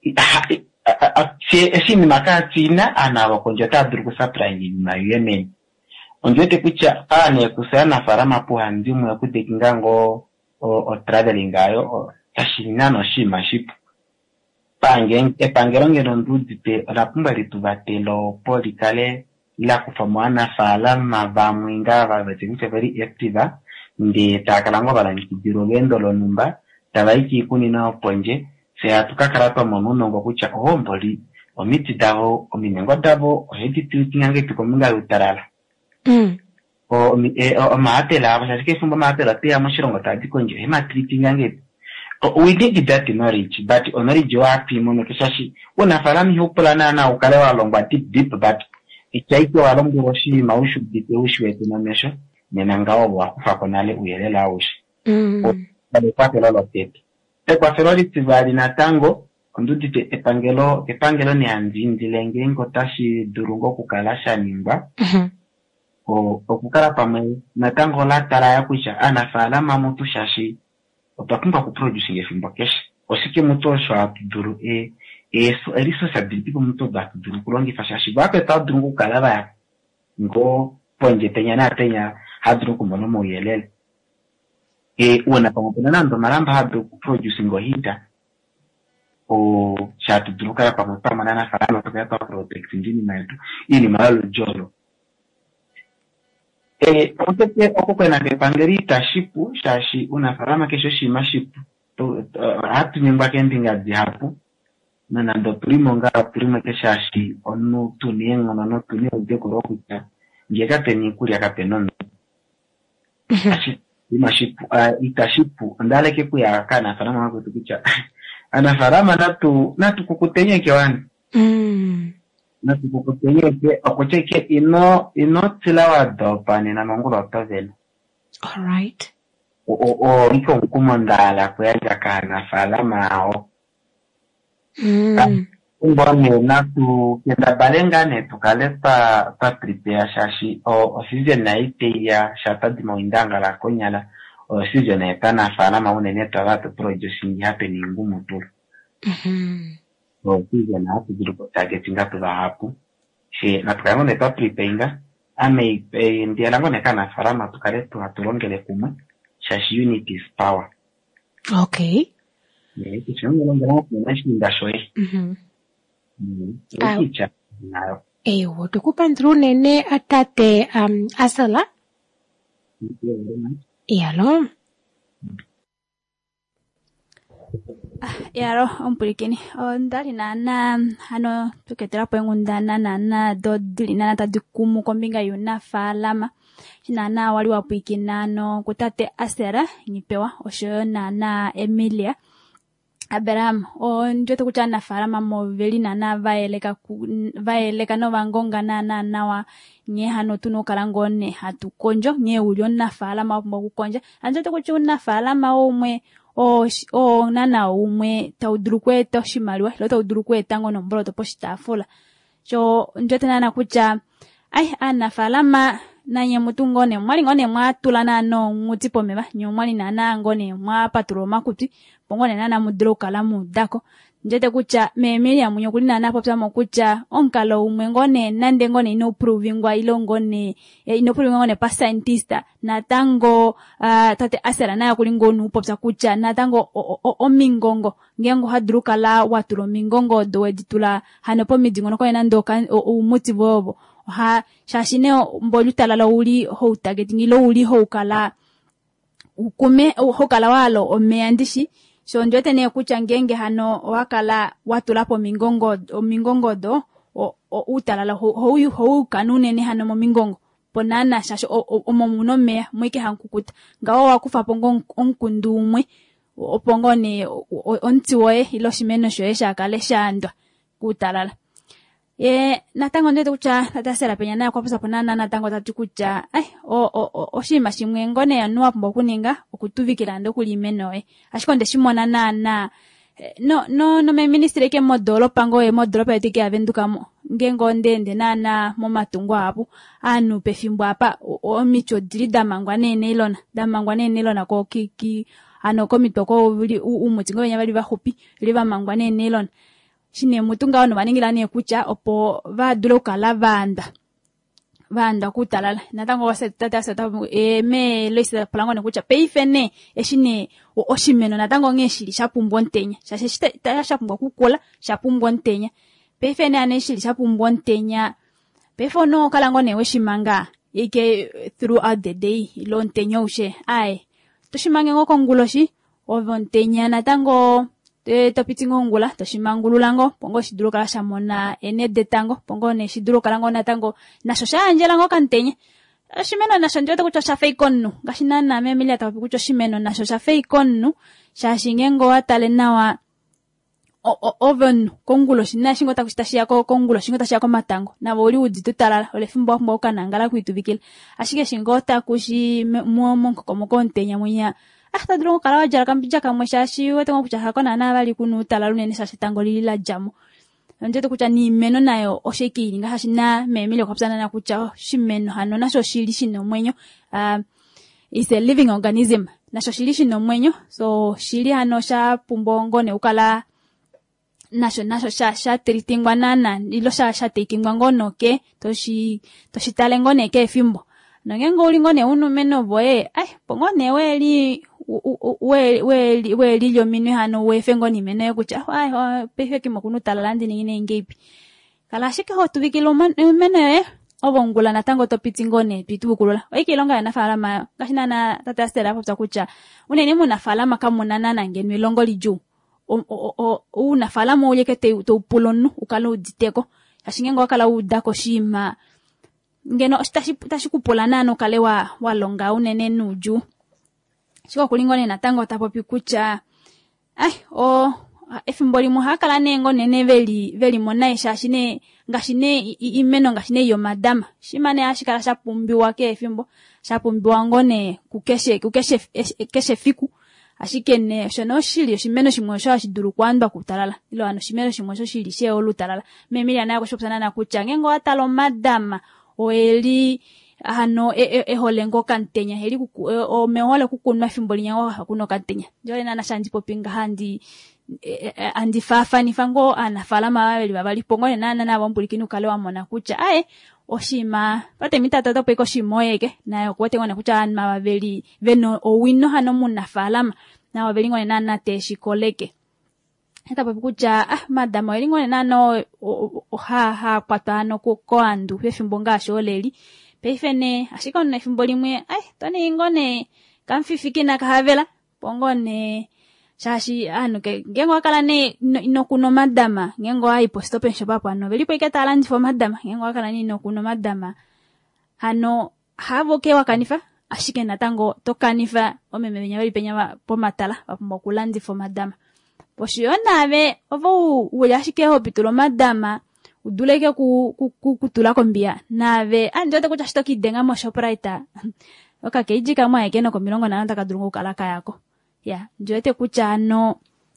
esi ni makatina ana wakonje tadru kusapra ni mayemen onjote kucha ane kusana farama puha ndimu ya kutekinga ngo o, o traveling ayo tashinano shima shipu pange epangeronge ndudite rapumba lituvatelo polikale la kufamwana falama vamwinga vavetinga very active ndi takalango balankidiro gendo lo numba tabaiki kuni na ponje se atukakarapa monuno ngo kucha omboli omiti davo ominengo davo ohedi tutingange tukominga utarala mm o mi e o maatela abashake fumba maatela te amushirongo tadi konje hema treatingange we did that knowledge but knowledge wapi mono kishashi una farami hopulana na ukalewa longwa deep deep but ichaiko walongo roshi maushu dite ushwe tunamesho nenangawo wakufa konale uyelela ushi mm bale kwate lolo tete e kwa feroli tibali na tango ondudite epangelo epangelo ni anzindilenge ngotashi durungo kukalasha nimba mhm o okukala pamwe natango la tara ya kuisha anafala mamutu shashi otakumba ku produce ngefimbo kesha osike muto sho atuduru e eso eriso sabiti ko muto da tuduru kulongi fashashi bape ta durungu kalaba ya ngo ponje tenya na tenya hadru ko mono mo yelele e una pamwe na ndo maramba hadru ku produce ngo hita o shatu duru kala pamwe pamwe na fala to ka protect ndini maito ini malo jolo eh otete okukwena ke pangerita shipu shashi una farama kesho shima shipu to uh, hatu nyumba kendinga dihapu na nando primo nga primo ke shashi onu tuniengo na no tunio de korokuta ngeka teni kuri akapenon shashi ima shipu uh, itashipu ndale ke kuya kana farama wako tukicha ana farama natu natu kukutenye kwani mm na tukukutenye ke okocheke ino ino tilawa dopani na mangulo tavela all right o o iko kumandala kuyaja kana falama ao mm mbone na tu kenda balenga ne tukaleta pa prepare shashi o season na ite ya shata di moindanga la konyala o season na kana falama unene tawatu produce happening ngumu tu mhm o season na tu grupo targeting hapo hapo she na tukaango ne pa prepare ame ndia lango ne kana falama tukaletu hatulongele kuma shashi unity is power okay ne kichongo longa na shinda shoe mhm mm kicha nayo ewo tukupa ndru nene atate um asala iyalo yaro ompulikini ondali nana hano tuketerapo engundana nana dodili nana tadikumu kombinga yunafaalama nana wali wapuikinano kutate Asera nyipewa osho nana Emilia Abraham o njote kucha nafaalama moveli nana vaeleka vaeleka no vangonga nana nawa nye hano tuno kalangone hatukonjo nye ulio nafaalama mbo kukonja anjote kucha nafaalama omwe o o nana umwe taudrukweta shimaliwa lo taudrukweta ngono mbolo to poshitafula cho njote nana kucha ai anafaalama nanye mutungone mwali ngone mwatula nano ngutipo meba nyomwali nana ngone mwapatulo makuti pongone nana mudro kala mudako njete kucha Emilia munyo kuli nana popsa mokucha onkalo umwe ngone nande ngone ino provingwa ilo ngone ino provingwa ngone pa scientist na tango uh, tate Asera na kuli ngonu popsa kucha na tango omingongo ngengo hadru kala watulo mingongo do editula hanopo midingo no ina ndoka umuti bobo ha shashine mboluta la uli ho targeting lo uli ho kala ukume ho kala walo omeandishi so njote ne kucha ngenge hano wakala watu lapo mingongo mingongo do o, o utalala ho ho, ho kanune ne hano mingongo ponana shasho omomuno me mwike hankukuta ngawo wakufa pongo onkundumwe opongo ne ontiwe ilo shimeno shoesha kale shandwa kutalala ye natango ndete kucha tatasera penya na kwa pesa ponana natango tatukucha ai o o oshima shimwe ngone yanua pombo kuninga okutuvikira ndo kulimeno e ashikonde shimona nana no no no me ministre ke modolo pango e modolo petike avendukamo ngengo ndende nana mo matungo apo anu pefimbo apa o micho dilida mangwane nelona da mangwane nelona ko kiki ano komitoko umutingo benya bali bahupi liba mangwane nelona shine mutunga wano baningila ne kucha opo va dulo kala vanda vanda kutalala natango wase tata sata e me lesa plango ne kucha peifene e shine o oshimeno natango ngeshili shapumbo ntenya shashita ta shapumbo kukola shapumbo ntenya peifene aneshili shapumbo ntenya pefono kala ngone weshimanga ike throughout the day lo ntenya ushe ai toshimange ngoko nguloshi ovo ntenya natango te topitingo ngula toshimangululango pongo shiduro kala shamona ene detango pongo ne shiduro kala ngona tango nasho shanjela ngo kantenya shimeno nasho njote kucho shafei konnu gashina na Emilia tapi kucho shimeno nasho shafei konnu shashingengo atale nawa oven kongulo shina shingo takushitashia ko kongulo shingo tashia ko matango na boli uditu talala ole fimbo mbo kanangala kuituvikila ashike shingo takushi mo monko komo kontenya munya ah drongo kala wajara kambija kamwe shashi wete ngokucha hakona na bali kunu talalu nene shashi tango lila jamu njeto kucha ni meno nayo osheki nga hashina Emilia kwapsana na kucha shimeno hano nasho shili shino mwenyo uh, is a living organism nasho shili shino mwenyo so shili hano sha pumbongo ne ukala nasho nasho sha sha tritingwa nana ilo sha sha tikingwa ngono ke toshi toshi talengo ne ke fimbo nangengo ulingo ne unu meno boe ai pongo ne weli we we we lilyo minwe hano we fengo ni meno kucha ai pefe kimokunu talalandi ningine ngepi kala shike ho tuvikilo meno e obongula natango topitingone pitukulula oikelonga yana falama gashina na tata Stella popsa kucha unene muna falama kamunana nangenwe longo liju o o o una falama ulekete to pulonu ukalo diteko ashingengo kala udako shima ngeno stashi tashi kupolana no kale wa walonga unene nuju shiko kulingone natango tapopi kucha ai o efimboli muhakala nengo nene veli veli monaisha shine ngashine imeno ngashine yo madama shimane ashikala shapumbiwa ke efimbo shapumbiwa ngone kukeshe kukeshe keshe fiku ashikene shono shili shimeno shimwe sho ashiduru kwandwa kutalala ilo ano shimeno shimwe sho shili she olutalala Emilia nayo shopsana na kucha ngengo atalo madama oeli hano e, e, holengo kantenya heli kuku o mehole kukunwa fimboli nyawo hakuno kantenya jole nana shanji popinga handi e, e, andi fafa ni fango anafalama wabeli babali pongone nana na bambulikinu kale wa mona kucha ae oshima pate mitata to peko shimoyeke nayo kwote ngone kucha anma babeli veno owino hano munafalama na babeli ngone nana te shikoleke eta papukucha ah madama elingone nano ha ha patano ko koandu fefimbonga sholeli peifene ashikona na fimbo limwe ai tani ngone kamfifiki na kahavela pongone shashi anu ke ngengo akala ne inokuno madama ngengo ai posto pensho papa no velipo ikata land for madama ngengo akala ne inokuno madama hano havo ke wakanifa ashike natango tokanifa omeme benya bali penya po matala pambo kulandi for madama poshiona ave ovo uyashike hopitulo madama uduleke ku ku kutula kombia nave anjote kucha stoki denga mo shopraita oka keiji kama ekeno ko milongo na nataka durungu kalaka yako ya njote kucha no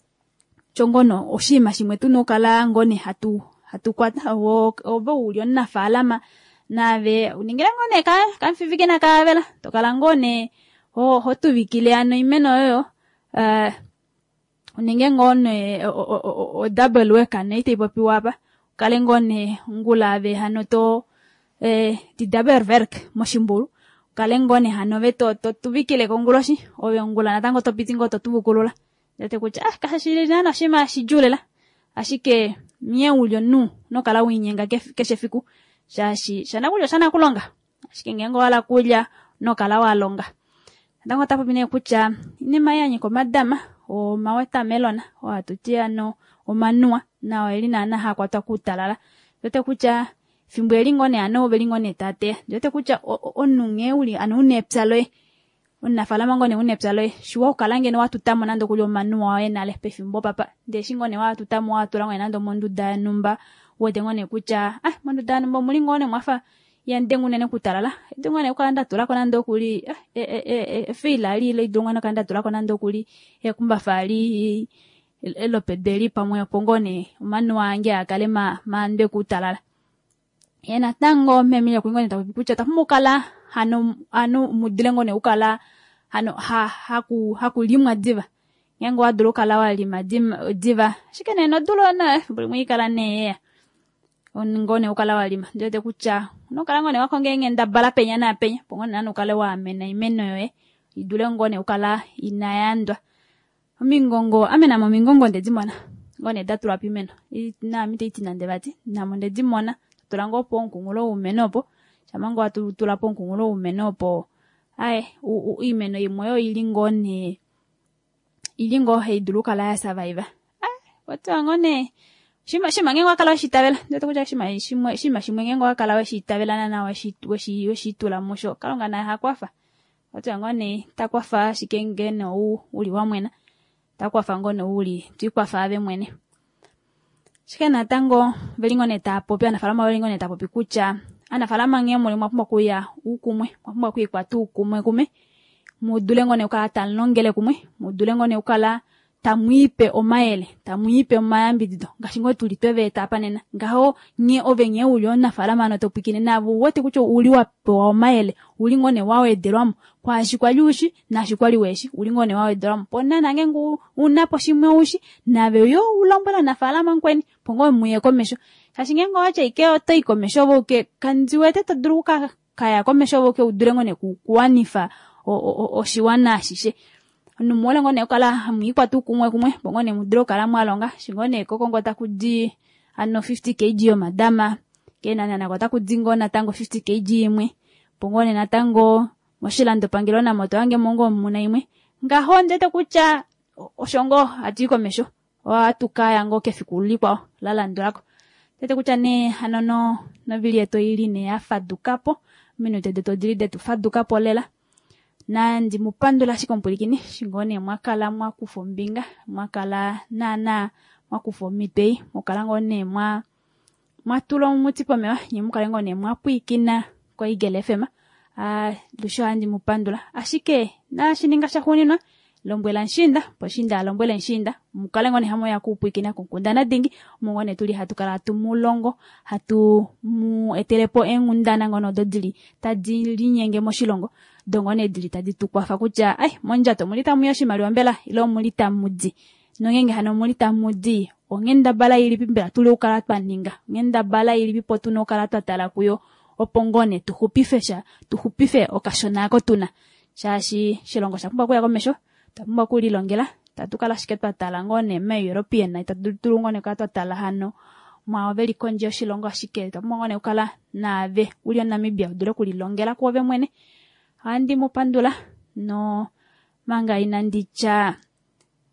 chongono oshima shimwe tuno kala ngone hatu hatu kwata wo ovo uliona falama nave uningira ngone ka kanfivike na kavela tokala ngone ho hotu vikile ano imeno yo uh, uninge ngone o, o, o, o double work anaite ipopi wapa kale ngone ngula ave hano to eh di double work moshimbulu kale ngone hano veto to tuvikile konguloshi obe ngula natango to pitingo to tubukulula yote kucha ah kasashile nana shima shijulela ashike mie ulyo nu no kala winyenga keshefiku shashi shana kulyo sana kulonga ashike ngengo wala kulya no kala walonga ndango tapo bine kucha ni mayanyi ko madama o maweta melona o atutia no o manua na welina na hakwa takutalala yote kucha fimbo elingone ano belingone tate yote kucha onunge uli anune psaloe onna falama ngone une psaloe shuwa kalange no watu tamo nando kulyo manua wa ena le pefimbo papa de shingone watu tamo watu lango nando mondu da numba wode ngone kucha ah mondu da numba mulingone mwafa yandengu nene kutalala dungane ukanda tulako nando kuli eh eh eh e, fila lile dungane kanda tulako nando kuli e kumba fali elo pedeli pamwe pongone manu wange akalema mande kutalala yena tango memile kwingone takucha tamukala hano anu mudilengo ne ukala hano ha haku hakulimwa diva yango adulo kala wali madim diva shikene no dulo na buli kala ne ongone ukala walima ndote kucha no kala ngone wako ngenge ndabala penya na penya pongone nanu kala wa amena imeno yoe idule ngone ukala inayandwa mingongo amena mo mingongo ndezimona ngone datula pimeno na mite itina ndebati na monde dimona tulango ponku ngulo umenopo chamango atu tula ponku ngulo umenopo ai u, u imeno imoyo ilingone ilingo heidulu kala ya survivor ai watu ngone shima shima ngengo akala shitabela ndoto kuja shima shima shima shima ngengo akala shitabela na na washitu washi washitula musho kalonga na hakwafa watu ngone takwafa shikengene u uli wa mwena takwafa ngone uli tikwafa ave mwene shikena tango velingone tapo pia nafalama velingone tapo pikucha ana falama ngemo le mwapumba kuya ukumwe mwapumba kuyi kwa tu kumwe kume mudule ngone ukala talongele kumwe mudule ngone ukala tamwipe omaele tamwipe omayambi dido ngashingo tulipeve etapa nena ngaho nye ovenye uliona falama no topikine navo wote kucho uliwa po omaele ulingone wawe derwam kwa shikwali ushi na shikwali weshi ulingone wawe derwam pona nangengu unapo shimwe ushi na veyo ulambala na falama nkweni pongo muye komesho kashingengo acha ikeo to ikomesho boke kanziwete to druka kaya komesho boke udurengone kuwanifa o o o shiwana shishe numole ngone kala mwikwa tu kumwe kumwe bongone mudro kala mwalonga shingone kokongo takudi ano fifty kilograms yo madama kena nana kota kudingo na tango fifty kilograms imwe bongone na tango moshilando pangilo na moto wange mongo muna imwe ngaho ndete kucha oshongo atiko mesho wa tukaya ngo kefikulipwa lala ndorako tete kucha ne anono no bilieto ili ne afadukapo minute de to diride tu fadukapo lela na ndi mupandula shikompulikini shingone mwakala mwakufombinga mwakala nana mwakufomipei mukala ngone mwa mwatulo mutipo mewa nyimukala ngone mwapuikina kwa Eagle F M ah lusho andi mupandula ashike na shininga shahuninwa lombwela nshinda poshinda lombwela nshinda mukala ngone hamo ya kupuikina kunkundana dingi mungone tuli hatukala tumulongo hatu mu etelepo engundana ngono dodili tadili nyenge moshilongo dongone dili tadi tukwafa kucha ai monjato mulita muyoshi maliwambela ilo mulita mudi nongenge hano mulita mudi ongenda bala ili pimbela tuli ukala twaninga ngenda bala ili pipotu no kala twatala kuyo opongone tuhupifesha tuhupife okashona ko tuna shashi shilongo shapumba kuya komesho tapumba kuli longela tatukala shiketwa talangone me European na tatulungone ka twatala hano mwa veli konje shilongo shike tapumba ukala na ave uli Namibia dure kuli longela ko ve mwene andi mupandula no manga inandicha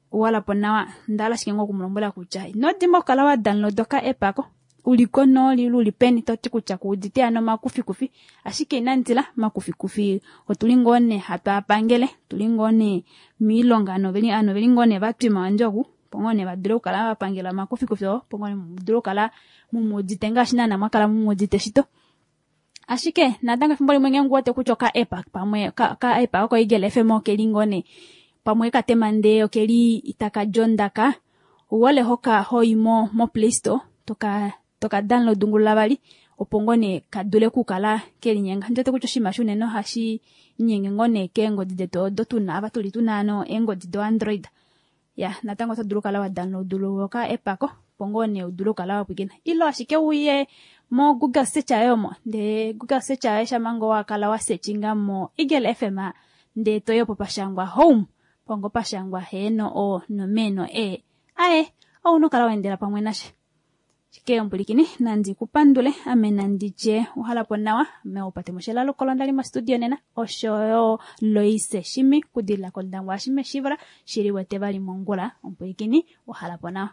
wala ponawa ndala shikengo kumulombola kucha no dimbo kala wa download ka app ako uliko no lilu lipeni toti kucha kudite ano makufi kufi ashike nantila makufi kufi otulingone hata pangele tulingone milonga no veli ano velingone batwima wanjogu pongone badro kala pangela makufi kufi pongone mudro kala mumuditenga shina na makala mumudite shito ashike nadanga fimboli mwengengu wote kuchoka app pamwe ka, ka app ako Eagle F M kelingone pamwe katemande okeli itaka jondaka uwale hoka hoimo mo Play Store toka toka download ngula bali opongone kadule kukala keli nyenga njote kucho shimashune no hashi nyenge ngone kengo dideto dotuna abatuli tunano engo dido Android ya natango to dulu kala wa download dulu ka app ako pongone udulu kala wa pigina ilo ashike uye mo Google search ayo mo de Google search ayo shamango wa kala wa searchinga mo Eagle F M de toyo popashangwa home pongo pashangwa heno o no meno e ae au no kala wendela pamwe nashe shike ombulikini nandi kupandule amena ndije uhala ponawa me opate moshela lokolo ndali ma studio nena oshoyo Loise Shimi kudila koldangwa shime shivra shiri wete bali mongola ombulikini uhala ponawa.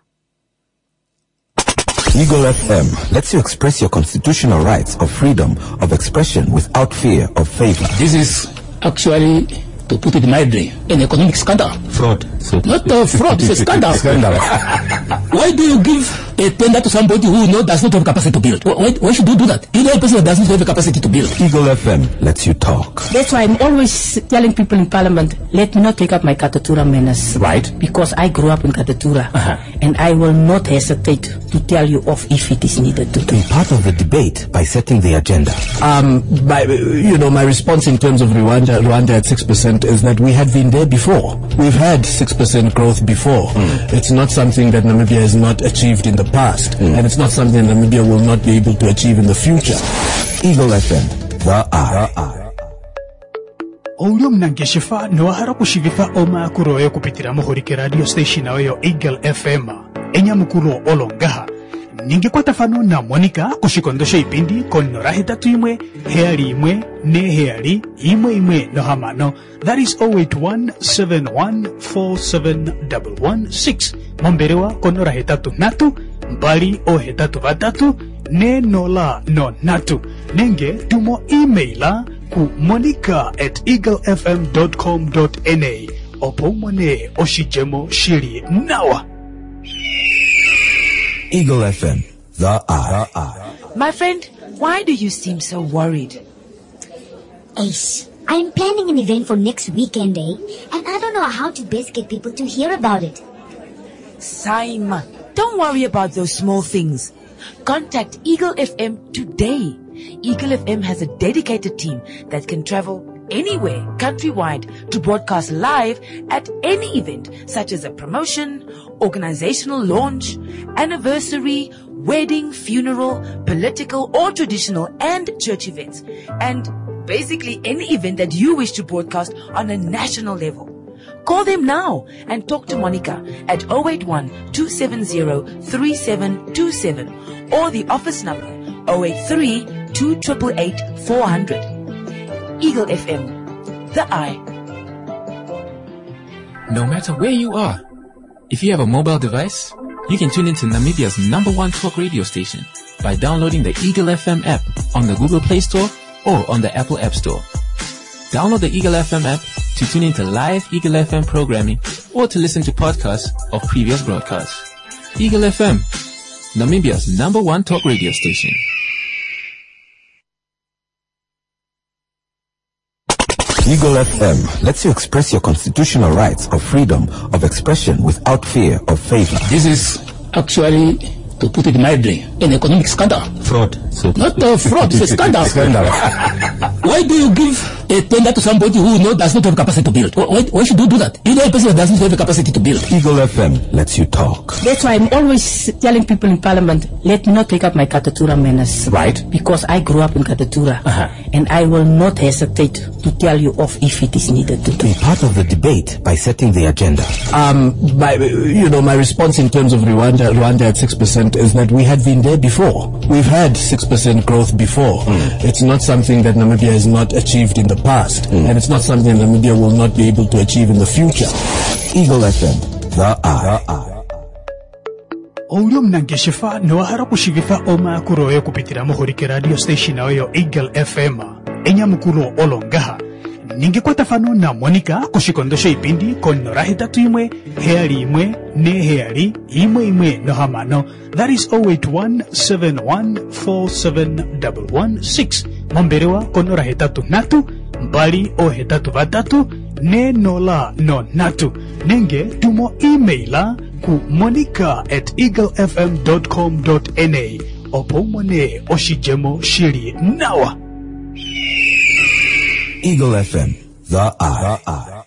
Eagle F M lets you express your constitutional rights of freedom of expression without fear of favor. This is actually, to put it mildly, an economic scandal. Fraud. So Not a fraud, it's a scandal. Scandal. Why do you give a tender to somebody who know does not have capacity to build? Why, why should you do that? You know a person that doesn't have the capacity to build. Eagle F M lets you talk. That's why I'm always telling people in Parliament, let me not take up my Katatura manners. Right. Because I grew up in Katatura. Uh-huh. And I will not hesitate to tell you off if it is needed to do. Be part of the debate by setting the agenda. Um, by, you know, my response in terms of Rwanda, Rwanda at six percent is that we had been there before. We've had six percent growth before. Mm. It's not something that Namibia has not achieved in the past. Mm. And it's not something Namibia will not be able to achieve in the future. Eagle F M, the eye. Oulio mnangeshifa noahara kushivifa oma kuroyo kupitira mohorike radio station ayo Eagle F M enya mukuro olongaha ninge kwa tafano na Monica kushikondosha ipindi konora hetatu imwe heali imwe ne heali imwe imwe no hamano that is zero eight one seven one four seven one one six momberewa konora hetatu natu mbali o hetatu batatu ne nola no natu nenge tumo emaila ku monica at eaglefm dot com dot n a opomone oshijemo shiri nawa. Eagle F M, the eye. My friend, why do you seem so worried? Ace, I'm planning an event for next weekend, eh? And I don't know how to best get people to hear about it. Saima, don't worry about those small things. Contact Eagle F M today. Eagle F M has a dedicated team that can travel anywhere countrywide to broadcast live at any event such as a promotion, organizational launch, anniversary, wedding, funeral, political or traditional and church events, and basically any event that you wish to broadcast on a national level. Call them now and talk to Monica at zero eight one two seven zero three seven two seven or the office number zero eight three two eight eight eight four zero zero. Eagle F M, the eye. No matter where you are, if you have a mobile device, you can tune into Namibia's number one talk radio station by downloading the Eagle F M app on the Google Play Store or on the Apple App Store. Download the Eagle F M app to tune into live Eagle F M programming or to listen to podcasts of previous broadcasts. Eagle F M, Namibia's number one talk radio station. Eagle F M lets you express your constitutional rights of freedom of expression without fear of favor. This is actually, to put it mildly, an economic scandal. Fraud. So Not a fraud, it's a scandal. Scandal. Why do you give a tender to somebody who know does not have capacity to build? Why, why should you do that? You know a person that doesn't have the capacity to build. Eagle F M lets you talk. That's why I'm always telling people in Parliament, let me not take up my Katatura manners. Right. Because I grew up in Katatura. Uh-huh. And I will not hesitate to tell you off if it is needed to do. Be part of the debate by setting the agenda. Um, by, you know, my response in terms of Rwanda, Rwanda at six percent is that we had been there before. We've had six percent growth before. Mm. It's not something that Namibia has not achieved in the past. Mm. And it's not something Namibia will not be able to achieve in the future. Eagle F M, the eye. Oulio mnangeshefa noahara kushivifa oma kuroyo kupitira mohorike radio station oyo Eagle F M enya mukuro olongaha ninge kwa tafano na Monica kushikondosha ipindi konora hetatu imwe heali imwe ne heali imwe imwe no hamano. That is zero eight one seven one four seven one one six. Momberewa konora hetatu natu mbali o hetatu batatu ne nola no natu nenge tumo emaila ku monica at eaglefm dot com dot n a opo mone oshijemo shiri nawa. Eagle F M, the eye.